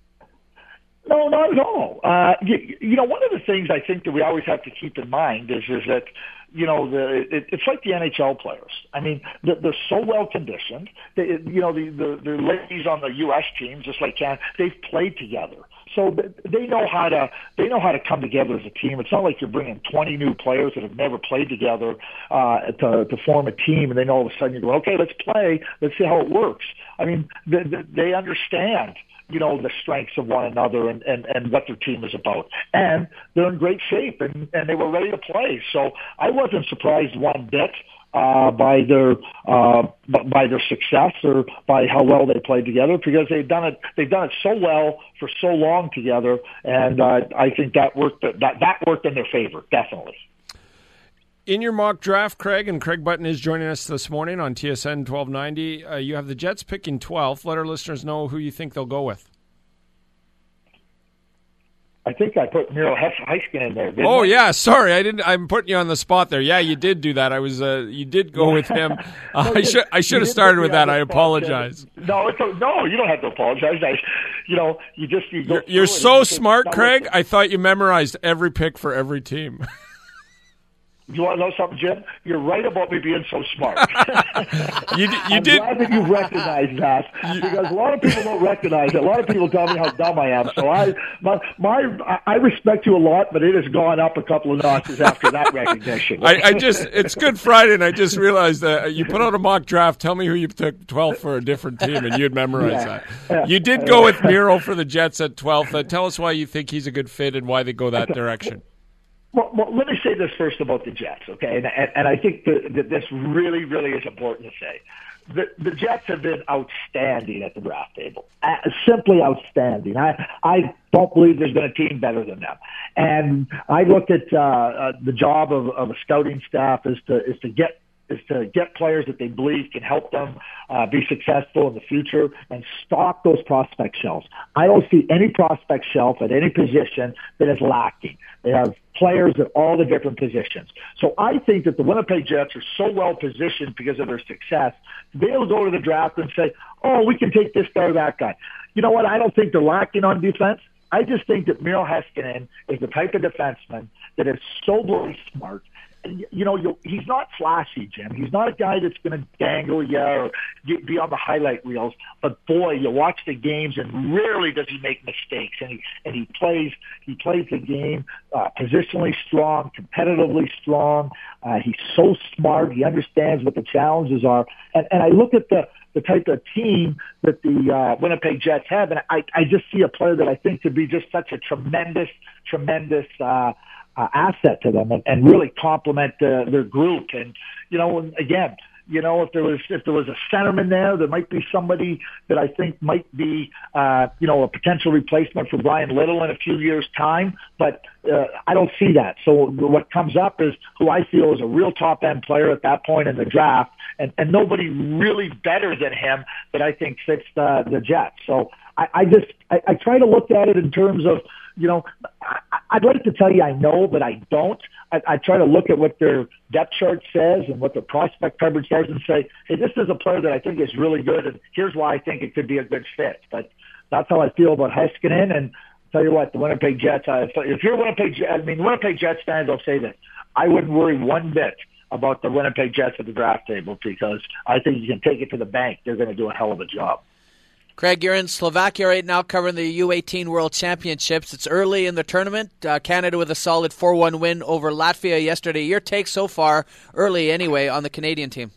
No, not at all. Uh, you, you know, one of the things I think that we always have to keep in mind is is that, you know, the it, it's like the N H L players. I mean, they're, they're so well conditioned. They, you know, the, the the ladies on the U S team, just like Canada, they've played together, so they know how to they know how to come together as a team. It's not like you're bringing twenty new players that have never played together uh, to to form a team, and then all of a sudden you go, okay, let's play, let's see how it works. I mean, they, they understand, you know, the strengths of one another and, and, and what their team is about. And they're in great shape, and, and they were ready to play. So I wasn't surprised one bit uh, by their uh, by their success or by how well they played together, because they've done it they've done it so well for so long together, and uh, I think that worked that that worked in their favor, definitely. In your mock draft, Craig, and Craig Button is joining us this morning on T S N twelve ninety, uh, you have the Jets picking twelfth. Let our listeners know who you think they'll go with. I think I put Miro Heiskanen in there. Didn't oh I? yeah, sorry, I didn't. I'm putting you on the spot there. Yeah, you did do that. I was. Uh, you did go with him. Uh, no, I should. I should have started with that. I apologize. No, it's a, no, you don't have to apologize. I, you know, you just you go You're, you're so smart, just, Craig. I thought you memorized every pick for every team. You want to know something, Jim? You're right about me being so smart. you you I'm did. glad that you recognize that, because a lot of people don't recognize it. A lot of people tell me how dumb I am. So I, my, my, I respect you a lot, but it has gone up a couple of notches after that recognition. I, I just, it's Good Friday, and I just realized that you put out a mock draft. Tell me who you took twelfth for a different team, and you'd memorize yeah. that. Yeah. You did go with Miro for the Jets at twelfth. Uh, tell us why you think he's a good fit and why they go that direction. Well, well, let me say this first about the Jets, okay? And, and, and I think that, that this really, really is important to say. The, the Jets have been outstanding at the draft table, uh, simply outstanding. I, I don't believe there's been a team better than them. And I look at uh, uh, the job of, of a scouting staff is to is to get is to get players that they believe can help them uh, be successful in the future and stock those prospect shelves. I don't see any prospect shelf at any position that is lacking. They have players at all the different positions. So I think that the Winnipeg Jets are so well positioned because of their success to be able to go to the draft and say, oh, we can take this guy or that guy. You know what? I don't think they're lacking on defense. I just think that Miro Heiskanen is the type of defenseman that is so very smart. You know, you, he's not flashy, Jim. He's not a guy that's going to dangle you or be on the highlight reels. But boy, you watch the games, and rarely does he make mistakes. And he and he plays he plays the game uh, positionally strong, competitively strong. Uh, he's so smart. He understands what the challenges are. And and I look at the the type of team that the uh, Winnipeg Jets have, and I I just see a player that I think could be just such a tremendous, tremendous. Uh, Uh, asset to them and, and really complement uh, their group. And, you know, and again, you know, if there was if there was a centerman there, there might be somebody that I think might be, uh, you know, a potential replacement for Brian Little in a few years' time. But uh, I don't see that. So what comes up is who I feel is a real top-end player at that point in the draft, and, and nobody really better than him that I think fits the, the Jets. So I, I just I, I try to look at it in terms of, you know, I, I'd like to tell you I know, but I don't. I, I try to look at what their depth chart says and what their prospect coverage says and say, hey, this is a player that I think is really good, and here's why I think it could be a good fit. But that's how I feel about Heiskanen. And tell you what, the Winnipeg Jets, uh, if you're Winnipeg, I mean, Winnipeg Jets fans, I'll say this. I wouldn't worry one bit about the Winnipeg Jets at the draft table because I think you can take it to the bank. They're going to do a hell of a job. Craig, you're in Slovakia right now covering the U eighteen World Championships. It's early in the tournament. Uh, Canada with a solid four one win over Latvia yesterday. Your take so far, early anyway, on the Canadian team?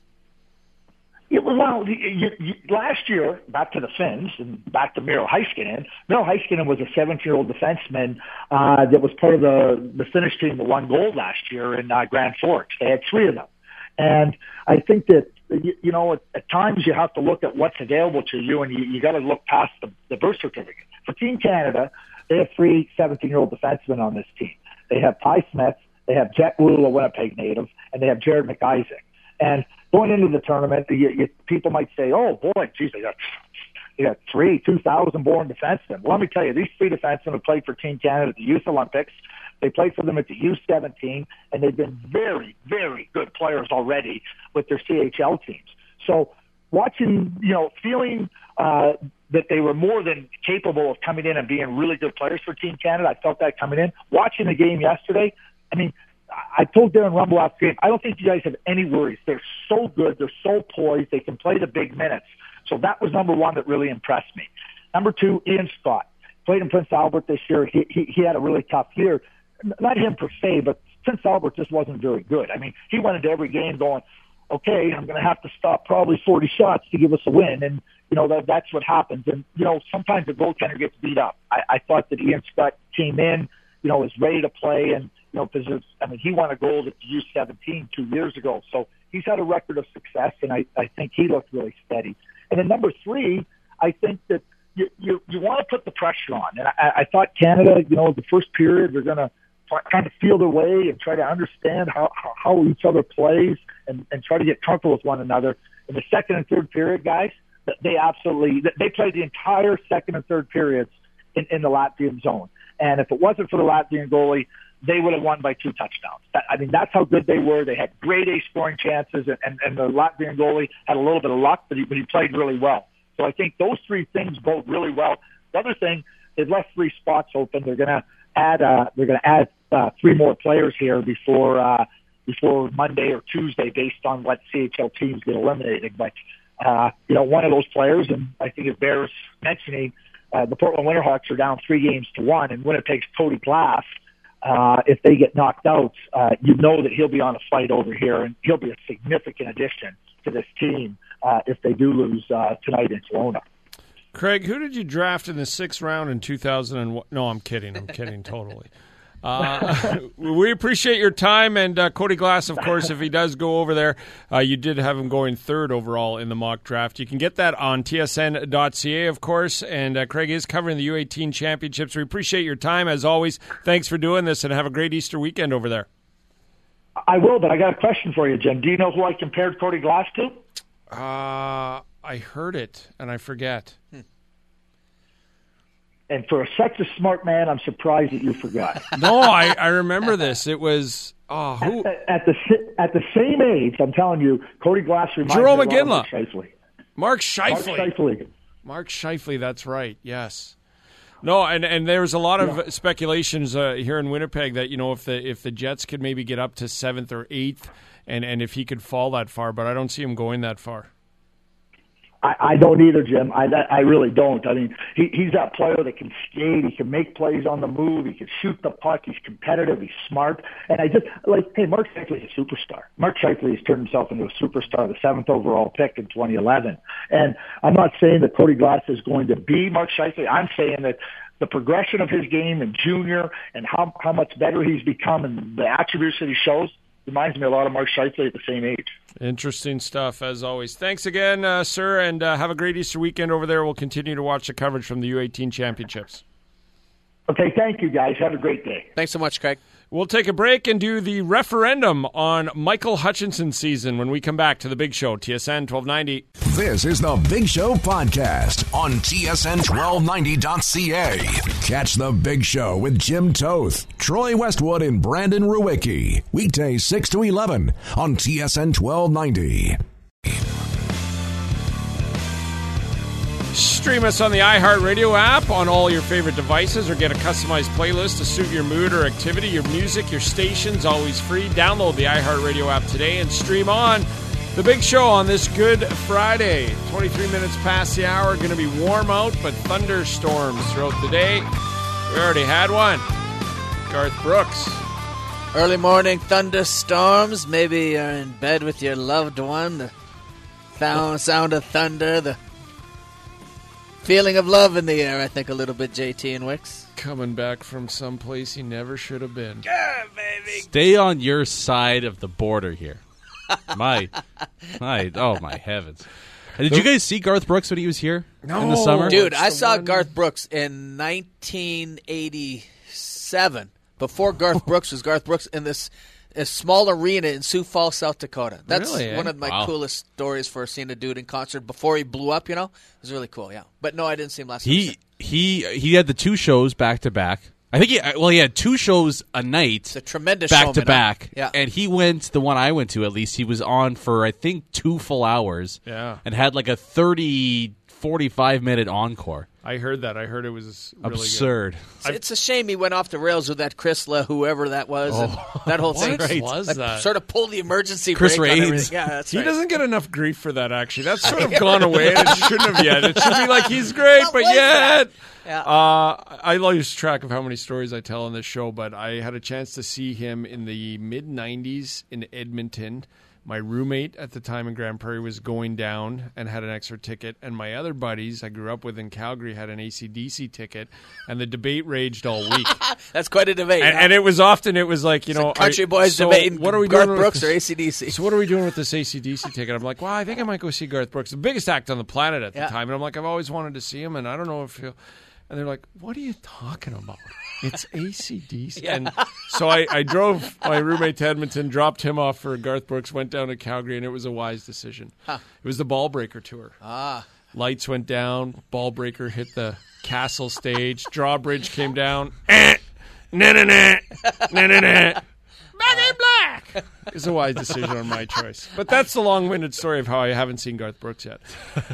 Yeah, well, you, you, last year, back to the Finns and back to Miro Heiskanen. Miro Heiskanen was a seventeen-year-old defenseman uh, that was part of the, the Finnish team that won gold last year in uh, Grand Forks. They had three of them. And I think that, you, you know, at, at times you have to look at what's available to you, and you, you got to look past the, the birth certificate. For Team Canada, they have three seventeen-year-old defensemen on this team. They have Ty Smith, they have Jet Rule, a Winnipeg native, and they have Jared McIsaac. And going into the tournament, you, you, people might say, oh, boy, geez, they got, they got three two thousand born defensemen. Well, let me tell you, these three defensemen have played for Team Canada at the Youth Olympics. They played for them at the U seventeen, and they've been very, very good players already with their C H L teams. So watching, you know, feeling uh, that they were more than capable of coming in and being really good players for Team Canada, I felt that coming in. Watching the game yesterday, I mean, I told Darren Rumble after the game, I don't think you guys have any worries. They're so good. They're so poised. They can play the big minutes. So that was number one that really impressed me. Number two, Ian Scott. Played in Prince Albert this year. He, he, he had a really tough year. Not him per se, but Prince Albert just wasn't very good. I mean, he went into every game going, okay, I'm going to have to stop probably forty shots to give us a win. And, you know, that, that's what happens. And, you know, sometimes the goaltender gets beat up. I, I thought that Ian Scott came in, you know, was ready to play. And, you know, because, I mean, he won a gold at the U seventeen two years ago. So he's had a record of success, and I, I think he looked really steady. And then number three, I think that you, you, you want to put the pressure on. And I, I thought Canada, you know, the first period, they're going to kind of feel their way and try to understand how, how, how each other plays and, and try to get comfortable with one another. In the second and third period, guys, they absolutely, they played the entire second and third periods in, in the Latvian zone. And if it wasn't for the Latvian goalie, they would have won by two touchdowns. That, I mean, that's how good they were. They had great A scoring chances, and, and, and the Latvian goalie had a little bit of luck, but he, but he played really well. So I think those three things bode really well. The other thing, they've left three spots open. They're going to add, uh, they're going to add uh, three more players here before, uh, before Monday or Tuesday, based on what C H L teams get eliminated. But, uh, you know, one of those players, and I think it bears mentioning, uh, the Portland Winterhawks are down three games to one, and Winnipeg's Cody Glass. Uh, if they get knocked out, uh, you know that he'll be on a flight over here, and he'll be a significant addition to this team uh, if they do lose uh, tonight in Kelowna. Craig, who did you draft in the sixth round in two thousand one? No, I'm kidding. I'm kidding totally. Uh, we appreciate your time, and uh, Cody Glass, of course, if he does go over there, uh, you did have him going third overall in the mock draft. You can get that on T S N dot C A, of course, and uh, Craig is covering the U eighteen championships. We appreciate your time, as always. Thanks for doing this, and have a great Easter weekend over there. I will, but I got a question for you, Jim. Do you know who I compared Cody Glass to? Uh, I heard it, and I forget. Hmm. And for such a smart man, I'm surprised that you forgot. No, I, I remember this. It was oh, who? At, at the at the same age, I'm telling you, Cody Glass reminds Jerome me of Mark Scheifele. Mark Scheifele. Mark Scheifele. Mark Scheifele, that's right. Yes. No, and, and there's a lot of yeah. speculations uh, here in Winnipeg that, you know, if the if the Jets could maybe get up to seventh or eighth, and, and if he could fall that far, but I don't see him going that far. I, I don't either, Jim. I I really don't. I mean, he, he's that player that can skate. He can make plays on the move. He can shoot the puck. He's competitive. He's smart. And I just, like, hey, Mark Scheifele is a superstar. Mark Scheifele has turned himself into a superstar, the seventh overall pick in twenty eleven. And I'm not saying that Cody Glass is going to be Mark Scheifele. I'm saying that the progression of his game in junior and how, how much better he's become and the attributes that he shows reminds me a lot of Mark Scheifele at the same age. Interesting stuff, as always. Thanks again, uh, sir, and uh, have a great Easter weekend over there. We'll continue to watch the coverage from the U eighteen championships. Okay, thank you, guys. Have a great day. Thanks so much, Craig. We'll take a break and do the referendum on Michael Hutchinson's season when we come back to The Big Show, T S N twelve ninety. This is The Big Show podcast on T S N twelve ninety dot C A. Catch The Big Show with Jim Toth, Troy Westwood, and Brandon Ruwicki. Weekdays six to eleven on T S N twelve ninety. stream us on the iHeartRadio app on all your favorite devices or get a customized playlist to suit your mood or activity. Your music, your station's always free. Download the iHeartRadio app today and stream on The Big Show on this Good Friday. twenty-three minutes past the hour. Going to be warm out, but thunderstorms throughout the day. We already had one. Garth Brooks. Early morning thunderstorms. Maybe you're in bed with your loved one. The sound, sound of thunder. The feeling of love in the air, I think, a little bit, J T and Wicks. Coming back from someplace he never should have been. Yeah, baby. Stay on your side of the border here. my, my, oh, my heavens. Did you guys see Garth Brooks when he was here no, in the summer? Dude, I saw one... Garth Brooks in nineteen eighty-seven. Before Garth Brooks was Garth Brooks in this a small arena in Sioux Falls, South Dakota. That's really, eh? one of my Wow. coolest stories for seeing a dude in concert before he blew up, you know? It was really cool, yeah. But no, I didn't see him last He time. he he had the two shows back to back. I think he well he had two shows a night. It's a tremendous back showman, to back. huh? Yeah. And he went the one I went to at least he was on for I think two full hours. Yeah. And had like a thirty, forty-five minute encore. I heard that. I heard it was really Absurd. Good. It's a shame he went off the rails with that Chris La, whoever that was, and that whole thing. What Right. was Like, that? Sort of pulled the emergency Chris brake on Raids. everything. Yeah, that's He right. doesn't get enough grief for that, actually. That's sort of gone away, and it shouldn't have yet. It should be like, he's great, What but was yet... Yeah. Uh, I lose track of how many stories I tell on this show, but I had a chance to see him in the mid nineties in Edmonton. My roommate at the time in Grand Prairie was going down and had an extra ticket, and my other buddies I grew up with in Calgary had an A C D C ticket, and the debate raged all week. That's quite a debate. and, huh? and it was often, it was like, you It's know... like country I- boys so debating what are we Garth doing Brooks with or this- A C D C. So what are we doing with this A C D C ticket? I'm like, well, I think I might go see Garth Brooks, the biggest act on the planet at the Yeah. time. And I'm like, I've always wanted to see him, and I don't know if he'll... And they're like, what are you talking about? It's A C D C. Yeah. And so I, I drove my roommate to Edmonton, dropped him off for Garth Brooks, went down to Calgary, and it was a wise decision. Huh. It was the Ball Breaker tour. Ah. Lights went down, Ball Breaker hit the castle stage, drawbridge came down. Eh, na na na, na na na. Back in black. It's a wise decision on my choice. But that's the long-winded story of how I haven't seen Garth Brooks yet.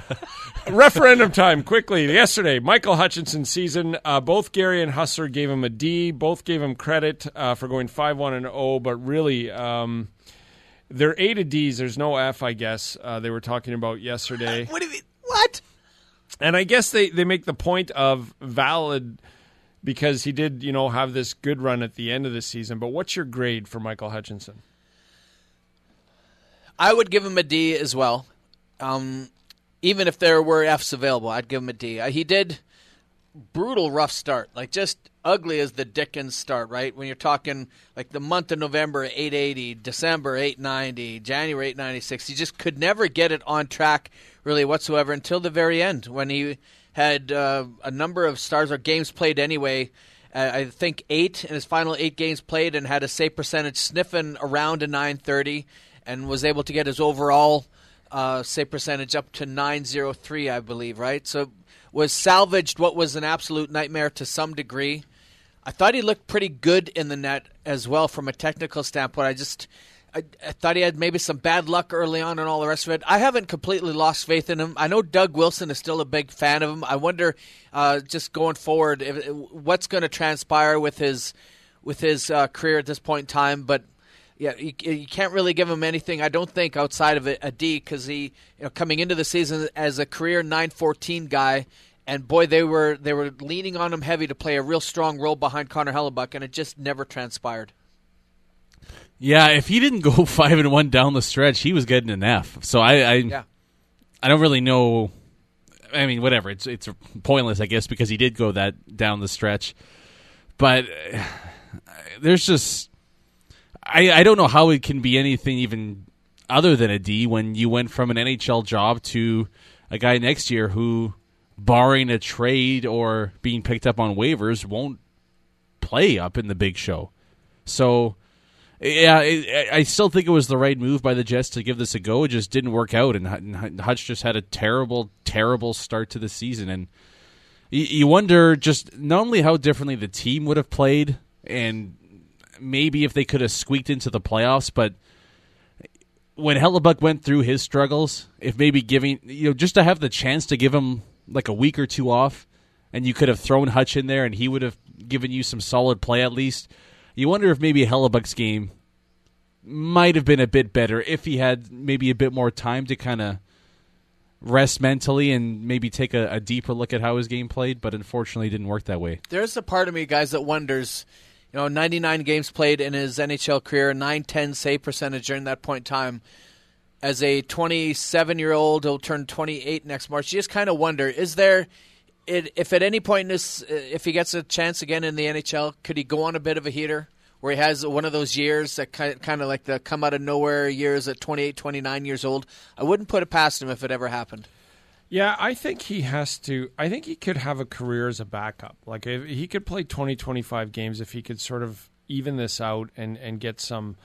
Referendum time, quickly. Yesterday, Michael Hutchinson's season. Uh, both Gary and Hustler gave him a D. Both gave him credit uh, for going five one and oh, but really, um, they're A to Ds. There's no F, I guess, uh, they were talking about yesterday. What do you mean? What? And I guess they, they make the point of valid because he did, you know, have this good run at the end of the season. But what's your grade for Michael Hutchinson? I would give him a D as well. Um, even if there were Fs available, I'd give him a D. Uh, he did brutal rough start, like just ugly as the Dickens start, right? When you're talking like the month of November, eight eighty, December, eight ninety, January, eight ninety-six. He just could never get it on track really whatsoever until the very end when he had uh, a number of stars or games played anyway. Uh, I think eight in his final eight games played and had a save percentage sniffing around a nine thirty and was able to get his overall uh, save percentage up to nine oh three, I believe, right? So was salvaged what was an absolute nightmare to some degree. I thought he looked pretty good in the net as well from a technical standpoint. I just I, I thought he had maybe some bad luck early on and all the rest of it. I haven't completely lost faith in him. I know Doug Wilson is still a big fan of him. I wonder uh, just going forward if, what's going to transpire with his with his uh, career at this point in time. But yeah, you, you can't really give him anything, I don't think, outside of a, a D because he, you know, coming into the season as a career nine fourteen guy, and boy, they were they were leaning on him heavy to play a real strong role behind Connor Hellebuck, and it just never transpired. Yeah, if he didn't go five and one down the stretch, he was getting an F. So I, I, Yeah. I don't really know. I mean, whatever. It's it's pointless, I guess, because he did go that down the stretch. But uh, there's just I I don't know how it can be anything even other than a D when you went from an N H L job to a guy next year who, barring a trade or being picked up on waivers, won't play up in the big show. So. Yeah, it, I still think it was the right move by the Jets to give this a go. It just didn't work out, and Hutch just had a terrible, terrible start to the season. And you, you wonder just not only how differently the team would have played, and maybe if they could have squeaked into the playoffs, but when Hellebuck went through his struggles, if maybe giving, you know, just to have the chance to give him like a week or two off, and you could have thrown Hutch in there, and he would have given you some solid play at least. You wonder if maybe Hellebuck's game might have been a bit better if he had maybe a bit more time to kind of rest mentally and maybe take a, a deeper look at how his game played, but unfortunately it didn't work that way. There's a part of me, guys, that wonders, you know, ninety-nine games played in his N H L career, nine ten save percentage during that point in time. As a twenty-seven-year-old, he'll turn twenty-eight next March. You just kind of wonder, is there, if at any point in this, if he gets a chance again in the N H L, could he go on a bit of a heater? Where he has one of those years that kind of, kind of like the come out of nowhere years at twenty-eight, twenty-nine years old. I wouldn't put it past him if it ever happened. Yeah, I think he has to. I think he could have a career as a backup. Like if he could play twenty, twenty-five games if he could sort of even this out and, and get some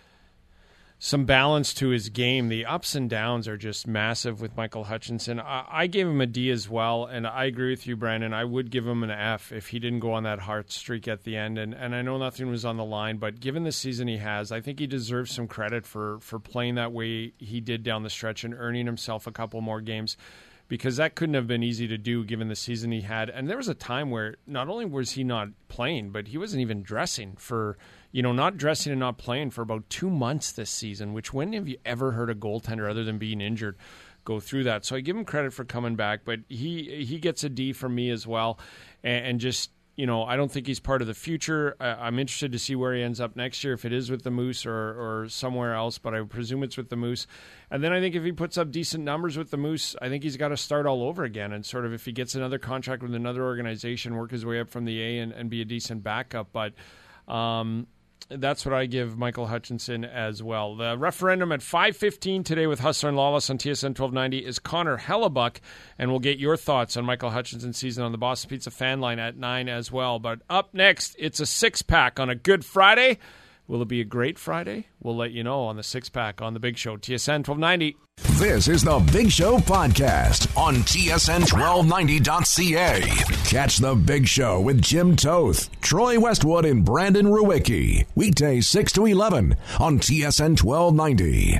some balance to his game. The ups and downs are just massive with Michael Hutchinson. I, I gave him a D as well, and I agree with you, Brandon. I would give him an F if he didn't go on that hard streak at the end. And, and I know nothing was on the line, but given the season he has, I think he deserves some credit for, for playing that way he did down the stretch and earning himself a couple more games, because that couldn't have been easy to do given the season he had. And there was a time where not only was he not playing, but he wasn't even dressing for – you know, not dressing and not playing for about two months this season, which when have you ever heard a goaltender other than being injured go through that? So I give him credit for coming back, but he he gets a D from me as well. And, and just, you know, I don't think he's part of the future. I, I'm interested to see where he ends up next year, if it is with the Moose or, or somewhere else, but I presume it's with the Moose. And then I think if he puts up decent numbers with the Moose, I think he's got to start all over again. And sort of if he gets another contract with another organization, work his way up from the A and, and be a decent backup. But um that's what I give Michael Hutchinson as well. The referendum at five fifteen today with Hustler and Lawless on T S N twelve ninety is Connor Hellebuck, and we'll get your thoughts on Michael Hutchinson's season on the Boston Pizza fan line at nine as well. But up next, it's a six-pack on a Good Friday. Will it be a great Friday? We'll let you know on the six-pack on The Big Show, T S N twelve ninety. This is The Big Show podcast on T S N twelve ninety dot C A. Catch The Big Show with Jim Toth, Troy Westwood, and Brandon Ruwicki. Weekdays six to eleven on T S N twelve ninety.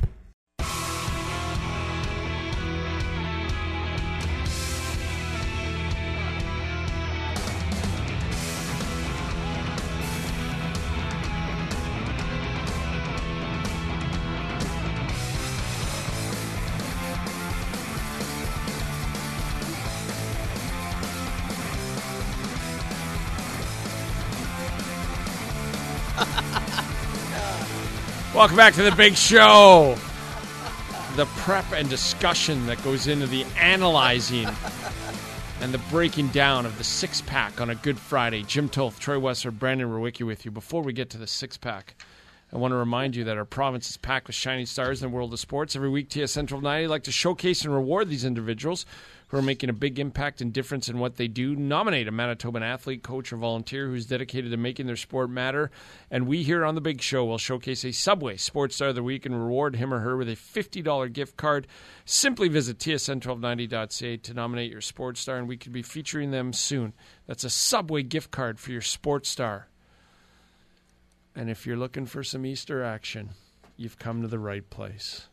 Welcome back to The Big Show. The prep and discussion that goes into the analyzing and the breaking down of the six-pack on a Good Friday. Jim Toth, Troy Westwood, Brandon Ruwicki with you. Before we get to the six-pack, I want to remind you that our province is packed with shining stars in the world of sports. Every week, T S N twelve ninety like to showcase and reward these individuals who are making a big impact and difference in what they do. Nominate a Manitoban athlete, coach, or volunteer who's dedicated to making their sport matter. And we here on The Big Show will showcase a Subway Sports Star of the Week and reward him or her with a fifty dollars gift card. Simply visit T S N twelve ninety dot C A to nominate your sports star, and we could be featuring them soon. That's a Subway gift card for your sports star. And if you're looking for some Easter action, you've come to the right place.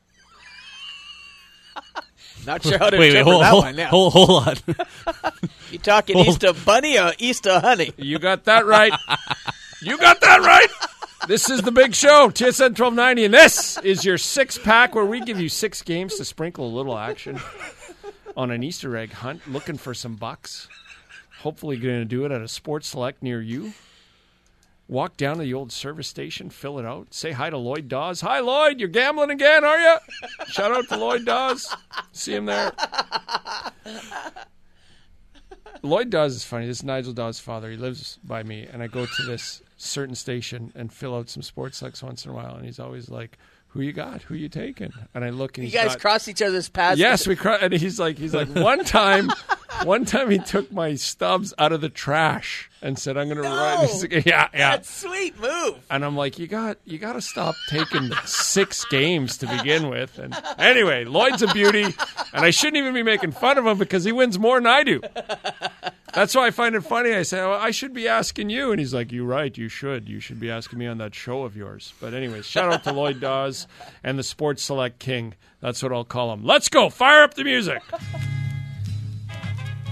Not sure how to wait, interpret wait, hold, that hold, one now. Hold, hold on. You talking hold. Easter bunny or Easter honey? You got that right. You got that right. This is The Big Show, T S N twelve ninety, and this is your six-pack where we give you six games to sprinkle a little action on an Easter egg hunt, looking for some bucks. Hopefully going to do it at a Sports Select near you. Walk down to the old service station, fill it out, say hi to Lloyd Dawes. Hi, Lloyd, you're gambling again, are you? Shout out to Lloyd Dawes. See him there. Lloyd Dawes is funny. This is Nigel Dawes' father. He lives by me, and I go to this certain station and fill out some sports selects once in a while, and he's always like, who you got? Who you taking? And I look, and you he's guys got, cross each other's paths. Yes, we cross. And he's like, he's like, one time, one time he took my stubs out of the trash and said, "I'm going to no, write." He's like, yeah, yeah. That's sweet move. And I'm like, you got, you got to stop taking six games to begin with. And anyway, Lloyd's a beauty, and I shouldn't even be making fun of him because he wins more than I do. That's why I find it funny. I say, well, I should be asking you. And he's like, you're right. You should. You should be asking me on that show of yours. But anyways, shout out to Lloyd Dawes and the Sports Select King. That's what I'll call him. Let's go. Fire up the music.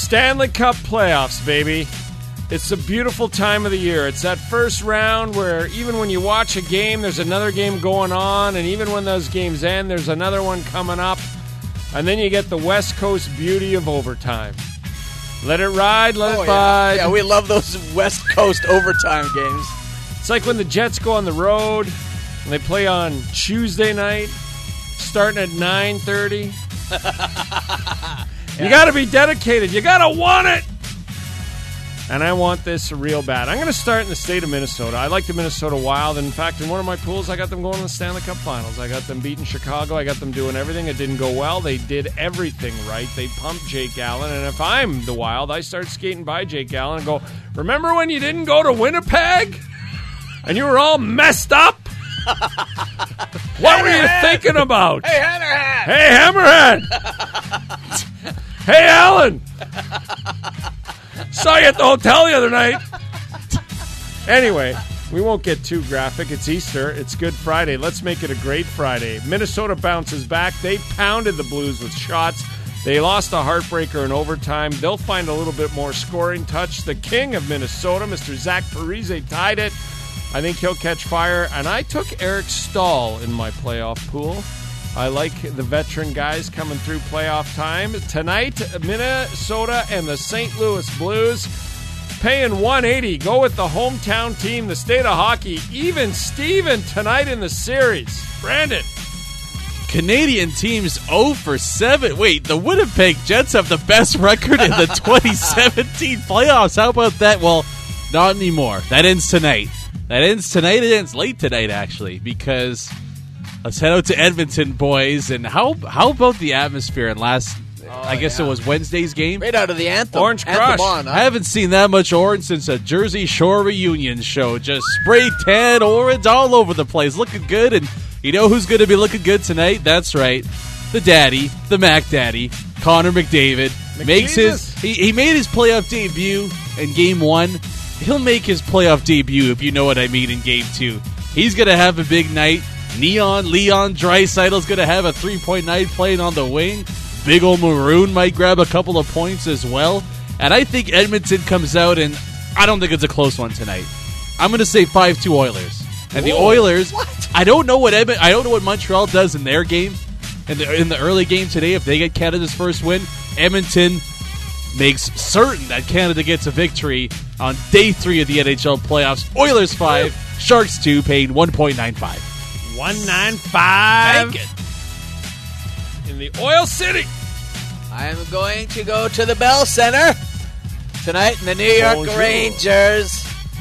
Stanley Cup playoffs, baby. It's a beautiful time of the year. It's that first round where even when you watch a game, there's another game going on, and even when those games end, there's another one coming up. And then you get the West Coast beauty of overtime. Let it ride, let oh, it bide. Yeah. yeah, we love those West Coast overtime games. It's like when the Jets go on the road, and they play on Tuesday night, starting at nine thirty. yeah. You got to be dedicated. You got to want it. And I want this real bad. I'm going to start in the state of Minnesota. I like the Minnesota Wild. In fact, in one of my pools, I got them going to the Stanley Cup Finals. I got them beating Chicago. I got them doing everything. It didn't go well. They did everything right. They pumped Jake Allen. And if I'm the Wild, I start skating by Jake Allen and go, remember when you didn't go to Winnipeg? And you were all messed up? What were you thinking about? Hey, Hammerhead! Hey, Hammerhead! Hey, Allen! Saw you at the hotel the other night. Anyway, we won't get too graphic. It's Easter. It's Good Friday. Let's make it a great Friday. Minnesota bounces back. They pounded the Blues with shots. They lost a heartbreaker in overtime. They'll find a little bit more scoring touch. The king of Minnesota, Mister Zach Parise, tied it. I think he'll catch fire. And I took Eric Stahl in my playoff pool. I like the veteran guys coming through playoff time. Tonight, Minnesota and the Saint Louis Blues paying one eighty. Go with the hometown team, the state of hockey. Even Steven tonight in the series. Brandon. Canadian teams oh for seven. Wait, the Winnipeg Jets have the best record in the twenty seventeen playoffs. How about that? Well, not anymore. That ends tonight. That ends tonight. It ends late tonight, actually, because... Let's head out to Edmonton, boys. And how how about the atmosphere in last, oh, I guess yeah. it was Wednesday's game? Right out of the anthem. Orange Crush. Anthem on, huh? I haven't seen that much orange since a Jersey Shore reunion show. Just spray tan orange all over the place. Looking good. And you know who's going to be looking good tonight? That's right. The daddy, the Mac Daddy, Connor McDavid. McDavis. Makes his he, he made his playoff debut in game one. He'll make his playoff debut, if you know what I mean, in game two. He's going to have a big night. Neon Leon Draisaitl's going to have a three-point night playing on the wing. Big ol' Maroon might grab a couple of points as well. And I think Edmonton comes out, and I don't think it's a close one tonight. I'm going to say five two Oilers. And Whoa, the Oilers, what? I don't know what Edmont, I don't know what Montreal does in their game, in the, in the early game today. If they get Canada's first win, Edmonton makes certain that Canada gets a victory on day three of the N H L playoffs. Oilers five, Sharks two, paying one point nine five. one ninety-five Take it. In the Oil City. I am going to go to the Bell Center tonight in the New York Bonjour. Rangers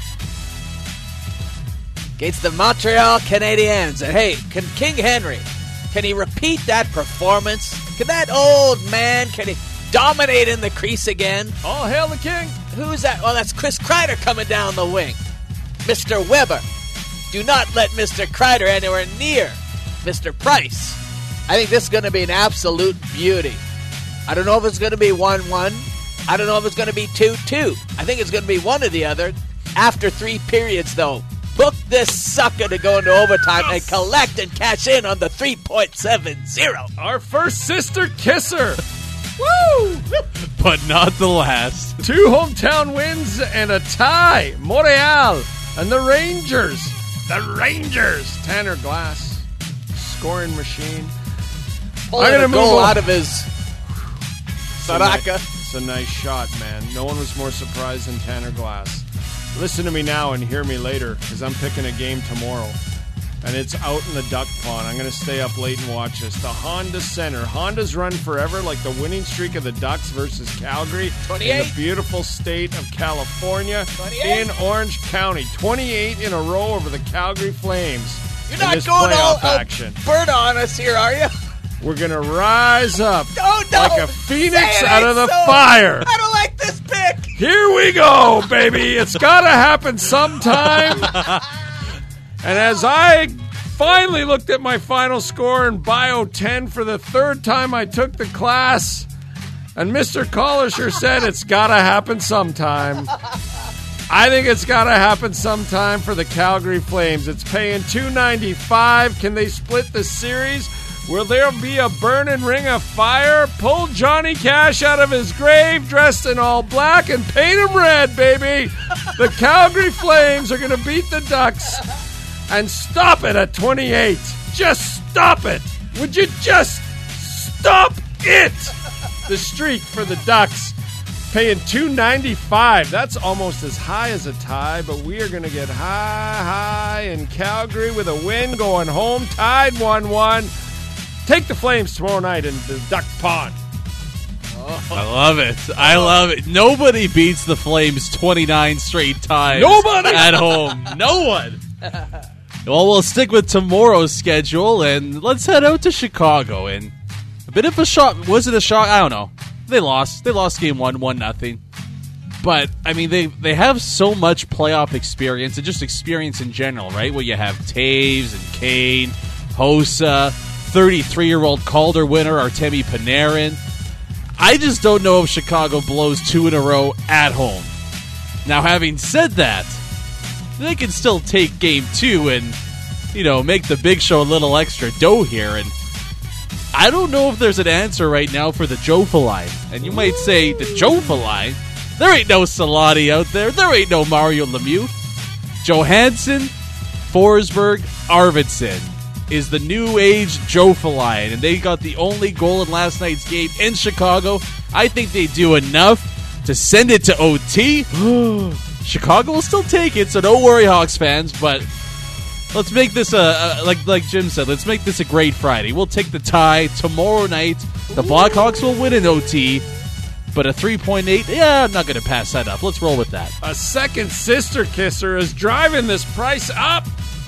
against the Montreal Canadiens. And hey, can King Henry, can he repeat that performance? Can that old man, can he dominate in the crease again? All hail the king. Who's that? Well, that's Chris Kreider coming down the wing. Mister Weber. Do not let Mister Kreider anywhere near Mister Price. I think this is going to be an absolute beauty. I don't know if it's going to be one one. I don't know if it's going to be two two. I think it's going to be one or the other. After three periods, though, book this sucker to go into overtime and collect and cash in on the three point seven zero. Our first sister kisser. Woo! But not the last. Two hometown wins and a tie. Montreal and the Rangers. The Rangers. Tanner Glass, scoring machine. Pulling a goal out of his Saraka. It's a nice shot, man. No one was more surprised than Tanner Glass. Listen to me now and hear me later, because I'm picking a game tomorrow. And it's out in the duck pond. I'm going to stay up late and watch this. The Honda Center. Honda's run forever, like the winning streak of the Ducks versus Calgary. twenty-eight In the beautiful state of California. twenty-eight In Orange County. twenty-eight in a row over the Calgary Flames. You're not going all action. bird on us here, are you? We're going to rise up no, no. like a phoenix out of the so. fire. I don't like this pick. Here we go, baby. It's got to happen sometime. And as I finally looked at my final score in Bio ten for the third time I took the class, and Mister Collisher said it's got to happen sometime. I think it's got to happen sometime for the Calgary Flames. It's paying two ninety-five. Can they split the series? Will there be a burning ring of fire? Pull Johnny Cash out of his grave dressed in all black and paint him red, baby. The Calgary Flames are going to beat the Ducks and stop it at twenty-eight. Just stop it. Would you just stop it? The streak for the Ducks paying two ninety-five. That's almost as high as a tie, but we are going to get high, high in Calgary with a win going home, tied one one. Take the Flames tomorrow night in the Duck Pond. Oh. I love it. I love it. Nobody beats the Flames twenty-nine straight times. Nobody at home. No one. Well, we'll stick with tomorrow's schedule, and let's head out to Chicago. And a bit of a shock. Was it a shock? I don't know. They lost. They lost game one, one nothing. But, I mean, they, they have so much playoff experience, and just experience in general, right? Where you have Taves and Kane, Hossa, thirty-three-year-old Calder winner Artemi Panarin. I just don't know if Chicago blows two in a row at home. Now, having said that, they can still take game two and, you know, make the Big Show a little extra dough here. And I don't know if there's an answer right now for the Jofa line. And you might say, the Jofa line? There ain't no Salati out there. There ain't no Mario Lemieux. Johansson, Forsberg, Arvidsson is the new age Jofa line, and they got the only goal in last night's game in Chicago. I think they do enough to send it to O T. Chicago will still take it, so don't worry, Hawks fans, but let's make this a, a like like Jim said, let's make this a great Friday. We'll take the tie tomorrow night. The Blackhawks will win in O T, but a three point eight, yeah, I'm not going to pass that up. Let's roll with that. A second sister kisser is driving this price up.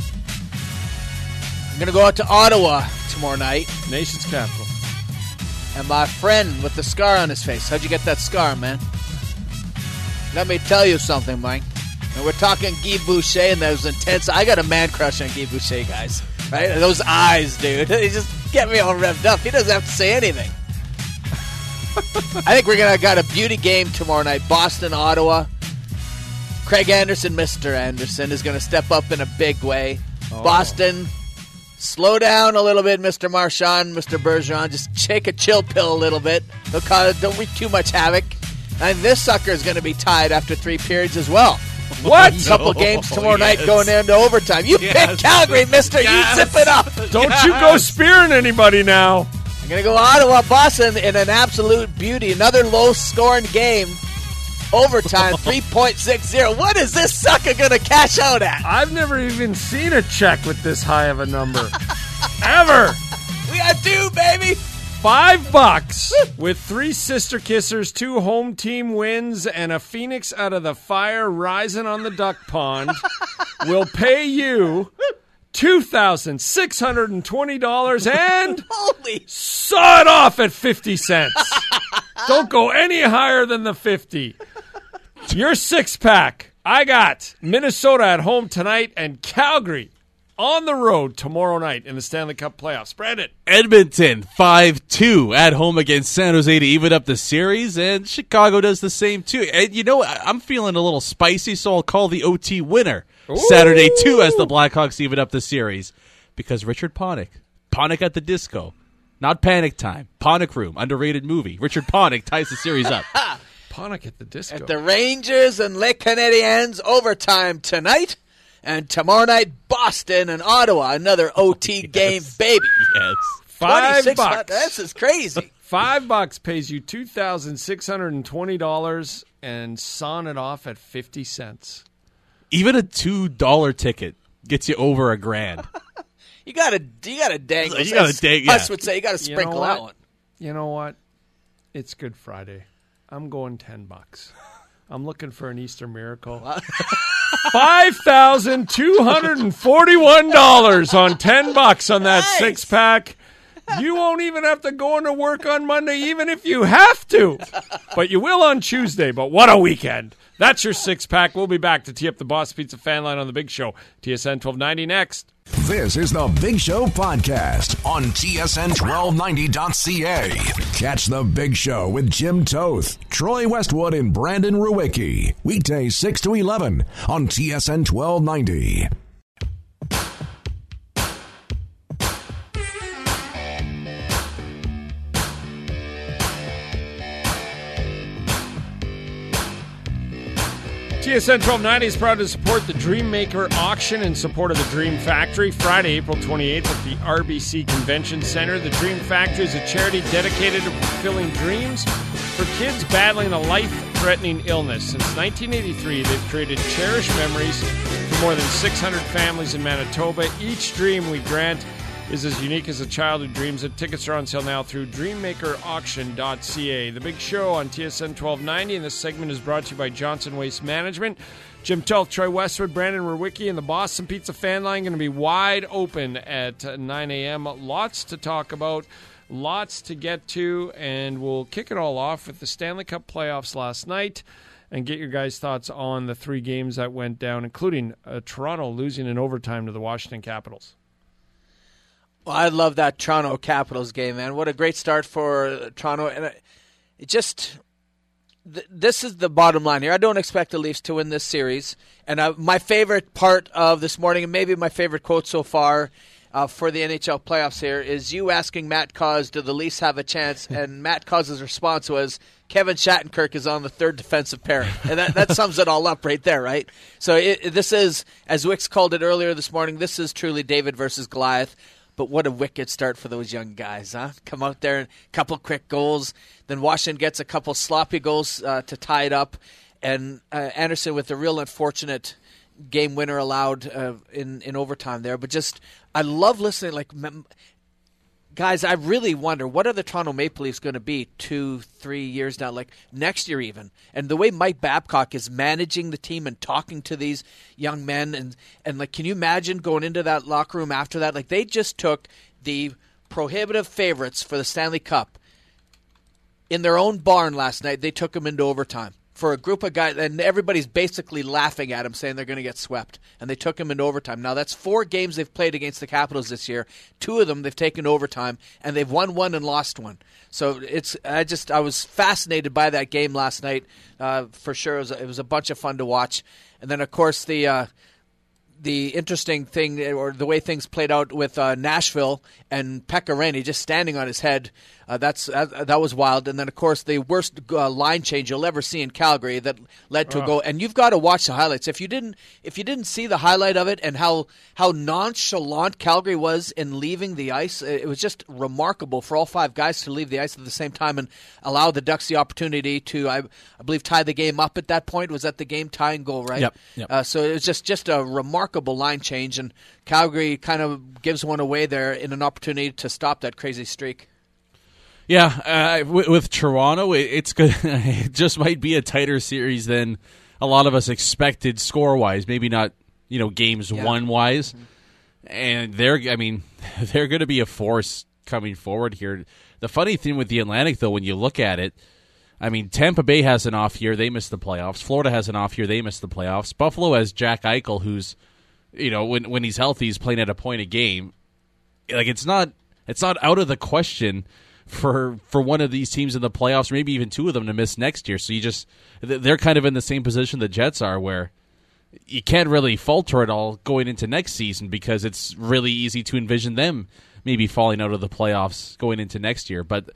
I'm going to go out to Ottawa tomorrow night. Nation's capital. And my friend with the scar on his face. How'd you get that scar, man? Let me tell you something, Mike. And we're talking Guy Boucher and those intense. I got a man crush on Guy Boucher, guys. Right? Those eyes, dude. They just get me all revved up. He doesn't have to say anything. I think we're going to got a beauty game tomorrow night. Boston, Ottawa. Craig Anderson, Mister Anderson, is going to step up in a big way. Oh. Boston, slow down a little bit, Mister Marchand, Mister Bergeron. Just take a chill pill a little bit. Don't, cause, don't wreak too much havoc. And this sucker is going to be tied after three periods as well. What? A couple no, games tomorrow yes. night going into overtime. You yes. pick Calgary, mister. Yes. You zip it up. Don't yes. you go spearing anybody now. I'm going to go Ottawa, Boston in an absolute beauty. Another low-scoring game. Overtime, three point six zero. What is this sucker going to cash out at? I've never even seen a check with this high of a number. Ever. We got two, baby. Five bucks with three sister kissers, two home team wins, and a phoenix out of the fire rising on the duck pond will pay you two thousand six hundred twenty dollars and Holy. saw it off at fifty cents. Don't go any higher than the fifty. Your six-pack. I got Minnesota at home tonight and Calgary on the road tomorrow night in the Stanley Cup playoffs. Spread it. Edmonton five two at home against San Jose to even up the series, and Chicago does the same too. And you know, I'm feeling a little spicy, so I'll call the O T winner Ooh. Saturday too as the Blackhawks even up the series, because Richard Panik, Panik at the Disco, not Panic Time, Panik Room, underrated movie. Richard Panik ties the series up. Panik at the Disco. At the Rangers and Les Canadiens overtime tonight. And tomorrow night, Boston and Ottawa, another O T yes. game, baby. Yes. Five bucks. This is crazy. Five bucks pays you two thousand six hundred twenty dollars and sawing it off at fifty cents. Even a two dollar ticket gets you over a grand. you got to you gotta dangle. You got to dangle. Us would say you got to sprinkle you know that one. You know what? It's Good Friday. I'm going ten bucks. I'm looking for an Easter miracle. Five thousand two hundred and forty-one dollars on ten bucks on that nice. six pack. You won't even have to go into work on Monday, even if you have to. But you will on Tuesday. But what a weekend! That's your six pack. We'll be back to tee up the Boss Pizza fan line on the Big Show. T S N twelve ninety next. This is the Big Show podcast on T S N twelve ninety dot C A. Catch the Big Show with Jim Toth, Troy Westwood, and Brandon Ruwicki. Weekdays six to eleven on T S N twelve ninety. T S N twelve ninety is proud to support the Dreammaker auction in support of the Dream Factory. Friday, April twenty-eighth at the R B C Convention Center. The Dream Factory is a charity dedicated to fulfilling dreams for kids battling a life-threatening illness. Since nineteen eighty-three, they've created cherished memories for more than six hundred families in Manitoba. Each dream we grant is as unique as a child who dreams it. Tickets are on sale now through dreammaker auction dot c a. The Big Show on T S N twelve ninety, and this segment is brought to you by Johnson Waste Management. Jim Toth, Troy Westwood, Brandon Rewicki, and the Boston Pizza fan line going to be wide open at nine a.m. Lots to talk about, lots to get to, and we'll kick it all off with the Stanley Cup playoffs last night and get your guys' thoughts on the three games that went down, including uh, Toronto losing in overtime to the Washington Capitals. Well, I love that Toronto Capitals game, man. What a great start for Toronto. And it just, th- this is the bottom line here. I don't expect the Leafs to win this series. And I, my favorite part of this morning, and maybe my favorite quote so far uh, for the N H L playoffs here, is you asking Matt Cauz, do the Leafs have a chance? And Matt Cauz's response was, Kevin Shattenkirk is on the third defensive pairing. And that, that sums it all up right there, right? So it, this is, as Wicks called it earlier this morning, this is truly David versus Goliath. But what a wicked start for those young guys, huh? Come out there, and a couple quick goals. Then Washington gets a couple sloppy goals uh, to tie it up. And uh, Anderson with a real unfortunate game winner allowed uh, in, in overtime there. But just, I love listening. Like, guys, I really wonder, what are the Toronto Maple Leafs going to be two, three years down, like next year even? And the way Mike Babcock is managing the team and talking to these young men, and, and like, can you imagine going into that locker room after that? Like, they just took the prohibitive favorites for the Stanley Cup in their own barn last night. They took them into overtime for a group of guys, and everybody's basically laughing at them, saying they're going to get swept. And they took them into overtime. Now, that's four games they've played against the Capitals this year. Two of them they've taken overtime, and they've won one and lost one. So it's I just I was fascinated by that game last night. Uh, for sure, it was, a, it was a bunch of fun to watch. And then, of course, the uh, the interesting thing, or the way things played out with uh, Nashville and Pekka Rinne just standing on his head. Uh, that's uh, that was wild. And then, of course, the worst uh, line change you'll ever see in Calgary that led to uh. a goal. And you've got to watch the highlights. If you didn't, if you didn't see the highlight of it and how how nonchalant Calgary was in leaving the ice, it was just remarkable for all five guys to leave the ice at the same time and allow the Ducks the opportunity to, I, I believe, tie the game up at that point. Was that the game tying goal, right? Yep. yep. Uh, so it was just just a remarkable line change, and Calgary kind of gives one away there in an opportunity to stop that crazy streak. Yeah, uh, with, with Toronto, it, it's good. It just might be a tighter series than a lot of us expected score-wise. Maybe not, you know, games yeah. one-wise. Mm-hmm. And they're, I mean, they're going to be a force coming forward here. The funny thing with the Atlantic, though, when you look at it, I mean, Tampa Bay has an off year; they missed the playoffs. Florida has an off year; they missed the playoffs. Buffalo has Jack Eichel, who's, you know, when when he's healthy, he's playing at a point a game. Like it's not, it's not out of the question for for one of these teams in the playoffs, or maybe even two of them, to miss next year. So you just they're kind of in the same position the Jets are, where you can't really falter at all going into next season because it's really easy to envision them maybe falling out of the playoffs going into next year. But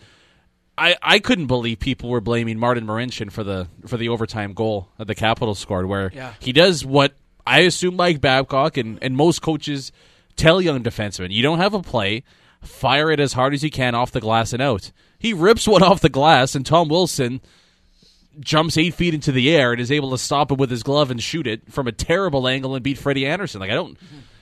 I, I couldn't believe people were blaming Martin Marincin for the for the overtime goal that the Capitals scored, where yeah. he does what I assume Mike Babcock and, and most coaches tell young defensemen. You don't have a play, fire it as hard as you can off the glass and out. He rips one off the glass, and Tom Wilson jumps eight feet into the air and is able to stop it with his glove and shoot it from a terrible angle and beat Freddie Anderson. Like I don't...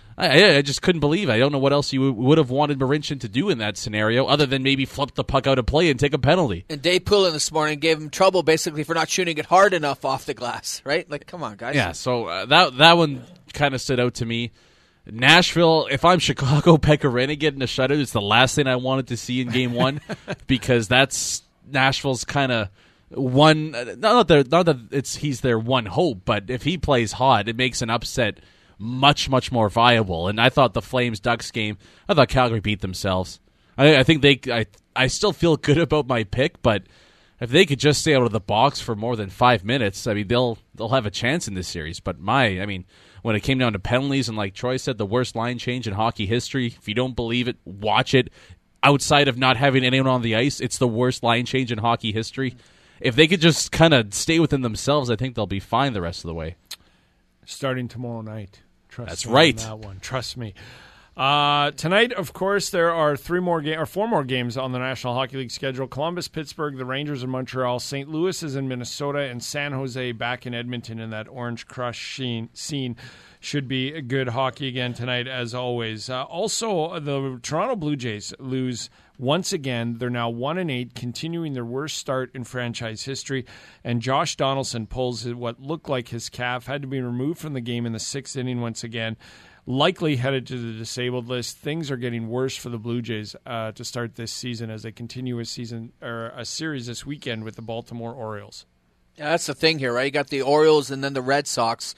I, I just couldn't believe it. I don't know what else you would have wanted Marincin to do in that scenario other than maybe flip the puck out of play and take a penalty. And Dave Poulin this morning gave him trouble basically for not shooting it hard enough off the glass, right? Like, come on, guys. Yeah, so uh, that that one kind of stood out to me. Nashville, if I'm Chicago, Pekka Rinne getting a shutout is the last thing I wanted to see in game one because that's Nashville's kind of one, not that, not that it's he's their one hope, but if he plays hot, it makes an upset much, much more viable. And I thought the Flames-Ducks game, I thought Calgary beat themselves. I, I think they, I, I still feel good about my pick, but if they could just stay out of the box for more than five minutes, I mean, they'll they'll have a chance in this series. But my, I mean, when it came down to penalties, and like Troy said, the worst line change in hockey history. If you don't believe it, watch it. Outside of not having anyone on the ice, it's the worst line change in hockey history. If they could just kind of stay within themselves, I think they'll be fine the rest of the way. starting tomorrow night. Trust That's me right. on that one. Trust me. Uh, tonight, of course, there are three more ga- or four more games on the National Hockey League schedule. Columbus, Pittsburgh, the Rangers in Montreal, Saint Louis is in Minnesota, and San Jose back in Edmonton in that Orange Crush scene. scene. Should be good hockey again tonight, as always. Uh, also, the Toronto Blue Jays lose once again. They're now one and eight, continuing their worst start in franchise history. And Josh Donaldson pulls what looked like his calf, had to be removed from the game in the sixth inning once again. Likely headed to the disabled list. Things are getting worse for the Blue Jays uh, to start this season as they continue a season or a series this weekend with the Baltimore Orioles. Yeah, that's the thing here, right? You got the Orioles and then the Red Sox,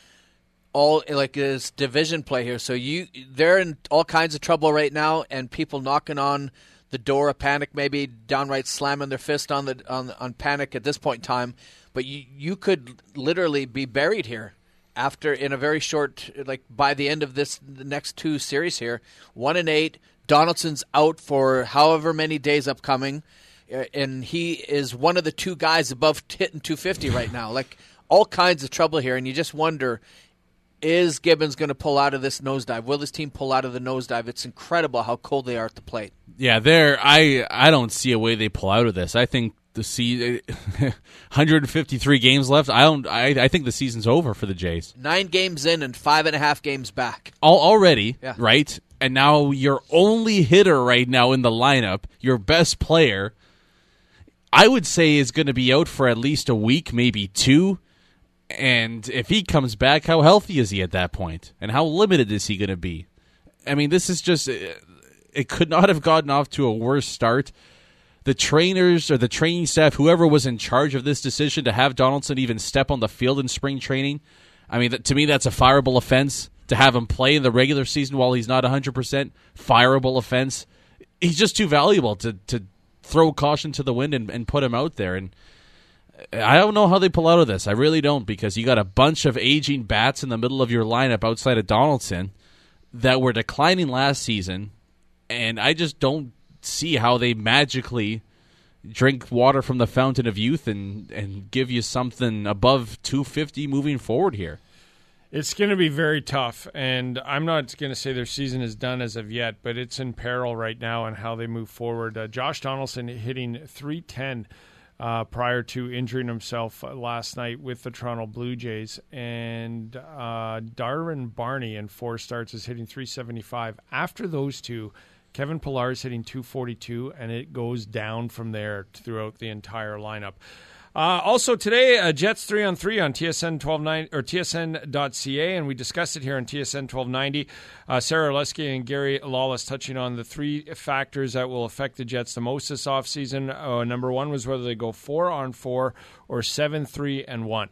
all like this division play here. So you they're in all kinds of trouble right now, and people knocking on the door of panic, maybe downright slamming their fist on the on, on panic at this point in time. But you you could literally be buried here. After in a very short, like by the end of this, the next two series here, one and eight, Donaldson's out for however many days upcoming, and he is one of the two guys above hitting two fifty right now. Like all kinds of trouble here, and you just wonder, is Gibbons going to pull out of this nosedive? Will this team pull out of the nosedive? It's incredible how cold they are at the plate. Yeah, there. I I don't see a way they pull out of this. I think the season, one hundred fifty-three games left. I don't. I, I think the season's over for the Jays. Nine games in and five and a half games back. All already, yeah. Right? And now your only hitter right now in the lineup, your best player, I would say is going to be out for at least a week, maybe two. And if he comes back, how healthy is he at that point? And how limited is he going to be? I mean, this is just, it could not have gotten off to a worse start. The trainers or the training staff, whoever was in charge of this decision to have Donaldson even step on the field in spring training, I mean, to me, that's a fireable offense. To have him play in the regular season while he's not one hundred percent, fireable offense. He's just too valuable to, to throw caution to the wind and, and put him out there. And I don't know how they pull out of this. I really don't, because you got a bunch of aging bats in the middle of your lineup outside of Donaldson that were declining last season, and I just don't see how they magically drink water from the fountain of youth and, and give you something above two fifty moving forward here. It's going to be very tough, and I'm not going to say their season is done as of yet, but it's in peril right now on how they move forward. Uh, Josh Donaldson hitting three ten uh, prior to injuring himself last night with the Toronto Blue Jays, and uh, Darwin Barney in four starts is hitting three seventy-five. After those two, Kevin Pillar is hitting two forty-two, and it goes down from there throughout the entire lineup. Uh, also today, uh, Jets three on three on T S N twelve ninety or T S N dot C A, and we discussed it here on T S N twelve ninety. Uh, Sarah Orlesky and Gary Lawless touching on the three factors that will affect the Jets the most this offseason. Uh, number one was whether they go four on four or seven three and one.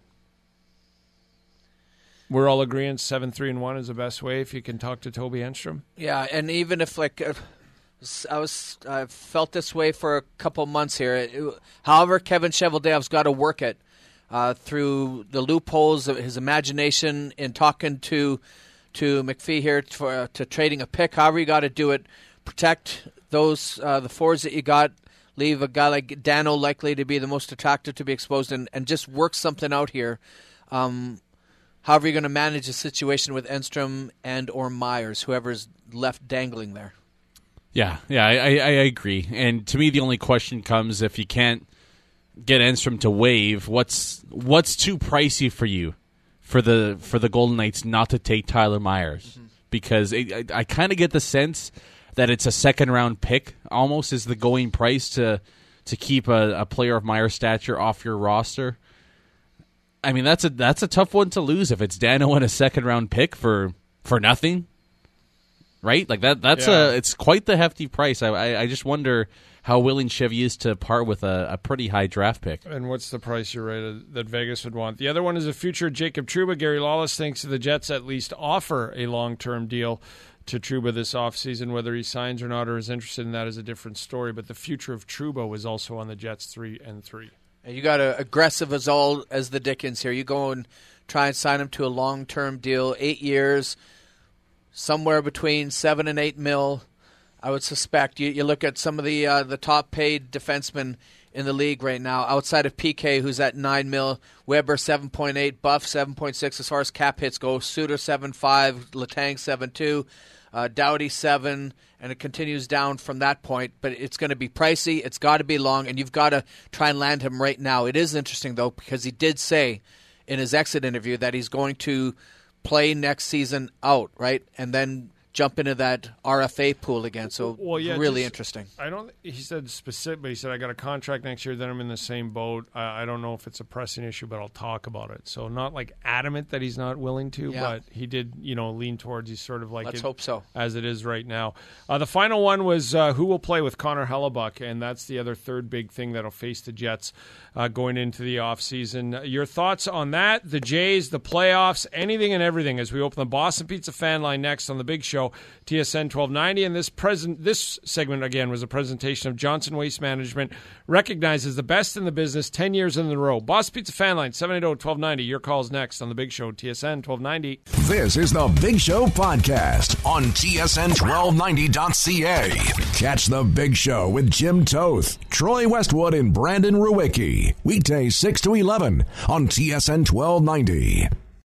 We're all agreeing seven three and one is the best way if you can talk to Toby Enstrom. Yeah, and even if like. Uh, I was I felt this way for a couple months here. It, however, Kevin Cheveldayoff's got to work it uh, through the loopholes of his imagination in talking to to McPhee here for, uh, to trading a pick. However, you got to do it. Protect those uh, the fours that you got. Leave a guy like Dano likely to be the most attractive to be exposed, and, and just work something out here. Um, however, you're going to manage a situation with Enstrom and or Myers, whoever's left dangling there. Yeah, yeah, I, I, I agree. And to me, the only question comes if you can't get Enstrom to waive, what's what's too pricey for you for the for the Golden Knights not to take Tyler Myers? Mm-hmm. Because it, I, I kind of get the sense that it's a second round pick almost is the going price to to keep a, a player of Myers' stature off your roster. I mean, that's a that's a tough one to lose if it's Dano and a second round pick for for nothing. Right, like that. That's yeah. a. It's quite the hefty price. I, I, I just wonder how willing Chevy is to part with a, a pretty high draft pick. And what's the price you're right that Vegas would want? The other one is a future Jacob Trouba. Gary Lawless thinks the Jets at least offer a long-term deal to Trouba this offseason. Whether he signs or not or is interested in that is a different story. But the future of Trouba was also on the Jets three and three. And you got a aggressive as all as the Dickens here. You go and try and sign him to a long-term deal, eight years. Somewhere between seven and eight mil, I would suspect. You, you look at some of the uh, the top paid defensemen in the league right now, outside of P K, who's at nine mil, Weber seven point eight, Buff seven point six as far as cap hits go, Suter seven point five, Letang seven point two, uh, Doughty seven, and it continues down from that point. But it's going to be pricey. It's got to be long, and you've got to try and land him right now. It is interesting, though, because he did say in his exit interview that he's going to play next season out, right? And then jump into that R F A pool again. So well, yeah, really just, interesting. I don't. He said specific, but he said I got a contract next year. Then I'm in the same boat. I, I don't know if it's a pressing issue, but I'll talk about it. So not like adamant that he's not willing to, Yeah. but he did, you know, lean towards. He's sort of like Let's it, hope so. as it is right now. Uh, the final one was uh, who will play with Connor Hellebuck, and that's the other third big thing that'll face the Jets uh, going into the offseason. Your thoughts on that? The Jays, the playoffs, anything and everything as we open the Boston Pizza fan line next on the Big Show, T S N twelve ninety, and this present this segment again was a presentation of Johnson Waste Management, recognized as the best in the business ten years in a row. Boston Pizza fan line seven eight zero, one two nine zero. Your calls next on the Big Show, T S N twelve ninety. This is the Big Show podcast on T S N twelve ninety dot C A. Catch the Big Show with Jim Toth, Troy Westwood, and Brandon Ruwicki. Weekdays six to eleven on T S N twelve ninety.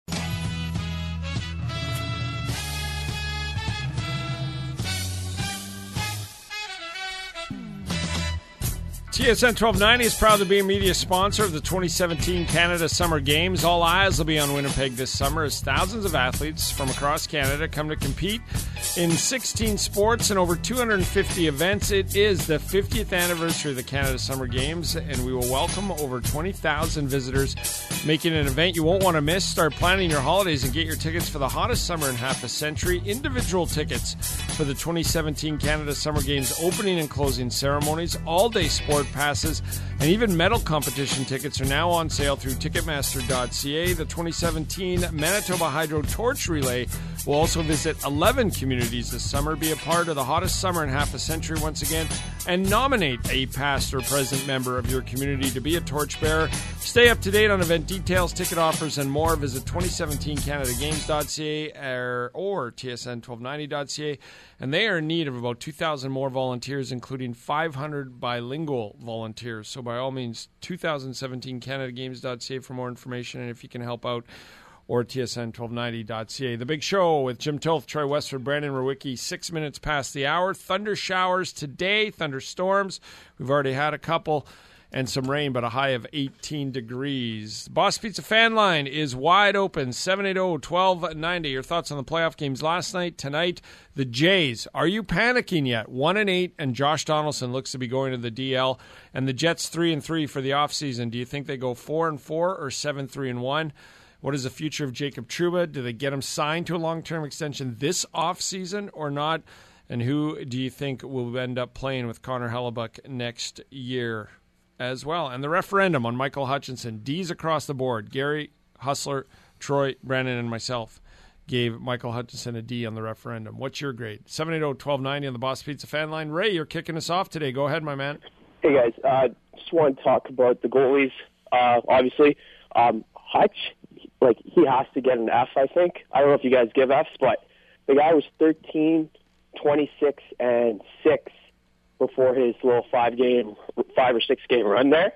T S N twelve ninety is proud to be a media sponsor of the twenty seventeen Canada Summer Games. All eyes will be on Winnipeg this summer as thousands of athletes from across Canada come to compete in sixteen sports and over two hundred fifty events. It is the fiftieth anniversary of the Canada Summer Games, and we will welcome over twenty thousand visitors, making an event you won't want to miss. Start planning your holidays and get your tickets for the hottest summer in half a century. Individual tickets for the twenty seventeen Canada Summer Games opening and closing ceremonies, all-day sport passes, and even medal competition tickets are now on sale through Ticketmaster dot C A. The twenty seventeen Manitoba Hydro Torch Relay will also visit eleven communities this summer. Be a part of the hottest summer in half a century once again, and nominate a past or present member of your community to be a torchbearer. Stay up to date on event details, ticket offers, and more. Visit twenty seventeen Canada Games dot C A or, or T S N twelve ninety dot C A. And they are in need of about two thousand more volunteers, including five hundred bilingual volunteers. So by all means, two thousand seventeen Canada Games dot C A for more information, and if you can help out, or T S N twelve ninety dot C A. The Big Show with Jim Toth, Troy Westwood, Brandon Ruwicki, six minutes past the hour. Thunder showers today, thunderstorms. We've already had a couple. And some rain, but a high of eighteen degrees. Boss Pizza fan line is wide open, seven eight zero, one two nine zero. Your thoughts on the playoff games last night, tonight? The Jays, are you panicking yet? one and eight, and Josh Donaldson looks to be going to the D L. And the Jets three and three for the offseason. Do you think they go four and four or seven three and one? What is the future of Jacob Trouba? Do they get him signed to a long-term extension this offseason or not? And who do you think will end up playing with Connor Hellebuck next year as well? And the referendum on Michael Hutchinson, D's across the board. Gary, Hustler, Troy, Brandon, and myself gave Michael Hutchinson a D on the referendum. What's your grade? seven eight zero, one two nine zero on the Boss Pizza fan line. Ray, you're kicking us off today. Go ahead, my man. Hey, guys. Uh, just want to talk about the goalies, uh, obviously. Um, Hutch, like, he has to get an F, I think. I don't know if you guys give Fs, but the guy was thirteen, twenty-six, and six before his little five game, five or six game run there.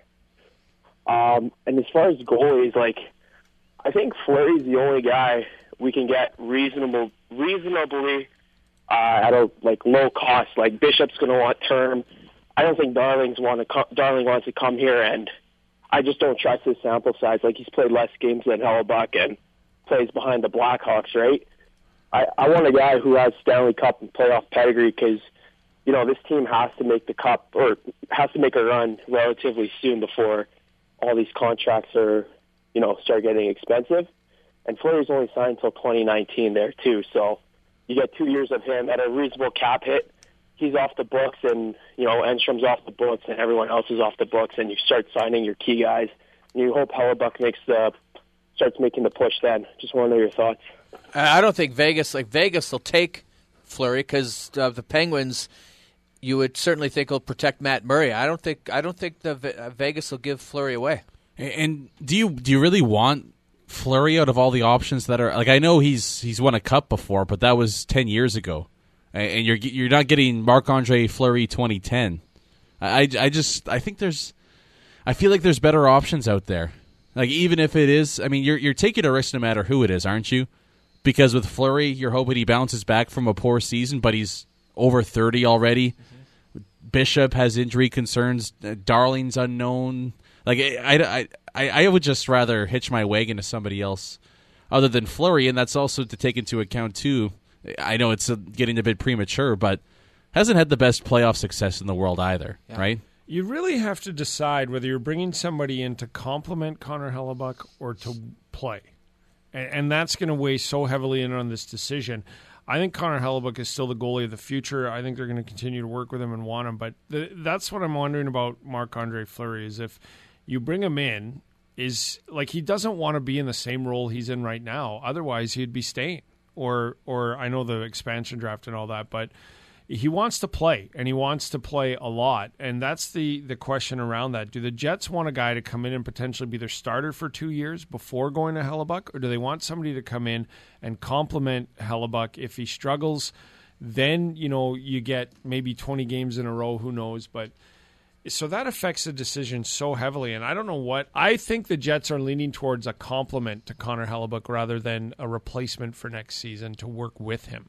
Um, and as far as goalies, like, I think Fleury's the only guy we can get reasonable, reasonably uh, at a like low cost. Like Bishop's going to want term. I don't think Darling's want to come, Darling wants to come here, and I just don't trust his sample size. Like, he's played less games than Hellebuck and plays behind the Blackhawks, right? I, I want a guy who has Stanley Cup and playoff pedigree because, you know, this team has to make the cup or has to make a run relatively soon before all these contracts are, you know, start getting expensive. And Fleury's only signed until twenty nineteen there, too. So you get two years of him at a reasonable cap hit. He's off the books, and, you know, Enstrom's off the books, and everyone else is off the books, and you start signing your key guys. And you hope Hellebuck makes the, starts making the push then. Just want to know your thoughts. I don't think Vegas, like Vegas will take Fleury because uh, the Penguins, you would certainly think will protect Matt Murray. I don't think I don't think the uh, Vegas will give Fleury away. And do you do you really want Fleury out of all the options that are like? I know he's he's won a cup before, but that was ten years ago, and you're you're not getting Marc-Andre Fleury twenty ten. I, I just I think there's I feel like there's better options out there. Like, even if it is, I mean, you're you're taking a risk no matter who it is, aren't you? Because with Fleury, you're hoping he bounces back from a poor season, but he's over thirty already. Mm-hmm. Bishop has injury concerns. Darling's unknown. Like, I, I, I, I would just rather hitch my wagon to somebody else other than Fleury, and that's also to take into account, too. I know it's getting a bit premature, but hasn't had the best playoff success in the world either, yeah. right? You really have to decide whether you're bringing somebody in to complement Connor Hellebuyck or to play. And, and that's going to weigh so heavily in on this decision. I think Connor Hellebuyck is still the goalie of the future. I think they're going to continue to work with him and want him. But the, that's what I'm wondering about Marc-Andre Fleury is if you bring him in, is like he doesn't want to be in the same role he's in right now. Otherwise, he'd be staying. Or, or I know the expansion draft and all that, but he wants to play, and he wants to play a lot, and that's the, the question around that. Do the Jets want a guy to come in and potentially be their starter for two years before going to Hellebuyck, or do they want somebody to come in and complement Hellebuyck? If he struggles, then, you know, you get maybe twenty games in a row, who knows, but so that affects the decision so heavily, and I don't know what. I think the Jets are leaning towards a complement to Connor Hellebuyck rather than a replacement for next season to work with him.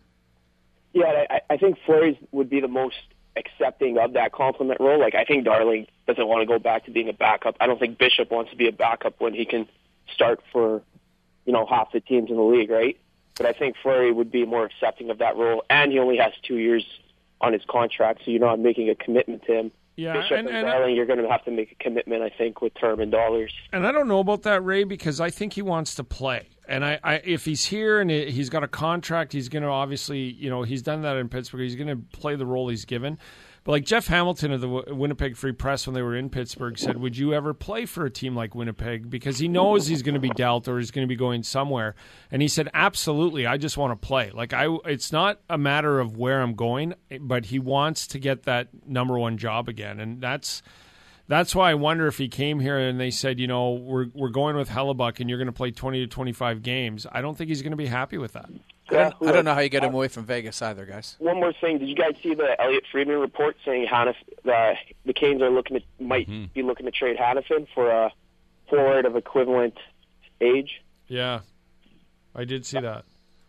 Yeah, I, I think Fleury would be the most accepting of that compliment role. Like, I think Darling doesn't want to go back to being a backup. I don't think Bishop wants to be a backup when he can start for, you know, half the teams in the league, right? But I think Fleury would be more accepting of that role, and he only has two years on his contract, so you're not making a commitment to him. Yeah, Bishop and, and, and Darling, you're going to have to make a commitment, I think, with term and dollars. And I don't know about that, Ray, because I think he wants to play. And I, I if he's here and he's got a contract, he's going to obviously, you know, he's done that in Pittsburgh. He's going to play the role he's given. But like Jeff Hamilton of the Winnipeg Free Press when they were in Pittsburgh said, would you ever play for a team like Winnipeg? Because he knows he's going to be dealt or he's going to be going somewhere. And he said, absolutely, I just want to play. Like I, it's not a matter of where I'm going, but he wants to get that number one job again. And that's that's why I wonder if he came here and they said, you know, we're we're going with Hellebuyck and you're going to play twenty to twenty-five games. I don't think he's going to be happy with that. I don't, I don't know how you get him away from Vegas either, guys. One more thing. Did you guys see the Elliot Friedman report saying Hanif, uh, the Canes are looking to, might mm-hmm. be looking to trade Hanifin for a forward of equivalent age? Yeah, I did see that.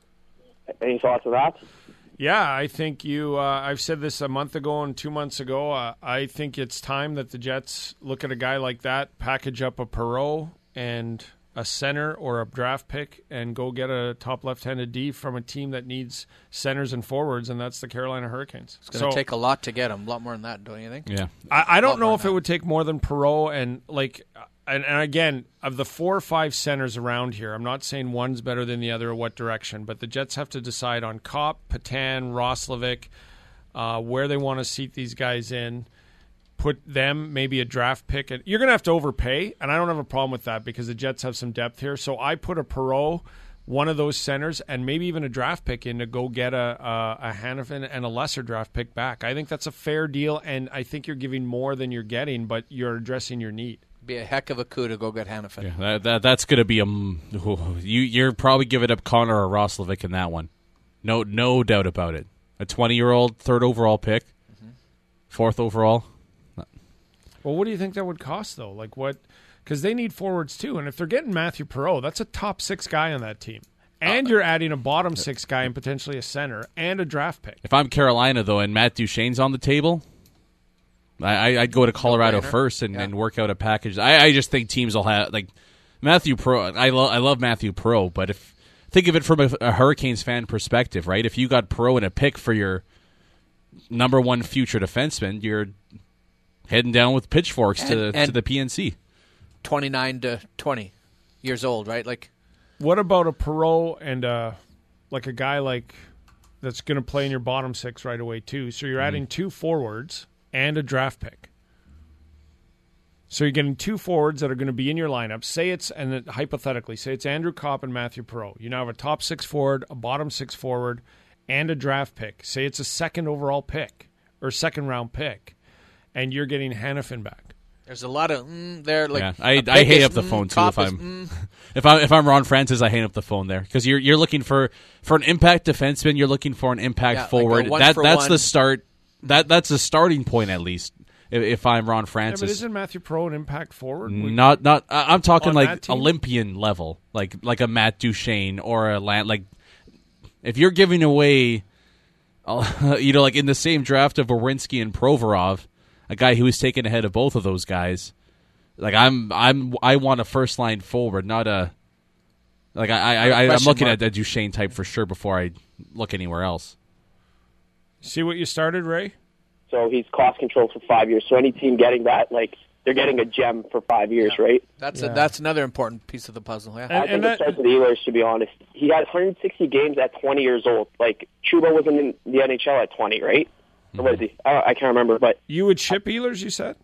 Any thoughts on that? Yeah, I think you, uh, I've said this a month ago and two months ago. Uh, I think it's time that the Jets look at a guy like that, package up a Perreault and a center or a draft pick and go get a top left-handed D from a team that needs centers and forwards, and that's the Carolina Hurricanes. It's going to so, take a lot to get them, a lot more than that, don't you think? Yeah. I, I don't know if it would take more than Perreault and, like, and, and again, of the four or five centers around here, I'm not saying one's better than the other or what direction, but the Jets have to decide on Kopp, Patan, Roslovic, uh, where they want to seat these guys in. Put them, maybe a draft pick. And you're going to have to overpay, and I don't have a problem with that because the Jets have some depth here. So I put a Perreault, one of those centers, and maybe even a draft pick in to go get a, a, a Hanifin and a lesser draft pick back. I think that's a fair deal, and I think you're giving more than you're getting, but you're addressing your need. Be a heck of a coup to go get Hanifin. Yeah, that, that, that's going to be a – you, you're probably giving up Connor or Roslovic in that one. No, no doubt about it. A twenty-year-old, third overall pick, mm-hmm. fourth overall. Well, what do you think that would cost, though? Like what? Because they need forwards, too. And if they're getting Matthew Perreault, that's a top six guy on that team. And uh, you're adding a bottom six guy and potentially a center and a draft pick. If I'm Carolina, though, and Matt Duchene's on the table, I, I'd go to Colorado no first and, yeah. and work out a package. I, I just think teams will have, like, Matthew Perreault. I, lo- I love Matthew Perreault, but if think of it from a, a Hurricanes fan perspective, right? If you got Perreault and a pick for your number one future defenseman, you're heading down with pitchforks and, to and to the P N C. twenty-nine to twenty years old, right? Like, what about a Perreault and uh, like a guy like that's going to play in your bottom six right away too? So you're mm. adding two forwards and a draft pick. So you're getting two forwards that are going to be in your lineup. Say it's and then, hypothetically, say it's Andrew Kopp and Matthew Perreault. You now have a top six forward, a bottom six forward, and a draft pick. Say it's a second overall pick or second round pick. And you're getting Hanifin back. There's a lot of mm, there. Like yeah, I, I hang up the mm, phone too if I'm mm. if I if I'm Ron Francis, I hang up the phone there because you're you're looking for, for an impact defenseman. You're looking for an impact yeah, forward. like that that's one. the start. That that's the starting point at least. If, if I'm Ron Yeah, Francis, but isn't Matthew Perreault an impact forward? We- not not. I- I'm talking On that like team? Olympian level, like like a Matt Duchene or a Lan- like. If you're giving away, uh, you know, like in the same draft of Werenski and Provorov, a guy who was taken ahead of both of those guys, like I'm I'm I want a first line forward, not a. Like I I, I I'm Question looking mark. at a Duchene type for sure before I look anywhere else. See what you started, Ray? So he's cost control for five years. So any team getting that, like, they're getting a gem for five years, right? That's Yeah. a, that's another important piece of the puzzle. Yeah. And- I think and it that- starts with the Oilers, to be honest. He had one hundred sixty games at twenty years old. Like, Chuba wasn't in the N H L at twenty, right? Or was he? I, I can't remember, but You would ship Ehlers, you said?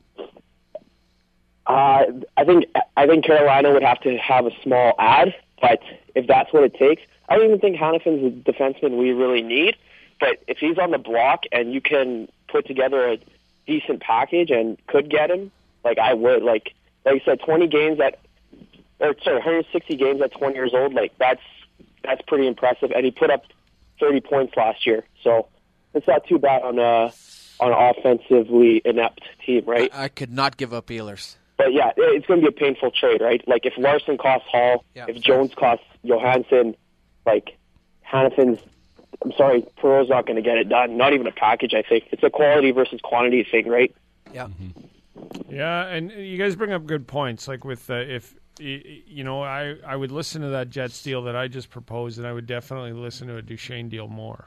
uh, I think I think Carolina would have to have a small ad. But if that's what it takes, I don't even think Hannafin's a defenseman we really need. But if he's on the block and you can put together a decent package and could get him, like I would. Like like I said, twenty games at, or sorry, one hundred sixty games at twenty years old. Like that's that's pretty impressive. And he put up thirty points last year, so it's not too bad on a on an offensively inept team, right? I, I could not give up Ehlers. But yeah, it- it's going to be a painful trade, right? Like if Larson costs Hall, Yeah, if sure. Jones costs Johansson, like Hannafin's, I'm sorry, Perot's not going to get it done. Not even a package, I think. It's a quality versus quantity thing, right? Yeah. Yeah, and you guys bring up good points. Like with uh, if y- y- you know, I I would listen to that Jets deal that I just proposed, and I would definitely listen to a Duchene deal more.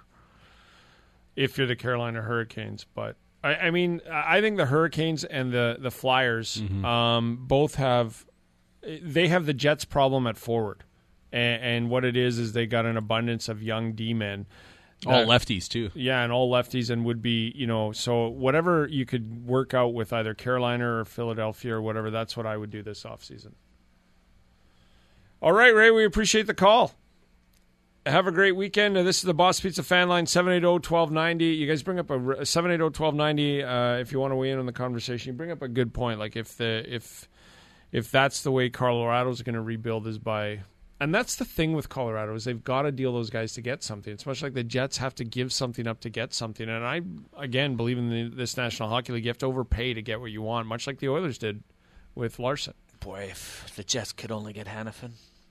If you're the Carolina Hurricanes, but I, I mean, I think the Hurricanes and the the Flyers um, both have they have the Jets problem at forward, and, and what it is is they got an abundance of young D men. All that- lefties too. Yeah, and all lefties, and would be, you know, so whatever you could work out with either Carolina or Philadelphia or whatever, that's what I would do this offseason. All right, Ray, we appreciate the call. Have a great weekend. Uh, This is the Boss Pizza fan line, seven eight zero, one two nine zero. You guys bring up a seven eight zero, one two nine zero uh, if you want to weigh in on the conversation. You bring up a good point. Like if the if if that's the way Colorado's going to rebuild is by... And that's the thing with Colorado is they've got to deal those guys to get something. It's much like the Jets have to give something up to get something. And I, again, believe in the, this National Hockey League. You have to overpay to get what you want, much like the Oilers did with Larson. Boy, if the Jets could only get Hannafin.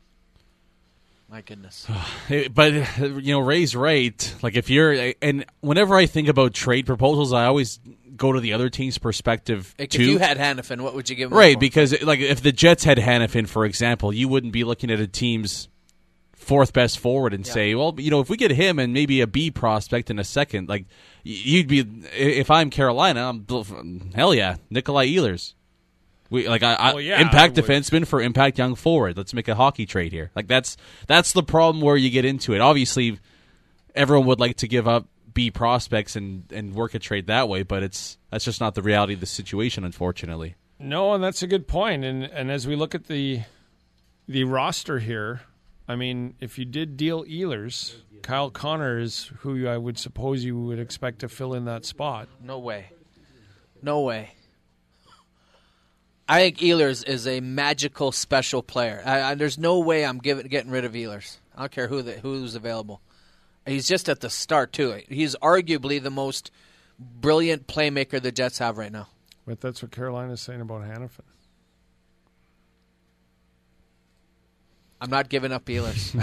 My goodness. Hey, But you know, Ray's right. Like if you're, and whenever I think about trade proposals, I always go to the other team's perspective Like, too. if you had Hannafin, what would you give him? Right, for? because like if the Jets had Hannafin, for example, you wouldn't be looking at a team's fourth best forward and Yeah. say, well, you know, if we get him and maybe a B prospect in a second, like y- you'd be. If I'm Carolina, I'm hell yeah, Nikolai Ehlers. We like I, I Well, yeah, impact I would. defenseman for impact young forward. Let's make a hockey trade here. Like that's that's the problem where you get into it. Obviously, everyone would like to give up B prospects and, and work a trade that way, but it's that's just not the reality of the situation, unfortunately. No, and that's a good point. And and as we look at the the roster here, I mean, if you did deal Ehlers, Kyle Connor is who I would suppose you would expect to fill in that spot. No way. No way. I think Ehlers is a magical, special player. I, I, there's no way I'm giving, getting rid of Ehlers. I don't care who the, who's available. He's just at the start, too. He's arguably the most brilliant playmaker the Jets have right now. But that's what Carolina's saying about Hannafin. I'm not giving up Ehlers.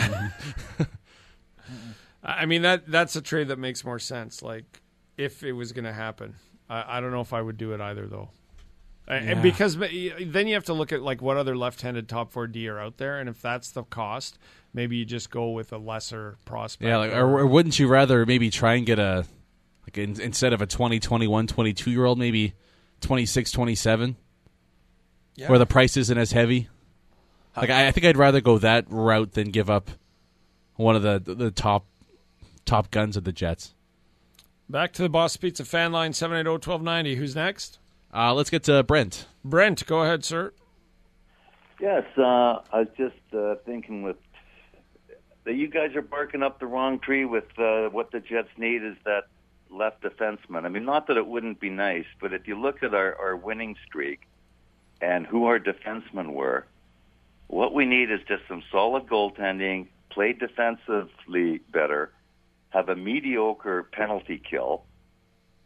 I mean, that that's a trade that makes more sense. Like, if it was going to happen. I, I don't know if I would do it either, though. And Yeah. because then you have to look at like what other left-handed top four D are out there, and if that's the cost, maybe you just go with a lesser prospect. Yeah, like, or, or wouldn't you rather maybe try and get a like in, instead of a twenty, twenty-one, twenty-two year old, maybe twenty-six, twenty-seven, Yeah. where the price isn't as heavy? Like I, I think I'd rather go that route than give up one of the the top top guns of the Jets. Back to the Boss Pizza fan line, seven eight zero, one two nine zero. Who's next? Uh, let's get to Brent. Brent, go ahead, sir. Yes, uh, I was just uh, thinking with that you guys are barking up the wrong tree with uh, what the Jets need is that left defenseman. I mean, not that it wouldn't be nice, but if you look at our, our winning streak and who our defensemen were, what we need is just some solid goaltending, play defensively better, have a mediocre penalty kill,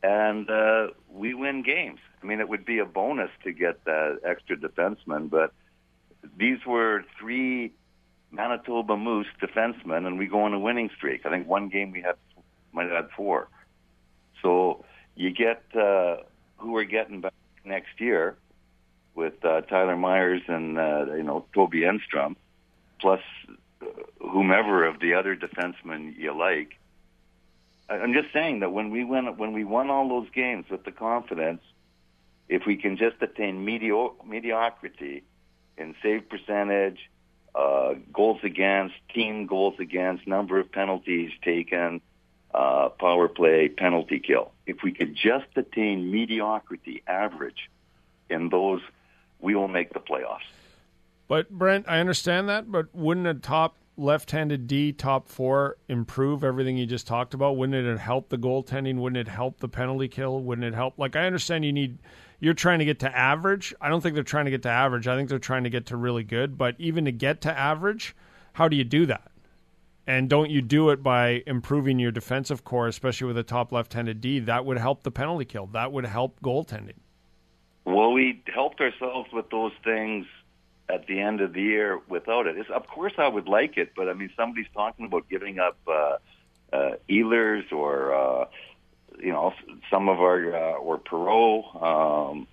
and uh, we win games. I mean, it would be a bonus to get that extra defenseman, but these were three Manitoba Moose defensemen, and we go on a winning streak. I think one game we had might have had four. So you get uh, who we're getting back next year with uh, Tyler Myers and uh, you know Toby Enstrom, plus uh, whomever of the other defensemen you like. I'm just saying that when we win, when we won all those games with the confidence, if we can just attain medio- mediocrity in save percentage, uh, goals against, team goals against, number of penalties taken, uh, power play, penalty kill. If we could just attain mediocrity, average, in those, we will make the playoffs. But, Brent, I understand that, but wouldn't a top left-handed D, top four, improve everything you just talked about? Wouldn't it help the goaltending? Wouldn't it help the penalty kill? Wouldn't it help? Like, I understand you need, you're trying to get to average. I don't think they're trying to get to average. I think they're trying to get to really good. But even to get to average, how do you do that? And don't you do it by improving your defensive core, especially with a top left-handed D? That would help the penalty kill. That would help goaltending. Well, we helped ourselves with those things at the end of the year without it. It's, of course, I would like it, but I mean, somebody's talking about giving up uh, uh, Ehlers or uh, you know some of our uh, or Perreault. Um,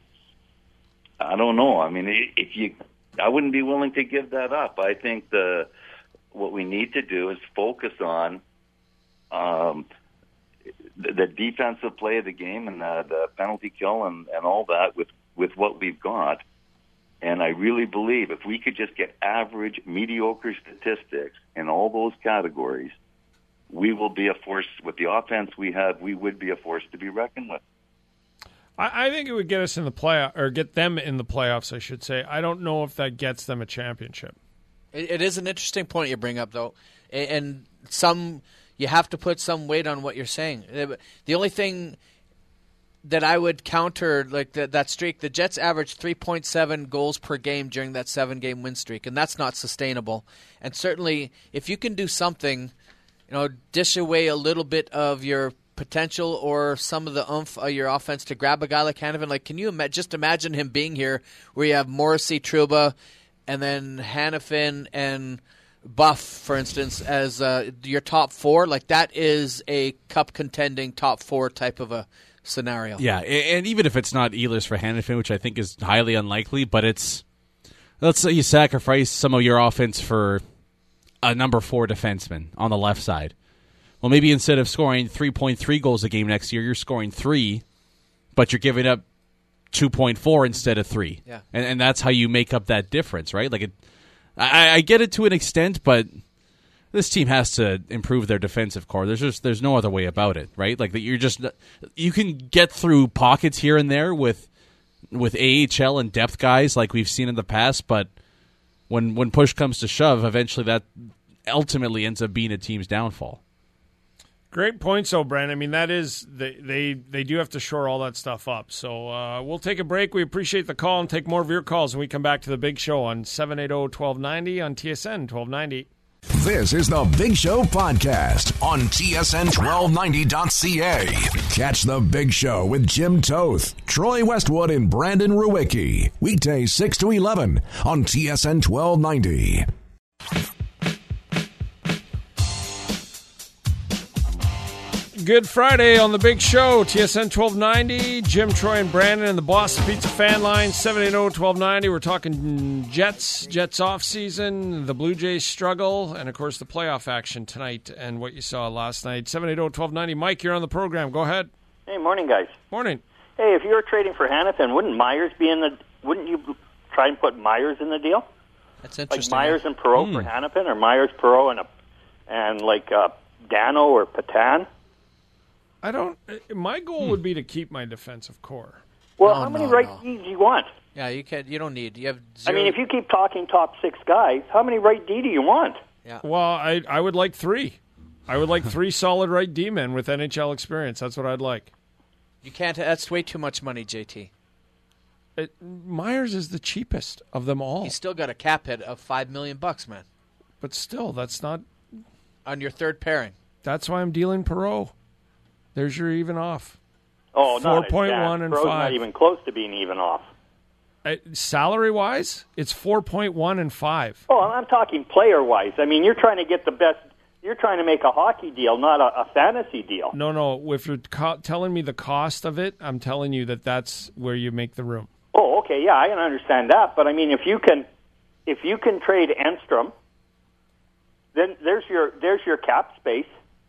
I don't know. I mean, if you, I wouldn't be willing to give that up. I think the what we need to do is focus on um, the, the defensive play of the game and the, the penalty kill and, and all that with with what we've got. And I really believe if we could just get average, mediocre statistics in all those categories, we will be a force. With the offense we have, we would be a force to be reckoned with. I, I think it would get us in the playoff, or get them in the playoffs, I should say. I don't know if that gets them a championship. It, it is an interesting point you bring up, though. And some you have to put some weight on what you're saying. The only thing that I would counter like that, that streak, the Jets averaged three point seven goals per game during that seven-game win streak, and that's not sustainable. And certainly, if you can do something, you know, dish away a little bit of your potential or some of the oomph of your offense to grab a guy like Hanifin. Like, can you ima- just imagine him being here where you have Morrissey, Trouba, and then Hanifin and Buff, for instance, as uh, your top four? Like, that is a cup-contending top four type of a scenario. Yeah, and even if it's not Ehlers for Hanifin, which I think is highly unlikely, but it's, let's say you sacrifice some of your offense for a number four defenseman on the left side. Well, maybe instead of scoring three point three goals a game next year, you're scoring three, but you're giving up two point four instead of three. Yeah. And, and that's how you make up that difference, right? Like, it, I, I get it to an extent, but this team has to improve their defensive core. There's just there's no other way about it, right? Like that, you're just you can get through pockets here and there with with A H L and depth guys like we've seen in the past, but when when push comes to shove, eventually that ultimately ends up being a team's downfall. Great points, though, Brent. I mean, that is they they they do have to shore all that stuff up. So uh, we'll take a break. We appreciate the call and take more of your calls when we come back to the Big Show on seven eighty, twelve ninety on T S N twelve ninety. This is the Big Show podcast on T S N twelve ninety dot C A. Catch the Big Show with Jim Toth, Troy Westwood, and Brandon Ruwicki. Weekdays six to eleven on T S N twelve ninety. Good Friday on the Big Show, T S N twelve ninety. Jim, Troy, and Brandon and the Boston Pizza fan line, seven eighty, twelve ninety. We're talking Jets, Jets off season, the Blue Jays struggle, and, of course, the playoff action tonight and what you saw last night. seven eighty, twelve ninety. Mike, you're on the program. Go ahead. Hey, morning, guys. Morning. Hey, if you were trading for Hanifin, wouldn't Myers be in the... Wouldn't you try and put Myers in the deal? That's interesting. Like Myers and Perreault mm. for Hanifin, or Myers, Perreault, and, a, and like uh, Dano or Patan? I don't. My goal hmm. would be to keep my defensive core. Well, no, how many no, right no. Ds do you want? Yeah, you can. You don't need. You have. Zero. I mean, if you keep talking top six guys, how many right D do you want? Yeah. Well, I I would like three. I would like three solid right D men with N H L experience. That's what I'd like. You can't. That's way too much money, J T. It, Myers is the cheapest of them all. He's still got a cap hit of five million bucks, man. But still, that's not on your third pairing. That's why I'm dealing Perreault. There's your even off. Oh, four point one and Pro's five. Not even close to being even off. Uh, salary-wise, it's four point one and five. Oh, I'm talking player-wise. I mean, you're trying to get the best. You're trying to make a hockey deal, not a, a fantasy deal. No, no. If you're co- telling me the cost of it, I'm telling you that that's where you make the room. Oh, okay, yeah, I can understand that. But I mean, if you can, if you can trade Enstrom, then there's your there's your cap space.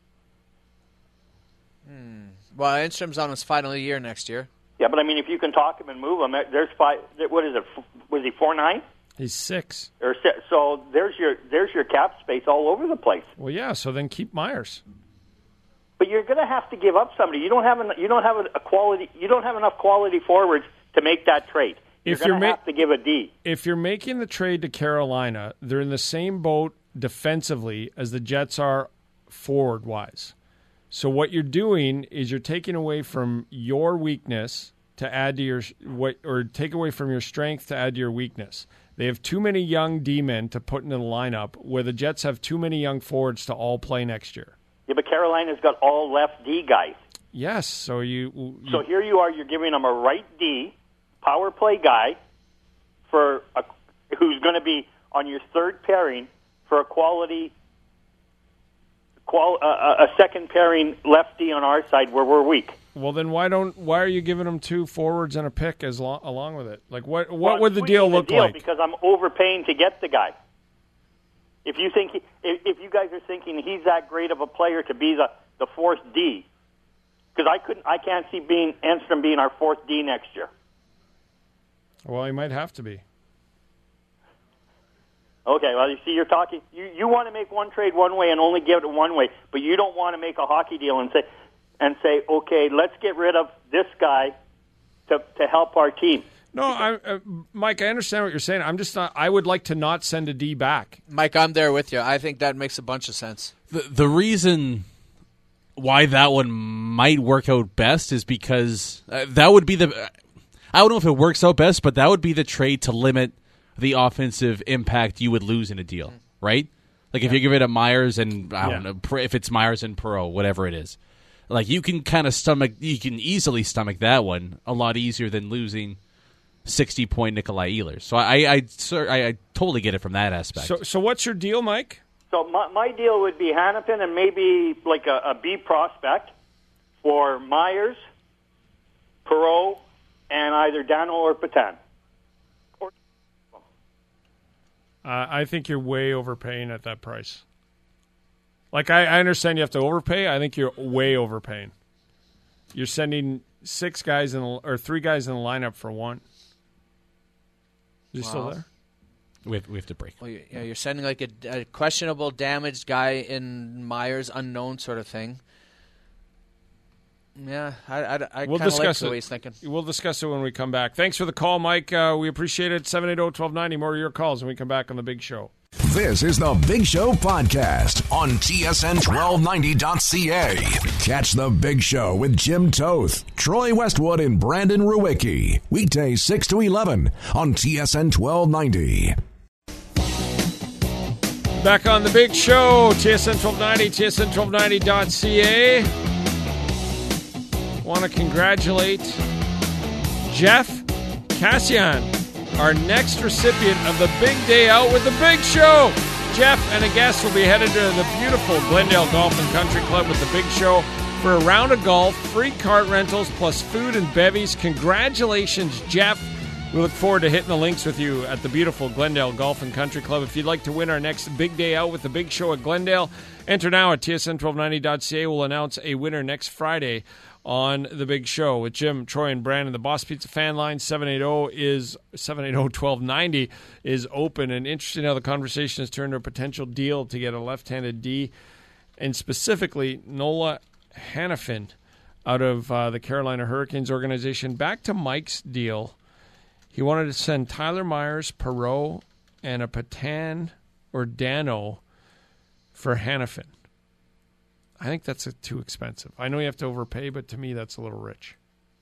Hmm. Well, Enstrom's on his final year next year. Yeah, but I mean, if you can talk him and move him, there's five. What is it? Was he four nine? He's six. Or six, so there's your there's your cap space all over the place. Well, yeah. So then keep Myers. But you're going to have to give up somebody. You don't have an, you don't have a quality. You don't have enough quality forwards to make that trade. You're If you're going to ma- have to give a D. If you're making the trade to Carolina, they're in the same boat defensively as the Jets are forward-wise. So what you're doing is you're taking away from your weakness to add to your what, or take away from your strength to add to your weakness. They have too many young D-men to put into the lineup, where the Jets have too many young forwards to all play next year. Yeah, but Carolina's got all left D guys. Yes, so you, you So here you are. You're giving them a right D power play guy for a, who's going to be on your third pairing for a quality. Qual, uh, a second pairing lefty on our side where we're weak. Well, then why don't why are you giving them two forwards and a pick as lo- along with it? Like what what well, would the deal look the deal like? Because I'm overpaying to get the guy. If you think he, if, if you guys are thinking he's that great of a player to be the, the fourth D, because I couldn't I can't see being Enstrom being our fourth D next year. Well, he might have to be. Okay, well, you see, you're talking. You, you want to make one trade one way and only give it one way, but you don't want to make a hockey deal and say, and say, okay, let's get rid of this guy to to help our team. No, I, uh, Mike, I understand what you're saying. I'm just not. I would like to not send a D back. Mike, I'm there with you. I think that makes a bunch of sense. The the reason why that one might work out best is because uh, that would be the. I don't know if it works out best, but that would be the trade to limit the offensive impact you would lose in a deal, mm. right? Like if yeah. you give it a Myers and I don't yeah. know if it's Myers and Perreault, whatever it is, like you can kind of stomach, you can easily stomach that one a lot easier than losing sixty point Nikolai Ehlers. So I I, I I totally get it from that aspect. So so what's your deal, Mike? So my my deal would be Hannafin and maybe like a, a B prospect for Myers, Perreault, and either Dano or Patan. Uh, I think you're way overpaying at that price. Like, I, I understand you have to overpay. I think you're way overpaying. You're sending six guys in the, or three guys in the lineup for one. Is he wow. still there? We have, we have to break. Well, yeah, you're sending like a, a questionable, damaged guy in Myers, unknown sort of thing. Yeah, I, I, I we'll kind of like it. the way he's thinking. We'll discuss it when we come back. Thanks for the call, Mike. Uh, we appreciate it. seven eight zero, one two nine zero. More of your calls when we come back on The Big Show. This is The Big Show podcast on T S N twelve ninety dot C A. Catch The Big Show with Jim Toth, Troy Westwood, and Brandon Ruwicki. Weekdays six to eleven on T S N twelve ninety. Back on The Big Show, T S N twelve ninety, T S N twelve ninety dot C A. Want to congratulate Jeff Cassian, our next recipient of the Big Day Out with The Big Show. Jeff and a guest will be headed to the beautiful Glendale Golf and Country Club with The Big Show for a round of golf, free cart rentals, plus food and bevies. Congratulations, Jeff. We look forward to hitting the links with you at the beautiful Glendale Golf and Country Club. If you'd like to win our next Big Day Out with The Big Show at Glendale, enter now at T S N twelve ninety dot C A. We'll announce a winner next Friday on The Big Show with Jim, Troy, and Brandon. The Boss Pizza fan line seven eight zero is seven eight zero, one two nine zero is open, and interesting how the conversation has turned to a potential deal to get a left-handed D, and specifically Noah Hannafin out of uh, the Carolina Hurricanes organization. Back to Mike's deal. He wanted to send Tyler Myers, Perreault, and a Patan or Dano for Hannafin. I think that's a, too expensive. I know you have to overpay, but to me, that's a little rich.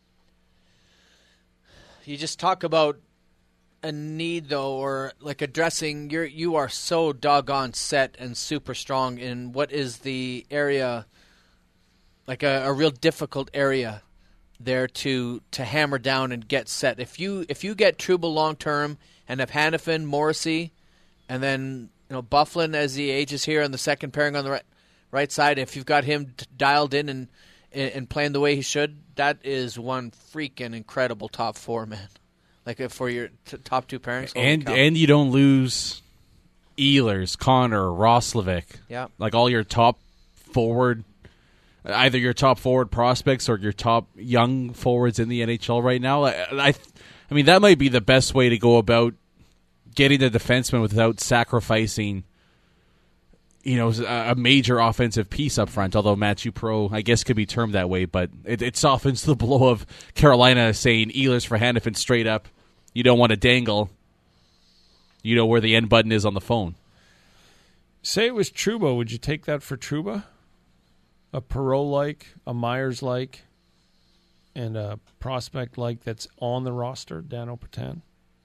You just talk about a need, though, or like addressing. You're you are so doggone set and super strong in what is the area, like a, a real difficult area there to to hammer down and get set. If you if you get Trouba long term and have Hanifin, Morrissey, and then you know Byfuglien as he ages here on the second pairing on the right right side, if you've got him t- dialed in and and playing the way he should, that is one freaking incredible top four, man. Like for your t- top two pairings, and and you don't lose Ehlers, Connor, Roslovic. Yeah, like all your top forward. Either your top forward prospects or your top young forwards in the N H L right now. I, I, I mean, that might be the best way to go about getting the defenseman without sacrificing, you know, a major offensive piece up front. Although Matthew Pro, I guess, could be termed that way, but it, it softens the blow of Carolina saying Ehlers for Hanifin straight up. You don't want to dangle. You know where the end button is on the phone. Say it was Trouba. Would you take that for Trouba? A Perreault-like, a Myers-like, and a prospect-like that's on the roster, Daniel Petan?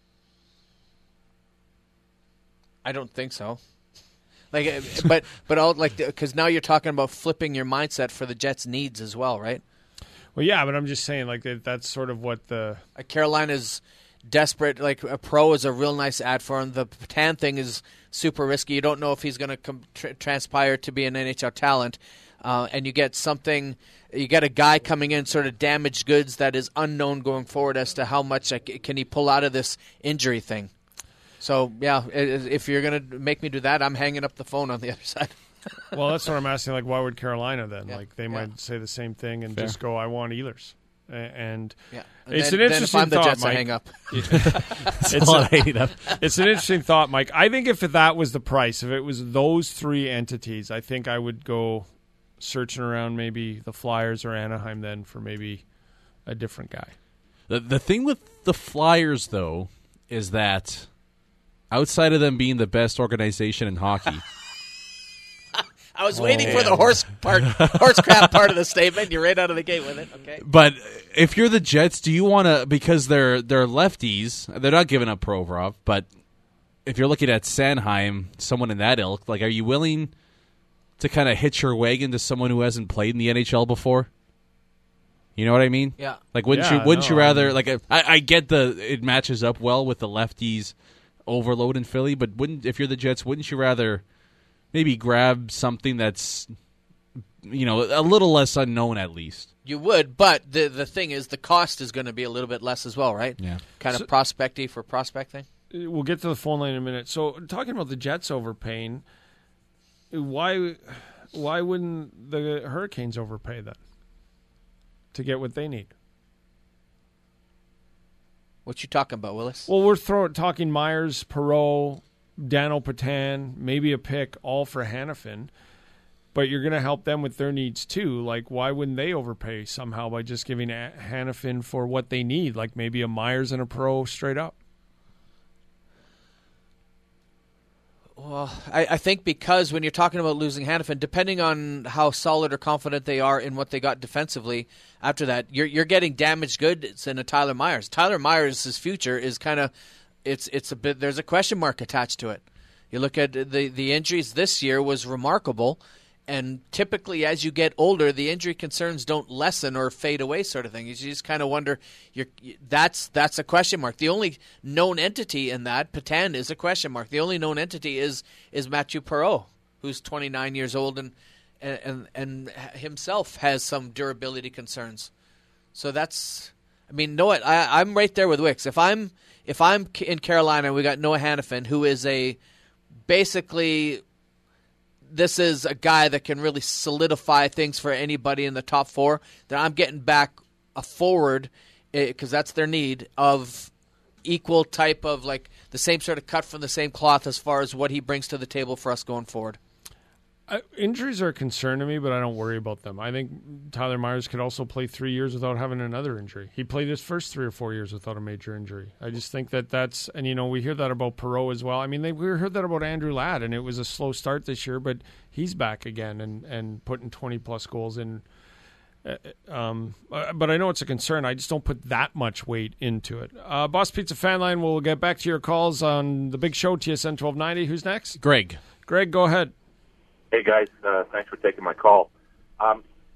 I don't think so. Like, but but all like because now you're talking about flipping your mindset for the Jets' needs as well, right? Well, yeah, but I'm just saying, like that's sort of what the like Carolina's desperate. Like a Pro is a real nice ad for him. The Petan thing is super risky. You don't know if he's going to com- tra- transpire to be an N H L talent. Uh, and you get something, you get a guy coming in sort of damaged goods that is unknown going forward as to how much uh, can he pull out of this injury thing. So, yeah, if you're going to make me do that, I'm hanging up the phone on the other side. Well, that's what I'm asking. Like, why would Carolina then? Yeah. Like, they yeah. might say the same thing and Fair. just go, I want Ehlers. And, yeah. and it's then, an interesting then if I'm thought, the Jets, Mike. I hang up. it's, a, it's an interesting thought, Mike. I think if that was the price, if it was those three entities, I think I would go searching around maybe the Flyers or Anaheim then for maybe a different guy. The the thing with the Flyers, though, is that outside of them being the best organization in hockey... I was oh, waiting man. for the horse part, horse crap part of the statement. You're right out of the gate with it. Okay. But if you're the Jets, do you want to, because they're they're lefties, they're not giving up Provorov, but if you're looking at Sanheim, someone in that ilk, like, are you willing to kind of hitch your wagon to someone who hasn't played in the N H L before? You know what I mean? Yeah. Like, wouldn't yeah, you wouldn't no, you rather, I mean, like, I, I get the, it matches up well with the lefties overload in Philly, but wouldn't, if you're the Jets, wouldn't you rather maybe grab something that's, you know, a little less unknown at least? You would, but the the thing is, the cost is going to be a little bit less as well, right? Yeah. Kind of So- prospecty for prospecting. We'll get to the phone line in a minute. So, talking about the Jets overpaying, why why wouldn't the Hurricanes overpay then to get what they need? What you talking about, Willis? Well, we're throw, talking Myers, Perreault, Daniel Petan, maybe a pick, all for Hanifin. But you're going to help them with their needs too. Like, why wouldn't they overpay somehow by just giving a- Hanifin for what they need? Like maybe a Myers and a Perreault straight up. Well, I, I think because when you're talking about losing Hanifin, depending on how solid or confident they are in what they got defensively after that, you're you're getting damaged goods in a Tyler Myers. Tyler Myers' future is kind of it's it's a bit there's a question mark attached to it. You look at the the injuries this year was remarkable, and typically as you get older, the injury concerns don't lessen or fade away, sort of thing. You just kind of wonder. You're, that's that's a question mark. The only known entity in that, Petan, is a question mark. The only known entity is is Matthew Perreault, who's twenty-nine years old and and and himself has some durability concerns. So that's, I mean, Noah, I, I'm right there with Wicks. If I'm if I'm in Carolina, we got Noah Hanifin, who is a basically. This is a guy that can really solidify things for anybody in the top four. Then I'm getting back a forward, because that's their need, of equal type of, like, the same sort of cut from the same cloth as far as what he brings to the table for us going forward. Uh, injuries are a concern to me, but I don't worry about them. I think Tyler Myers could also play three years without having another injury. He played his first three or four years without a major injury. I just think that that's, and you know, we hear that about Perreault as well. I mean, they, we heard that about Andrew Ladd, and it was a slow start this year, but he's back again and, and putting twenty plus goals in. Uh, um, uh, but I know it's a concern. I just don't put that much weight into it. Uh, Boss Pizza Fan Line, we'll get back to your calls on the big show, T S N twelve ninety. Who's next? Greg. Greg, go ahead. Hey, guys. Uh, thanks for taking my call. Um,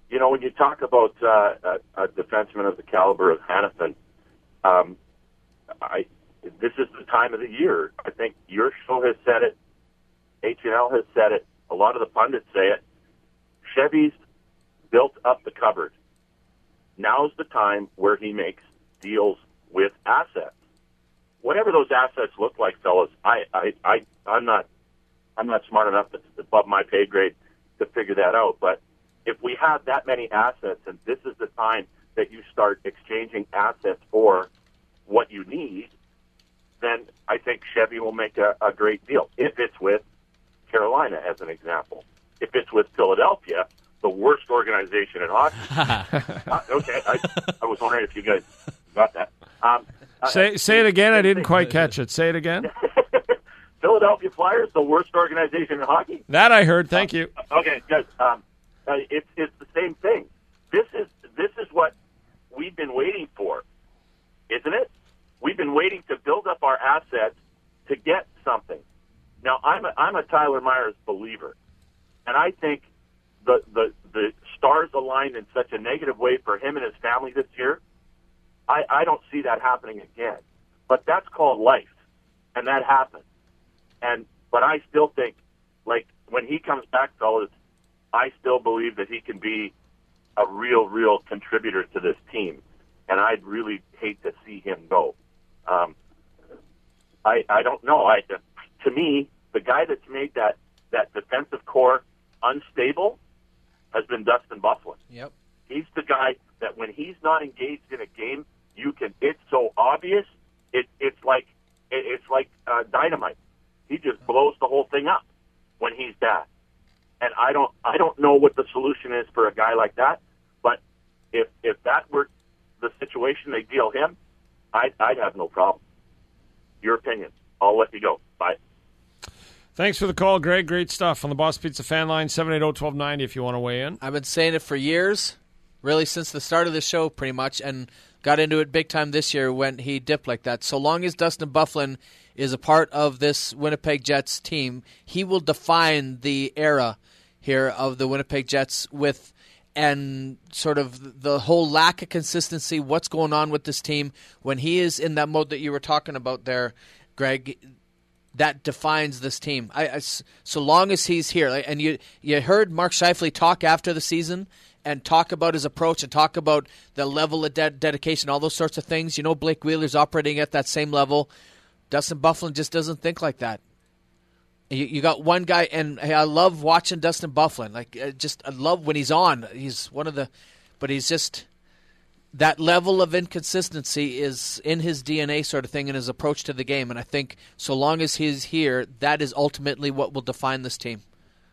you know, when you talk about uh, a, a defenseman of the caliber of Hanifin, um, I this is the time of the year. I think your show has said it. H and L has said it. A lot of the pundits say it. Chevy's built up the cupboard. Now's the time where he makes deals with assets. Whatever those assets look like, fellas, I, I, I, I'm not, I'm not smart enough. It's above my pay grade to figure that out. But if we have that many assets, and this is the time that you start exchanging assets for what you need, then I think Chevy will make a, a great deal. If it's with Carolina, as an example. If it's with Philadelphia, the worst organization in hockey. uh, okay, I, I was wondering if you guys got that. Um, say uh, say it again. I didn't quite catch it. Say it again. Philadelphia Flyers, the worst organization in hockey. That I heard. Thank you. Uh, okay, guys. Um, uh, it's it's the same thing. This is this is what we've been waiting for, isn't it? We've been waiting to build up our assets to get something. Now, I'm a, I'm a Tyler Myers believer, and I think the, the the stars aligned in such a negative way for him and his family this year. I, I don't see that happening again. But that's called life, and that happens. And but I still think, like, when he comes back, fellas, I still believe that he can be a real, real contributor to this team, and I'd really hate to see him go. Um, I I don't know. I. To me, the guy that's made that, that defensive core unstable has been Dustin Byfuglien. Yep. He's the guy that when he's not engaged in a game, you can. It's so obvious. It, it's like it, it's like uh, dynamite. He just blows the whole thing up when he's that. And I don't I don't know what the solution is for a guy like that. But if if that were the situation they deal him, I'd, I'd have no problem. Your opinion. I'll let you go. Bye. Thanks for the call, Greg. Great stuff on the Boss Pizza fan line, seven eight zero, one two nine zero if you want to weigh in. I've been saying it for years, really since the start of the show pretty much, and got into it big time this year when he dipped like that. So long as Dustin Byfuglien is a part of this Winnipeg Jets team, he will define the era here of the Winnipeg Jets with and sort of the whole lack of consistency, what's going on with this team. When he is in that mode that you were talking about there, Greg, that defines this team. I, I, so long as he's here, and you you heard Mark Scheifele talk after the season and talk about his approach and talk about the level of de- dedication, all those sorts of things. You know, Blake Wheeler's operating at that same level. Dustin Byfuglien just doesn't think like that. You, you got one guy, and hey, I love watching Dustin Byfuglien. Like, I just I love when he's on. He's one of the, but he's just. That level of inconsistency is in his D N A sort of thing in his approach to the game. And I think so long as he's here, that is ultimately what will define this team.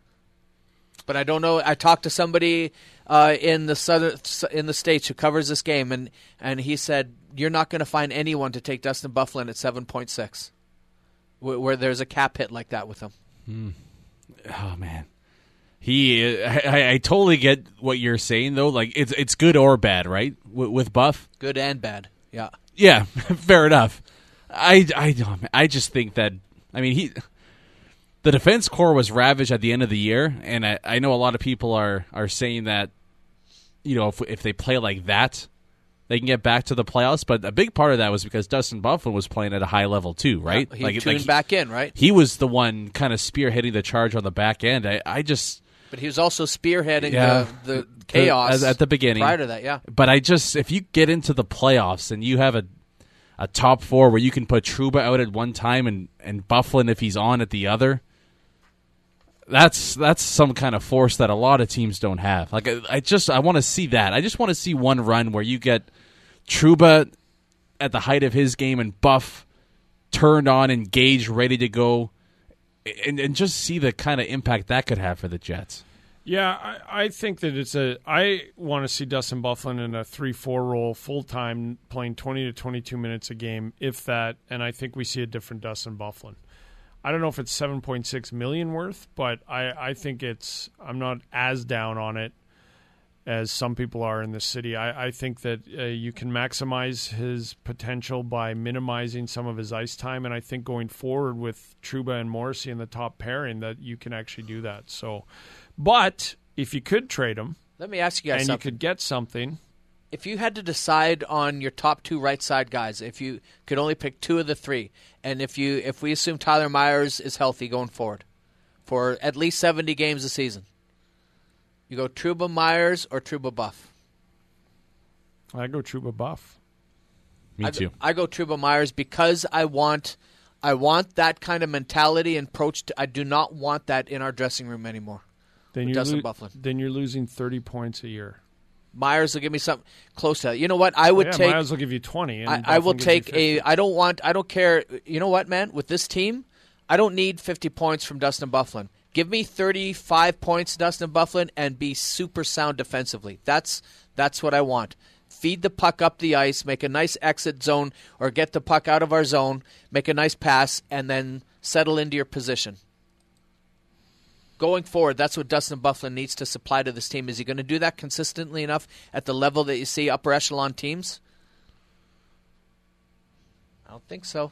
But I don't know. I talked to somebody uh, in the southern, in the States who covers this game, and, and he said, you're not going to find anyone to take Dustin Byfuglien at seven point six, where, where there's a cap hit like that with him. Hmm. Oh, man. He, I, I totally get what you're saying though. Like it's it's good or bad, right? With, with Buff, good and bad. Yeah, yeah, fair enough. I, I, I just think that I mean he, the defense core was ravaged at the end of the year, and I, I know a lot of people are, are saying that, you know, if if they play like that, they can get back to the playoffs. But a big part of that was because Dustin Byfuglien was playing at a high level too, right? Yeah, he like, tuned like back in, right? He was the one kind of spearheading the charge on the back end. I, I just. But he was also spearheading yeah, the, the chaos at, at the beginning. Prior to that, yeah. But I just, if you get into the playoffs and you have a a top four where you can put Trouba out at one time and, and Byfuglien if he's on at the other, that's that's some kind of force that a lot of teams don't have. Like I, I just, I want to see that. I just want to see one run where you get Trouba at the height of his game and Buff turned on, engaged, ready to go. And, and just see the kind of impact that could have for the Jets. Yeah, I, I think that it's a. I want to see Dustin Byfuglien in a three four role full time, playing twenty to twenty two minutes a game, if that. And I think we see a different Dustin Byfuglien. I don't know if it's seven point six million worth, but I, I think it's. I'm not as down on it as some people are in the city. I, I think that uh, you can maximize his potential by minimizing some of his ice time, and I think going forward with Trouba and Morrissey in the top pairing that you can actually do that. So, but if you could trade him, Let me ask you guys and something. you could get something. If you had to decide on your top two right side guys, if you could only pick two of the three, and if you if we assume Tyler Myers is healthy going forward for at least seventy games a season, you go Trouba Myers or Trouba Buff? I go Trouba Buff. Me I too. Go, I go Trouba Myers because I want I want that kind of mentality and approach. To, I do not want that in our dressing room anymore. Then with you're Dustin lo- Byfuglien. Then you're losing thirty points a year. Myers will give me something close to that. You know what? I would Oh, yeah, take. Myers will give you twenty. And I, I will Byfuglien gives take you fifty. a. I don't want. I don't care. You know what, man? With this team, I don't need fifty points from Dustin Byfuglien. Give me thirty-five points, Dustin Byfuglien, and be super sound defensively. That's that's what I want. Feed the puck up the ice, make a nice exit zone, or get the puck out of our zone, make a nice pass, and then settle into your position. Going forward, that's what Dustin Byfuglien needs to supply to this team. Is he going to do that consistently enough at the level that you see upper echelon teams? I don't think so.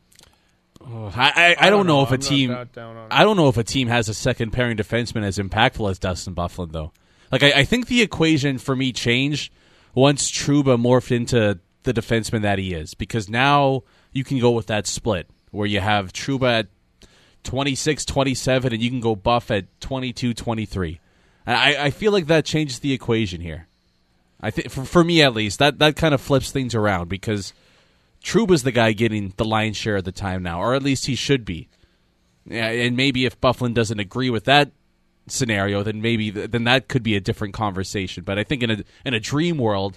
Oh, I, I, I don't know if a I'm not team that down on it. I don't know if a team has a second pairing defenseman as impactful as Dustin Byfuglien though. Like I, I think the equation for me changed once Trouba morphed into the defenseman that he is, because now you can go with that split where you have Trouba at twenty-six twenty-seven and you can go Buff at twenty-two twenty-three. I, I feel like that changes the equation here. I think for, for me at least, that, that kind of flips things around because Trouba's the guy getting the lion's share of the time now, or at least he should be. Yeah, and maybe if Byfuglien doesn't agree with that scenario, then maybe th- then that could be a different conversation. But I think in a in a dream world,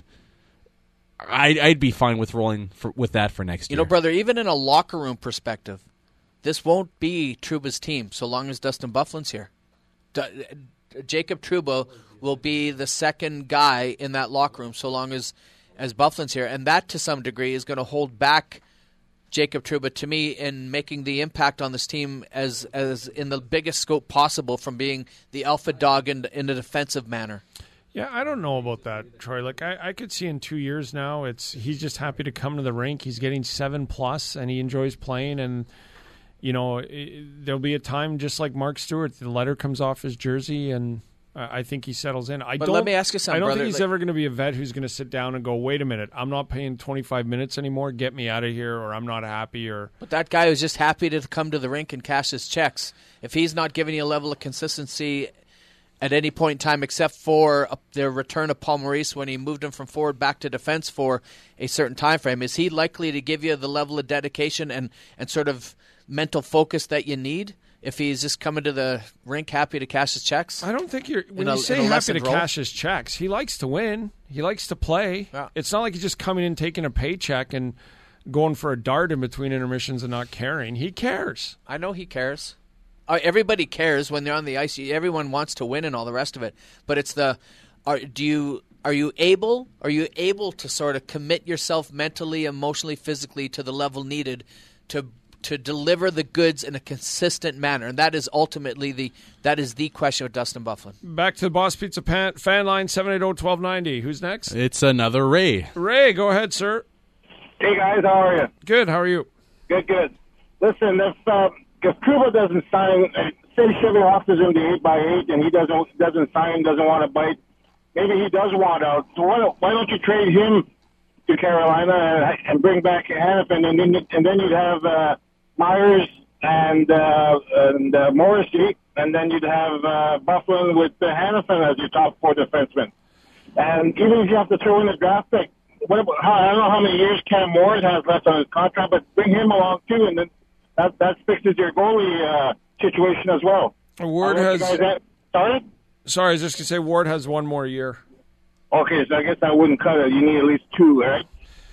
I, I'd be fine with rolling for, with that for next You year. know, brother, even in a locker room perspective, this won't be Trouba's team so long as Dustin Byfuglien's here. D- Jacob Trouba will be the second guy in that locker room so long as, as Byfuglien's here. And that, to some degree, is going to hold back Jacob Trouba, to me, in making the impact on this team as as in the biggest scope possible from being the alpha dog in, in a defensive manner. Yeah, I don't know about that, Troy. Like I, I could see in two years now, it's he's just happy to come to the rink. He's getting seven plus, and he enjoys playing. And you know, it, there'll be a time just like Mark Stewart, the letter comes off his jersey, and I, I think he settles in. I But don't. let me ask you something, I don't brother. think he's Like- ever going to be a vet who's going to sit down and go, "Wait a minute, I'm not paying twenty-five minutes anymore. Get me out of here," or "I'm not happy," or. But that guy was just happy to come to the rink and cash his checks. If he's not giving you a level of consistency at any point in time, except for uh, the return of Paul Maurice when he moved him from forward back to defense for a certain time frame, is he likely to give you the level of dedication and, and sort of mental focus that you need if he's just coming to the rink happy to cash his checks? I don't think you're when In a- you say in a happy to lessened role? cash his checks. He likes to win. He likes to play. Yeah. It's not like he's just coming in, taking a paycheck, and going for a dart in between intermissions and not caring. He cares. I know he cares. Uh, everybody cares when they're on the ice. Everyone wants to win and all the rest of it. But it's the are do you are you able are you able to sort of commit yourself mentally, emotionally, physically to the level needed to to deliver the goods in a consistent manner? And that is ultimately the that is the question with Dustin Byfuglien. Back to the Boss Pizza pan, fan line seven eight zero, one two nine zero. Who's next? It's another Ray. Ray, go ahead, sir. Hey guys, how are you? Good. How are you? Good, good. Listen, if uh, if Trouba doesn't sign, uh, say Chevy offers him the eight by eight, and he doesn't doesn't sign, doesn't want to bite, maybe he does want out. So why don't, why don't you trade him to Carolina and, and bring back Hannafin, and then and then you'd have uh, Myers and uh, and uh, Morrissey, and then you'd have uh, Byfuglien with uh, Hannafin as your top four defensemen. And even if you have to throw in a draft pick, what about, how, I don't know how many years Cam Ward has left on his contract, but bring him along too, and then that that fixes your goalie uh, situation as well. Ward I don't know has. if you guys have- Sorry? Sorry, I was just gonna say Ward has one more year. Okay, so I guess that wouldn't cut it. You need at least two, right?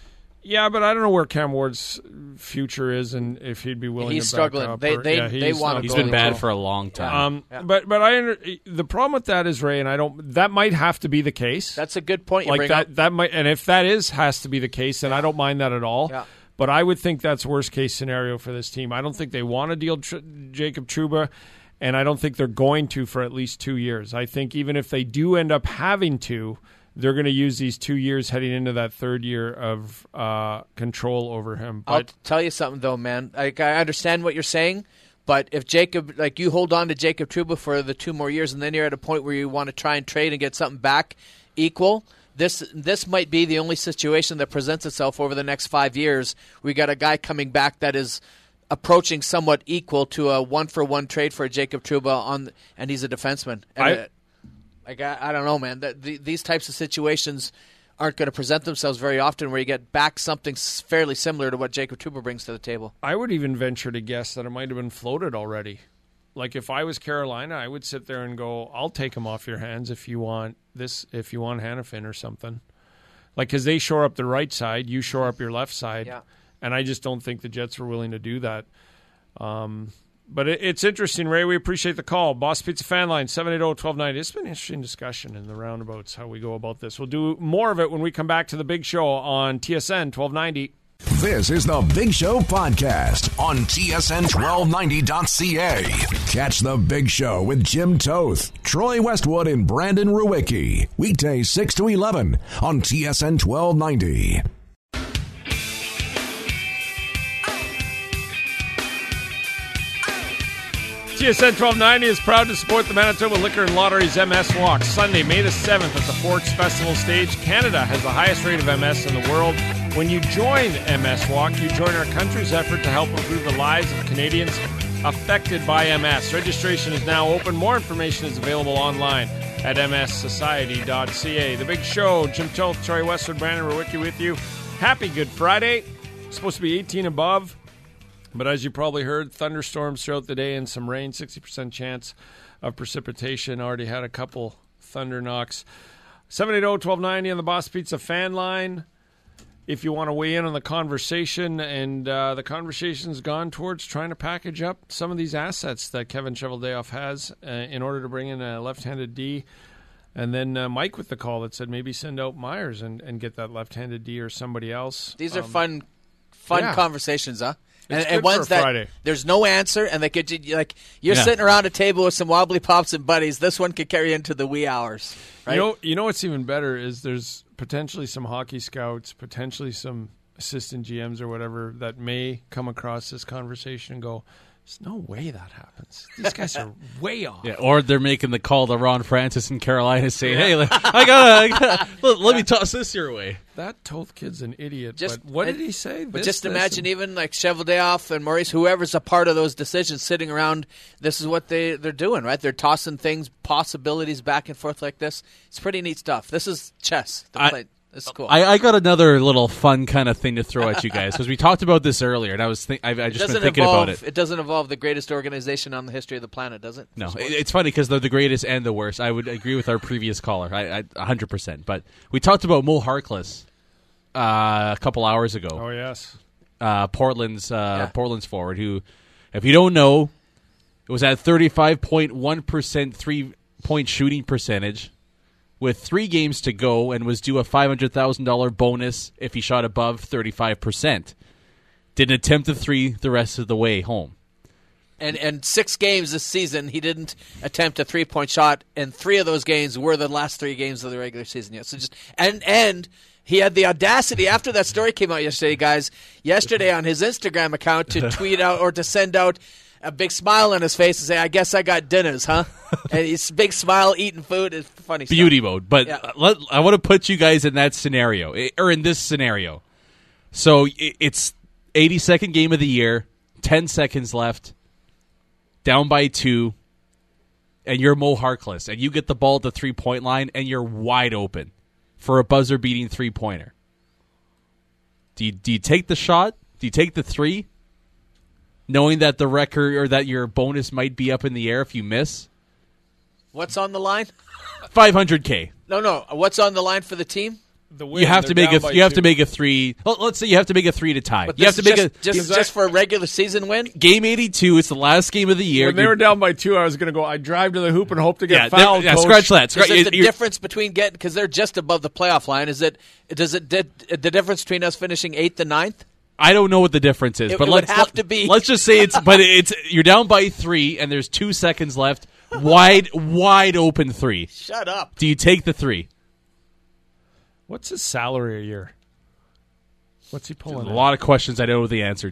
Yeah, but I don't know where Cam Ward's future is and if he'd be willing He's to back struggling. up. They- or- they- yeah, they he's want not a He's going been bad well. for a long time. Um, Yeah. But but I under, the problem with that is, Ray, and I don't. That might have to be the case. That's a good point you like bring that. up. That might, and if that is has to be the case, then I don't mind that at all. Yeah. But I would think that's worst case scenario for this team. I don't think they want to deal tr- Jacob Trouba, and I don't think they're going to for at least two years. I think even if they do end up having to, they're going to use these two years heading into that third year of uh, control over him. I'll But tell you something, though, man. Like, I understand what you're saying, But if Jacob, like you hold on to Jacob Trouba for the two more years, and then you're at a point where you want to try and trade and get something back equal, this this might be the only situation that presents itself over the next five years. We got a guy coming back that is approaching somewhat equal to a one-for-one trade for Jacob Trouba, on, and he's a defenseman. And I, it, like I, I don't know, man. That the, these types of situations aren't going to present themselves very often, where you get back something fairly similar to what Jacob Trouba brings to the table. I would even venture to guess that it might have been floated already. Like if I was Carolina, I would sit there and go, "I'll take him off your hands if you want this, if you want Hanifin or something." Like because they shore up the right side, you shore up your left side. Yeah. And I just don't think the Jets were willing to do that. Um, but it, it's interesting, Ray. We appreciate the call. Boss Pizza Fan Line, seven eight zero, one two nine zero. It's been an interesting discussion in the roundabouts, how we go about this. We'll do more of it when we come back to the Big Show on T S N twelve ninety. This is the Big Show podcast on T S N twelve ninety dot C A. Catch the Big Show with Jim Toth, Troy Westwood, and Brandon Ruwicki. Weekdays six to eleven on T S N twelve ninety. T S N twelve ninety is proud to support the Manitoba Liquor and Lotteries M S Walk. Sunday, May the seventh at the Forks Festival Stage. Canada has the highest rate of M S in the world. When you join M S Walk, you join our country's effort to help improve the lives of Canadians affected by M S. Registration is now open. More information is available online at m s society dot c a. The Big Show, Jim Toth, Troy Westwood, Brandon Ruwicki with you. Happy Good Friday. It's supposed to be eighteen above. But as you probably heard, thunderstorms throughout the day and some rain, sixty percent chance of precipitation. Already had a couple thunder knocks. seven eight zero, one two nine zero on the Boss Pizza fan line. If you want to weigh in on the conversation, and uh, the conversation's gone towards trying to package up some of these assets that Kevin Cheveldayoff has uh, in order to bring in a left-handed D. And then uh, Mike with the call that said maybe send out Myers and, and get that left-handed D or somebody else. These are um, fun fun yeah. conversations, huh? It's And, good and ones for a that Friday. there's no answer, and they could you- like you're Yeah. sitting around a table with some wobbly pops and buddies. This one could carry into the wee hours, right? You know, you know what's even better is there's potentially some hockey scouts, potentially some assistant G Ms or whatever that may come across this conversation and go, "There's no way that happens. These guys are way off." Yeah, or they're making the call to Ron Francis in Carolina saying, "Hey, I gotta, I gotta let, let me toss this your way." That Toth kid's an idiot. Just but what and- did he say? But This, just this, imagine, and- even like Cheveldayoff and Maurice, whoever's a part of those decisions, sitting around. This is what they they're doing, right? They're tossing things, possibilities back and forth like this. It's pretty neat stuff. This is chess. The I- play. This is cool. I, I got another little fun kind of thing to throw at you guys because we talked about this earlier, and I was think I've, I've It just been doesn't thinking involve, about it. It doesn't involve the greatest organization on the history of the planet, does it? No, For it, sports? it's funny because they're the greatest and the worst. I would agree with our previous caller, I, I one hundred percent. But we talked about Mo Harkless uh, a couple hours ago. Oh yes, uh, Portland's uh, Portland's forward, who, if you don't know, it was at thirty-five point one percent three point shooting percentage with three games to go and was due a five hundred thousand dollars bonus if he shot above thirty-five percent. Didn't attempt the three the rest of the way home. And and six games this season, he didn't attempt a three point shot, and three of those games were the last three games of the regular season. Yet, so just and and he had the audacity after that story came out yesterday, guys. Yesterday on his Instagram account to tweet out or to send out a big smile on his face and say, "I guess I got dinners, huh?" And he's big smile, eating food. It's funny stuff. Beauty mode. But Yeah. uh, let, I want to put you guys in that scenario, eh, or in this scenario. So i- it's eighty-second game of the year, ten seconds left, down by two, and you're Mo Harkless, and you get the ball at the three-point line, and you're wide open for a buzzer-beating three-pointer. Do you, do you take the shot? Do you take the three, knowing that the record or that your bonus might be up in the air if you miss? What's on the line? five hundred K. No, no. What's on the line for the team? The You have to make a you have to make a three. Well, let's say you have to make a three to tie. But You have this to is make just, a just, just for a regular season win. game eighty-two. It's the last game of the year. When they You're- were down by two, I was going to go, I drive to the hoop and hope to get Yeah, fouled. yeah, coach. scratch that. Scratch, Is it the you're- difference between getting because they're just above the playoff line? Is it? Does it? Did, the difference between us finishing eighth and ninth? I don't know what the difference is, It- but it would let's have let, to be. let's just say it's. But it's you're down by three, and there's two seconds left. Wide, wide open three. Shut up. Do you take the three? What's his salary a year? What's he pulling? A in? lot of questions I don't know the answer to.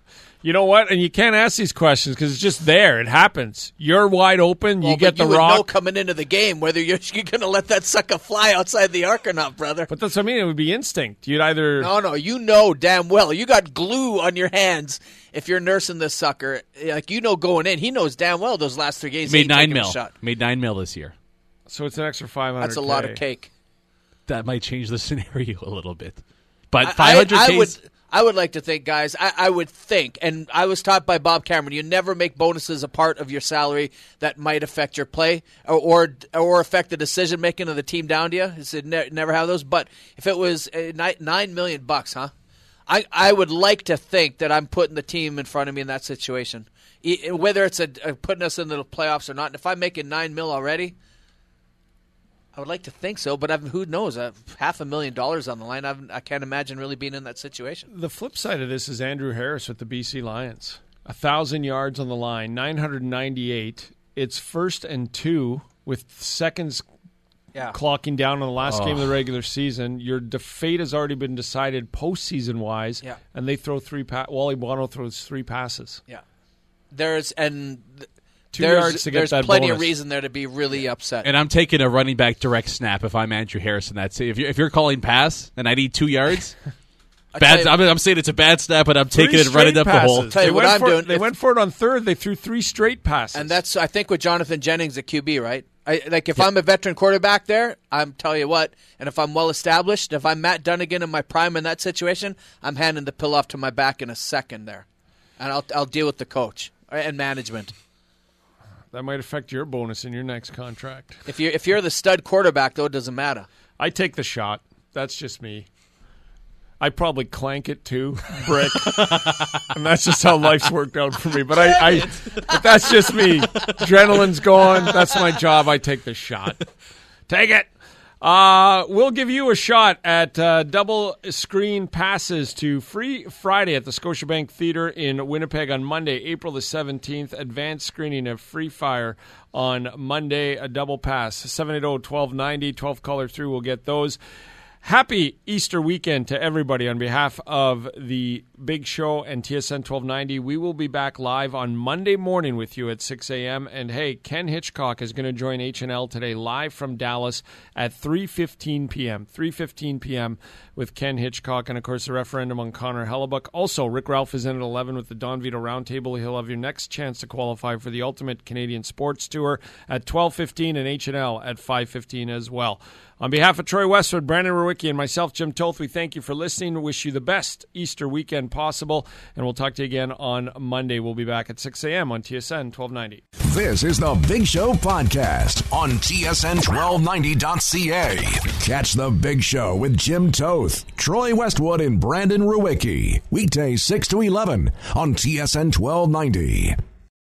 You know what? And you can't ask these questions because it's just there. It happens. You're wide open. Well, you get but the you rock. would know coming into the game whether you're, you're going to let that sucker fly outside the arc or not, brother. But that's what I mean. It would be instinct. You'd either... No, no. You know damn well. You got glue on your hands if you're nursing this sucker. Like, you know going in. He knows damn well those last three games. Made he nine taking mil. A shot. Made nine mil this year. So it's an extra five hundred. That's a lot of cake. That might change the scenario a little bit. But I- five hundred K... I, I would... I would like to think, guys, I, I would think, and I was taught by Bob Cameron, you never make bonuses a part of your salary that might affect your play or or, or affect the decision-making of the team down to you. He said ne- never have those. But if it was uh, nine, nine million bucks, huh? I, I would like to think that I'm putting the team in front of me in that situation. E- whether it's a, a putting us in the playoffs or not, and if I'm making nine mil already, I would like to think so, but I've, who knows? Uh, half a million dollars on the line. I've, I can't imagine really being in that situation. The flip side of this is Andrew Harris with the B C Lions. A thousand yards on the line, nine hundred ninety-eight. It's first and two with seconds yeah. clocking down on the last Oh. game of the regular season. Your de- fate has already been decided postseason-wise, Yeah. and they throw three. Pa- Wally Bono throws three passes. Yeah, there's and th- Two there's, yards to get there's that plenty bonus. of reason there to be really upset. And I'm taking a running back direct snap if I'm Andrew Harrison. That's if you're if you're calling pass and I need two yards. bad. you- I'm, I'm saying it's a bad snap, but I'm taking Three it running straight up the hole. passes. Tell you They what went I'm for, doing, They if- went for it on third. They threw three straight passes. And that's, I think, with Jonathan Jennings at Q B, right? I, like, if I'm a veteran quarterback there, I'm tell you what, and if I'm well established, if I'm Matt Dunnigan in my prime in that situation, I'm handing the pill off to my back in a second there, and I'll I'll deal with the coach and management. That might affect your bonus in your next contract. If you if you're the stud quarterback, though, it doesn't matter. I take the shot. That's just me. I probably clank it too, brick, and that's just how life's worked out for me. But I, I but that's just me. Adrenaline's gone. That's my job. I take the shot. Take it. Uh, we'll give you a shot at uh, double screen passes to Free Friday at the Scotiabank Theatre in Winnipeg on Monday, April the seventeenth. Advanced screening of Free Fire on Monday, a double pass. seven eight zero, one two nine zero, twelve caller through will get those. Happy Easter weekend to everybody on behalf of the Big Show and T S N twelve ninety. We will be back live on Monday morning with you at six a.m. And, hey, Ken Hitchcock is going to join H and L today live from Dallas at three fifteen p.m. three fifteen p.m. with Ken Hitchcock and, of course, the referendum on Connor Hellebuck. Also, Rick Ralph is in at eleven with the Don Vito Roundtable. He'll have your next chance to qualify for the Ultimate Canadian Sports Tour at twelve fifteen and H and L at five fifteen as well. On behalf of Troy Westwood, Brandon Rowicki, and myself, Jim Toth, we thank you for listening. Wish you the best Easter weekend possible, and we'll talk to you again on Monday. We'll be back at six a.m. on T S N twelve ninety. This is the Big Show podcast on T S N twelve ninety dot c a. Catch the Big Show with Jim Toth, Troy Westwood, and Brandon Rowicki. Weekdays six to eleven on T S N twelve ninety.